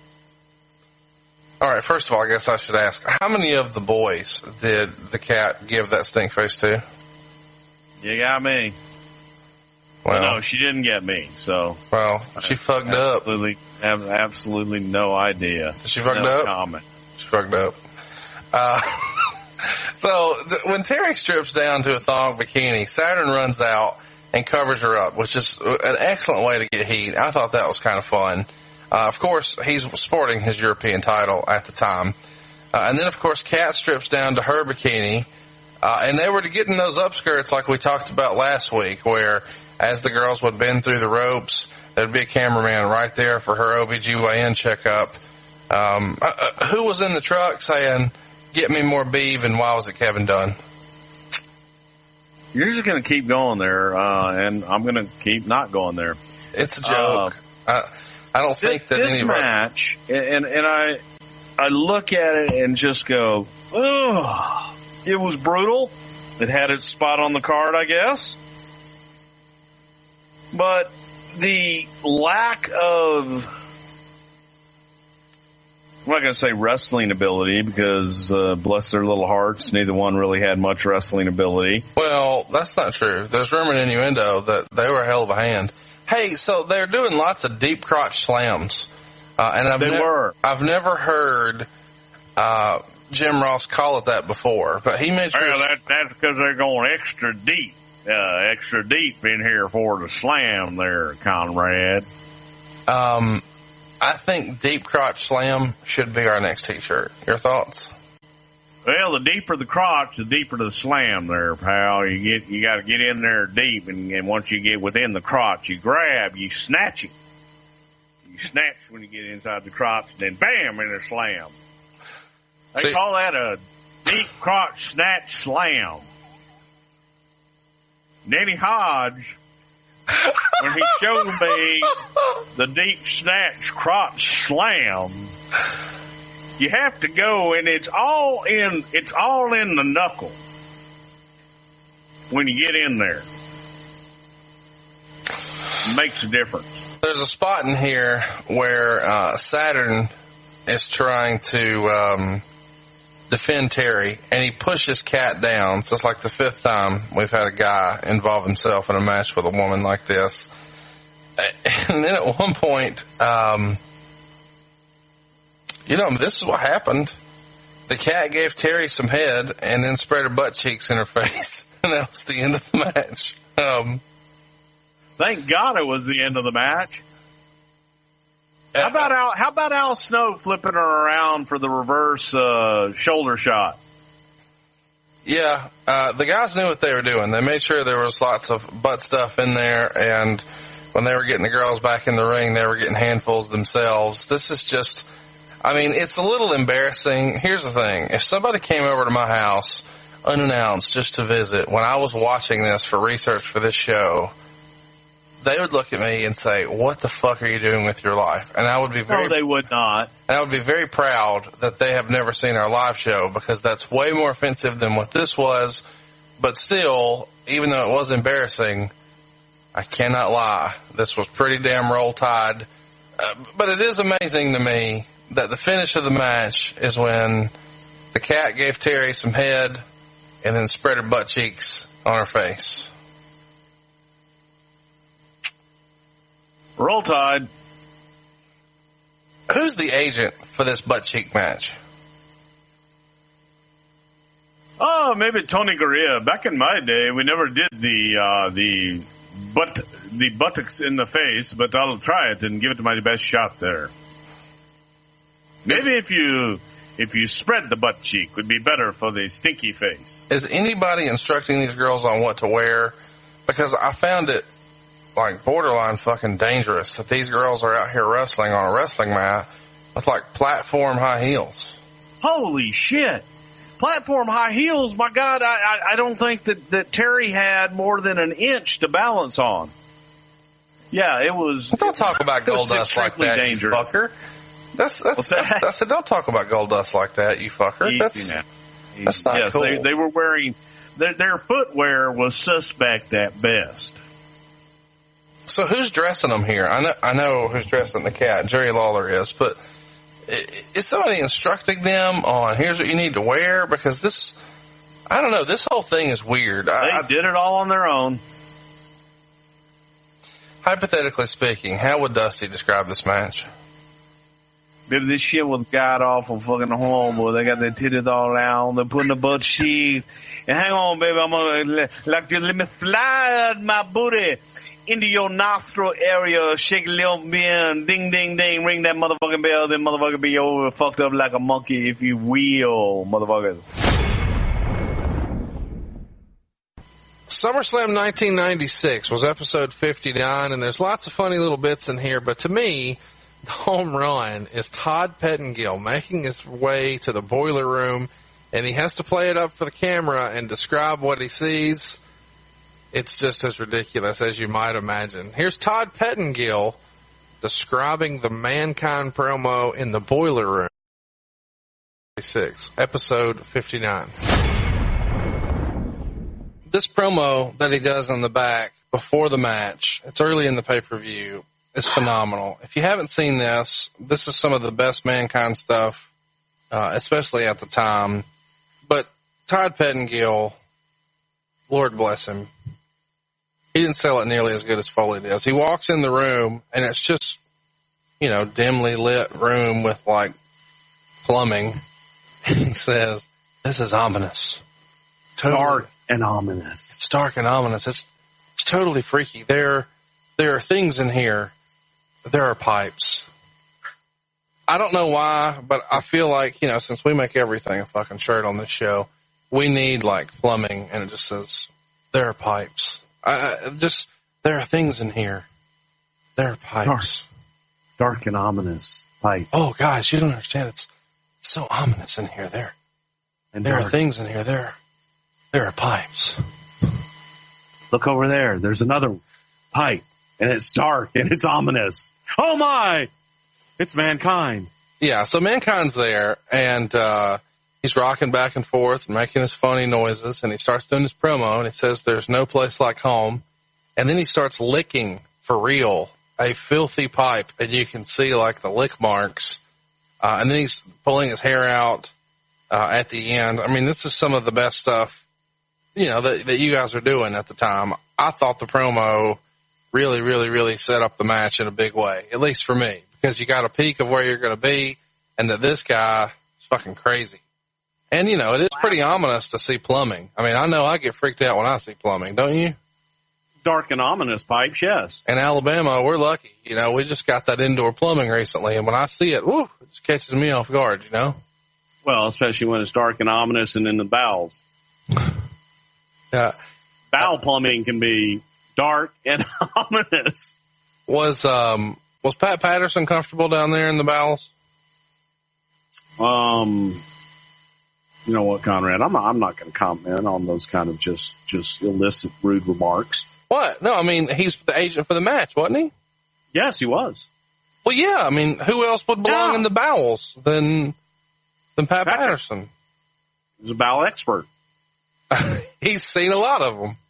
All right, first of all, I guess I should ask, how many of the boys did the cat give that stink face to? You got me. Well, no, she didn't get me, so. Well, she fucked absolutely, up. Have absolutely no idea. She fucked no up? Comment. She fucked up. Uh, so, th- when Terry strips down to a thong bikini, Saturn runs out and covers her up, which is an excellent way to get heat. I thought that was kind of fun. Uh, of course, he's sporting his European title at the time. Uh, and then, of course, Kat strips down to her bikini. Uh, and they were getting those upskirts like we talked about last week, where as the girls would bend through the ropes, there'd be a cameraman right there for her O B G Y N checkup. Um, uh, who was in the truck saying, "Get me more beef," and why was it Kevin Dunn? You're just going to keep going there, uh, and I'm going to keep not going there. It's a joke. Uh, I, I don't think that this anybody... match, and and I I look at it and just go, ugh. It was brutal. It had its spot on the card, I guess. But the lack of, I'm not going to say wrestling ability, because uh, bless their little hearts, neither one really had much wrestling ability. Well, that's not true. There's rumor and innuendo that they were a hell of a hand. Hey, so they're doing lots of deep crotch slams, uh, and I've they ne- were. I've never heard uh, Jim Ross call it that before, but he made sure. Well, that, that's because they're going extra deep, uh, extra deep in here for the slam, there, Conrad. Um. I think Deep Crotch Slam should be our next T-shirt. Your thoughts? Well, the deeper the crotch, the deeper the slam there, pal. You get, you got to get in there deep, and, and once you get within the crotch, you grab, you snatch it. You snatch when you get inside the crotch, then bam, in a slam. They See, call that a deep crotch snatch slam. Denny Hodge, when he showed me the deep snatch crotch slam, you have to go, and it's all in, it's all in the knuckle when you get in there. It makes a difference. There's a spot in here where uh, Saturn is trying to um, defend Terry, and he pushes Kat down. So it's like the fifth time we've had a guy involve himself in a match with a woman like this. And then at one point, um, you know, this is what happened. The cat gave Terry some head and then spread her butt cheeks in her face. And that was the end of the match. Um, Thank God it was the end of the match. How about Al, how about Al Snow flipping her around for the reverse uh, shoulder shot? Yeah, uh, the guys knew what they were doing. They made sure there was lots of butt stuff in there, and when they were getting the girls back in the ring, they were getting handfuls themselves. This is just I mean, it's a little embarrassing. Here's the thing. If somebody came over to my house unannounced just to visit when I was watching this for research for this show, they would look at me and say, what the fuck are you doing with your life? And I would be very, no, they would not. And I would be very proud that they have never seen our live show, because that's way more offensive than what this was. But still, even though it was embarrassing, I cannot lie, this was pretty damn Roll Tide. Uh, but it is amazing to me that the finish of the match is when the cat gave Terry some head and then spread her butt cheeks on her face. Roll Tide. Who's the agent for this butt cheek match? Oh, maybe Tony Gurria. Back in my day, we never did the uh, the butt the buttocks in the face, but I'll try it and give it my best shot there. Maybe if you if you spread the butt cheek, would be better for the stinky face. Is anybody instructing these girls on what to wear? Because I found it like borderline fucking dangerous that these girls are out here wrestling on a wrestling mat with like platform high heels. Holy shit. Platform high heels, my God, I, I, I don't think that, that Terry had more than an inch to balance on. Yeah, it was. Don't talk about gold dust like that, dangerous. You fucker. That's, that's, that? I said, don't talk about gold dust like that, you fucker. Easy that's, now. that's not yes, cool. They, they were wearing, their, their footwear was suspect at best. So who's dressing them here? I know, I know who's dressing the cat. Jerry Lawler is, but is somebody instructing them on here's what you need to wear? Because this, I don't know, this whole thing is weird. They I, did it all on their own. Hypothetically speaking, how would Dusty describe this match? Baby, this shit was god awful fucking horrible. They got their titties all out. They're putting the butt cheek. And hang on, baby, I'm gonna like to let me fly my booty into your nostril area, shake a little bit, ding, ding, ding, ring that motherfucking bell, then motherfucker be over fucked up like a monkey, if you will, motherfuckers. SummerSlam nineteen ninety-six was episode fifty-nine, and there's lots of funny little bits in here, but to me, the home run is Todd Pettengill making his way to the boiler room, and he has to play it up for the camera and describe what he sees. It's just as ridiculous as you might imagine. Here's Todd Pettengill describing the Mankind promo in the boiler room. six, episode fifty-nine. This promo that he does on the back before the match, it's early in the pay-per-view, is phenomenal. If you haven't seen this, this is some of the best Mankind stuff, uh, especially at the time. But Todd Pettengill, Lord bless him, he didn't sell it nearly as good as Foley does. He walks in the room, and it's just, you know, dimly lit room with, like, plumbing. He says, this is ominous. Totally. Dark and ominous. It's dark and ominous. It's, it's totally freaky. There, there are things in here. There are pipes. I don't know why, but I feel like, you know, since we make everything a fucking shirt on this show, we need, like, plumbing, and it just says, there are pipes. I, just, there are things in here. There are pipes. Dark, dark and ominous pipe. Oh, guys, you don't understand. It's, it's so ominous in here. There, and there dark. Are things in here. There, there are pipes. Look over there. There's another pipe, and it's dark and it's ominous. Oh my! It's Mankind. Yeah, so Mankind's there, and uh he's rocking back and forth and making his funny noises, and he starts doing his promo, and he says there's no place like home. And then he starts licking, for real, a filthy pipe, and you can see, like, the lick marks. Uh, and then he's pulling his hair out uh, at the end. I mean, this is some of the best stuff, you know, that, that you guys are doing at the time. I thought the promo really, really, really set up the match in a big way, at least for me, because you got a peek of where you're going to be, and that this guy is fucking crazy. And, you know, it is pretty ominous to see plumbing. I mean, I know I get freaked out when I see plumbing, don't you? Dark and ominous pipes, yes. In Alabama, we're lucky. You know, we just got that indoor plumbing recently, and when I see it, whoo, it just catches me off guard, you know? Well, especially when it's dark and ominous and in the bowels. Yeah. Bowel plumbing can be dark and ominous. Was, um, was Pat Patterson comfortable down there in the bowels? Um, you know what, Conrad? I'm not, I'm not going to comment on those kind of just just illicit, rude remarks. What? No, I mean, he's the agent for the match, wasn't he? Yes, he was. Well, yeah. I mean, who else would belong Yeah. in the bowels than than Pat Patrick. Patterson? He's a bowel expert. He's seen a lot of them.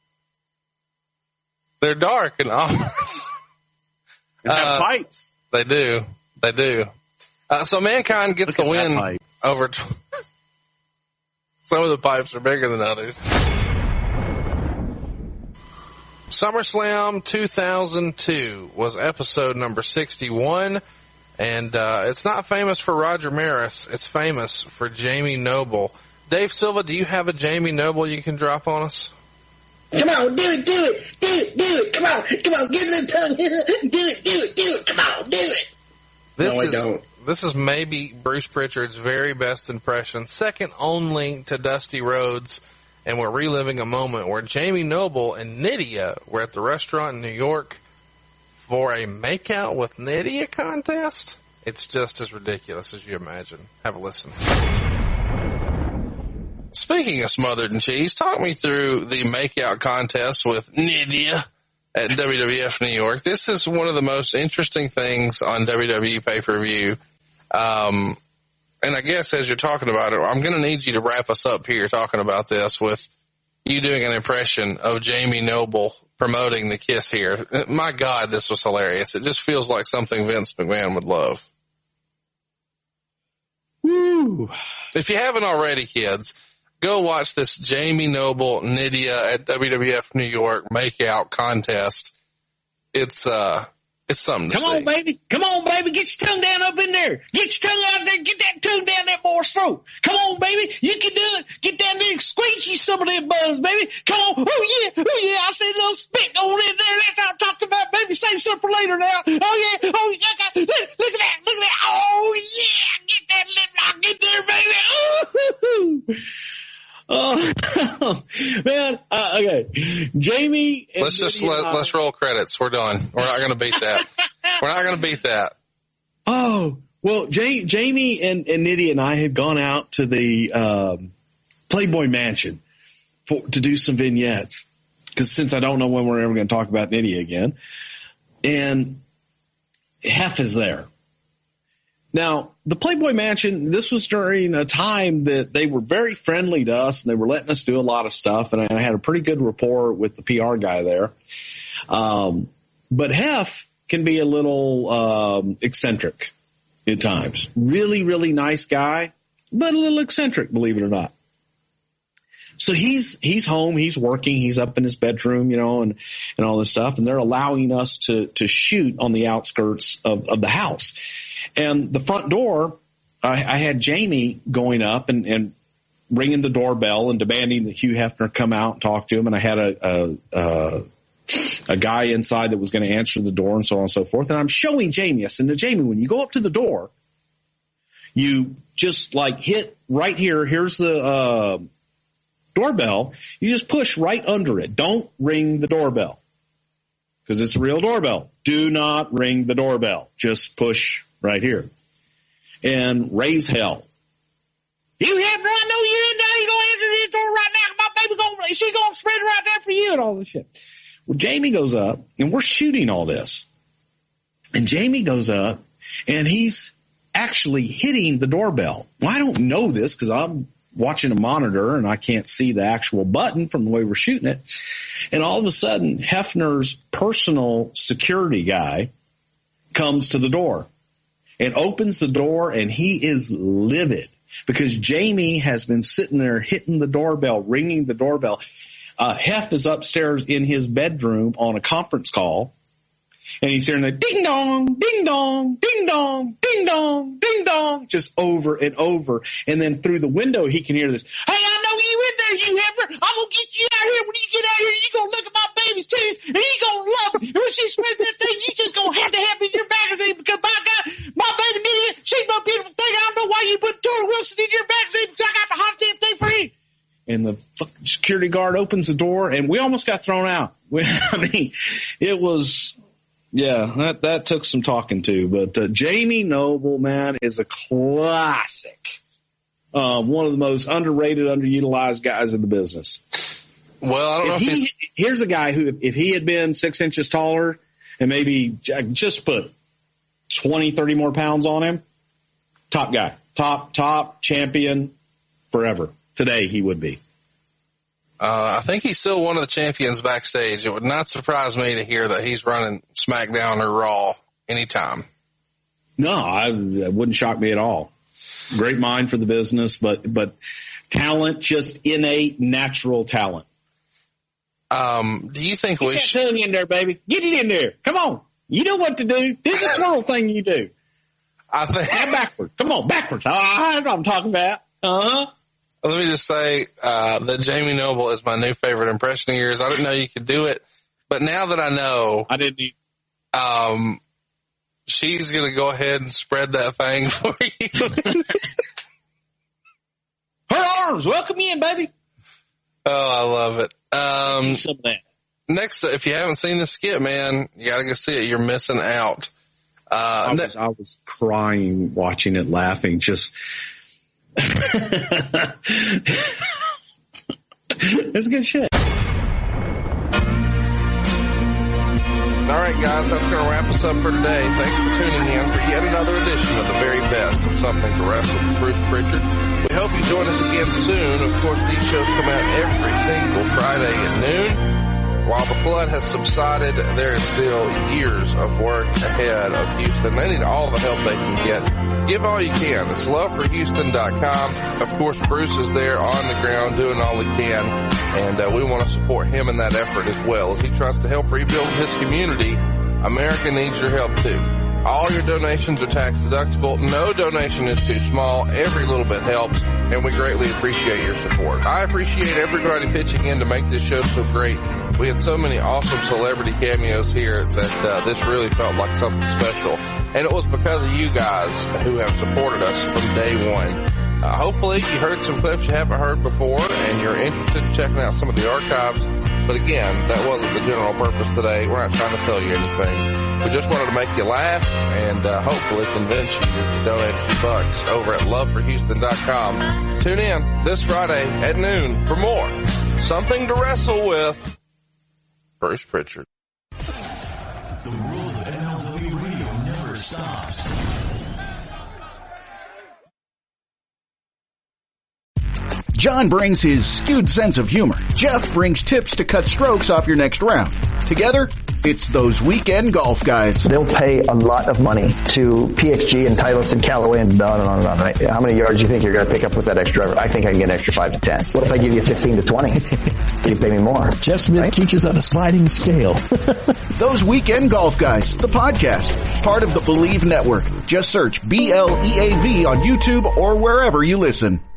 They're dark and ominous. And have Uh, fights. They do. They do. Uh, so Mankind gets Look the at that win pipe. over. T- Some of the pipes are bigger than others. SummerSlam two thousand two was episode number sixty-one, and uh, it's not famous for Roger Maris. It's famous for Jamie Noble. Dave Silva, do you have a Jamie Noble you can drop on us? Come on, do it, do it, do it, do it. Come on, come on, give it a tongue. Do it, do it, do it. Come on, do it. This No, I is don't. this is maybe Bruce Pritchard's very best impression, second only to Dusty Rhodes, and we're reliving a moment where Jamie Noble and Nydia were at the restaurant in New York for a makeout with Nydia contest. It's just as ridiculous as you imagine. Have a listen. Speaking of smothered in cheese, talk me through the makeout contest with Nydia at W W F New York. This is one of the most interesting things on W W E pay-per-view. Um, and I guess as you're talking about it, I'm going to need you to wrap us up here talking about this with you doing an impression of Jamie Noble promoting the Kiss here. My God, this was hilarious. It just feels like something Vince McMahon would love. Woo. If you haven't already, kids, go watch this Jamie Noble Nydia at W W F New York makeout contest. It's, uh, it's something to Come see. on, baby. Come on, baby. Get your tongue down up in there. Get your tongue out there. Get that tongue down that boy's throat. Come on, baby. You can do it. Get down there and squeeze you some of them buns, baby. Come on. Oh, yeah. Oh, yeah. I see a little spit going in there. That's what I'm talking about, baby. Save some for later now. Oh, yeah. Oh, yeah. Look, look at that. Look at that. Oh, yeah. Get that lip lock in there, baby. Ooh. Oh, man. Uh, okay. Jamie. And Let's just Nydia let, and I- let's roll credits. We're done. We're not going to beat that. We're not going to beat that. Oh, well, Jay, Jamie and, and Nydia and I had gone out to the um, Playboy Mansion for, to do some vignettes. Because since I don't know when we're ever going to talk about Nydia again. And Hef is there. Now, the Playboy Mansion, this was during a time that they were very friendly to us, and they were letting us do a lot of stuff, and I had a pretty good rapport with the P R guy there. Um, but Hef can be a little um, eccentric at times. Really, really nice guy, but a little eccentric, believe it or not. So he's he's home, he's working, he's up in his bedroom, you know, and, and all this stuff, and they're allowing us to to shoot on the outskirts of, of the house. And the front door, I, I had Jamie going up and, and ringing the doorbell and demanding that Hugh Hefner come out and talk to him, and I had a a, a, a guy inside that was going to answer the door and so on and so forth. And I'm showing Jamie, I said, now, Jamie, when you go up to the door, you just like hit right here, here's the uh doorbell, you just push right under it. Don't ring the doorbell because it's a real doorbell. Do not ring the doorbell. Just push right here and raise hell. You have I know you're in there. You're going to answer this door right now. My baby going, she's going to spread it right there for you and all this shit. Well, Jamie goes up and we're shooting all this. And Jamie goes up and he's actually hitting the doorbell. Well, I don't know this because I'm watching a monitor and I can't see the actual button from the way we're shooting it. And all of a sudden, Hefner's personal security guy comes to the door and opens the door, and he is livid because Jamie has been sitting there hitting the doorbell, ringing the doorbell. Uh, Hef is upstairs in his bedroom on a conference call. And he's hearing the ding dong, ding dong, ding dong, ding dong, ding dong, just over and over. And then through the window, he can hear this. Hey, I know you in there, you Hefner. I'm going to get you out here. When you get out here, you're going to look at my baby's titties, and you're going to love it. And when she spreads that thing, you just going to have to have it in your magazine because, my God, my baby Nydia, she's my beautiful thing. I don't know why you put Tori Wilson in your magazine because I got the hottest damn thing for you. And the fucking security guard opens the door, and we almost got thrown out. I mean, it was... Yeah, that, that took some talking to, but uh, Jamie Noble, man, is a classic. Um, one of the most underrated, underutilized guys in the business. Well, I don't if know if he, he's... Here's a guy who, if he had been six inches taller and maybe just put twenty, thirty more pounds on him, top guy, top, top champion forever. Today he would be. Uh, I think he's still one of the champions backstage. It would not surprise me to hear that he's running SmackDown or Raw anytime. No, I, that wouldn't shock me at all. Great mind for the business, but, but talent, just innate, natural talent. Um, do you think Get we that should? tongue in there, baby. Get it in there. Come on. You know what to do. This is the little thing you do. I think. Now backwards. Come on, backwards. Ah, that's what I'm talking about. Uh-huh. Let me just say uh, that Jamie Noble is my new favorite impression of yours. I didn't know you could do it, but now that I know, I didn't. Need- um, she's gonna go ahead and spread that thing for you. Her arms, welcome in, baby. Oh, I love it. Um, Some of that. Next, if you haven't seen the skit, man, you gotta go see it. You're missing out. Uh, I was, I was crying watching it, laughing. Just. That's good shit. All right, guys, that's going to wrap us up for today. Thanks for tuning in for yet another edition of the very best of Something to Wrestle with Bruce Pritchard. We hope you join us again soon. Of course, these shows come out every single Friday at noon. While the flood has subsided, there is still years of work ahead of Houston. They need all the help they can get. Give all you can. It's love for houston dot com. Of course, Bruce is there on the ground doing all he can, and uh, we want to support him in that effort as well as he tries to help rebuild his community. America needs your help too. All your donations are tax deductible. No donation is too small. Every little bit helps, and we greatly appreciate your support. I appreciate everybody pitching in to make this show so great. We had so many awesome celebrity cameos here that uh, this really felt like something special. And it was because of you guys who have supported us from day one. Uh, hopefully you heard some clips you haven't heard before and you're interested in checking out some of the archives. But again, that wasn't the general purpose today. We're not trying to sell you anything. We just wanted to make you laugh and uh, hopefully convince you to donate a few bucks over at love for houston dot com. Tune in this Friday at noon for more Something to Wrestle with Bruce Pritchard. The world of N L W radio never stops. John brings his skewed sense of humor. Jeff brings tips to cut strokes off your next round. Together, it's those weekend golf guys. They'll pay a lot of money to P X G and Titleist and Callaway and on and on and on, right? How many yards do you think you're going to pick up with that extra driver? I think I can get an extra five to ten. What if I give you fifteen to twenty? You pay me more. Jeff Smith right? teaches on a sliding scale. Those weekend golf guys, the podcast, part of the Believe Network. Just search B L E A V on YouTube or wherever you listen.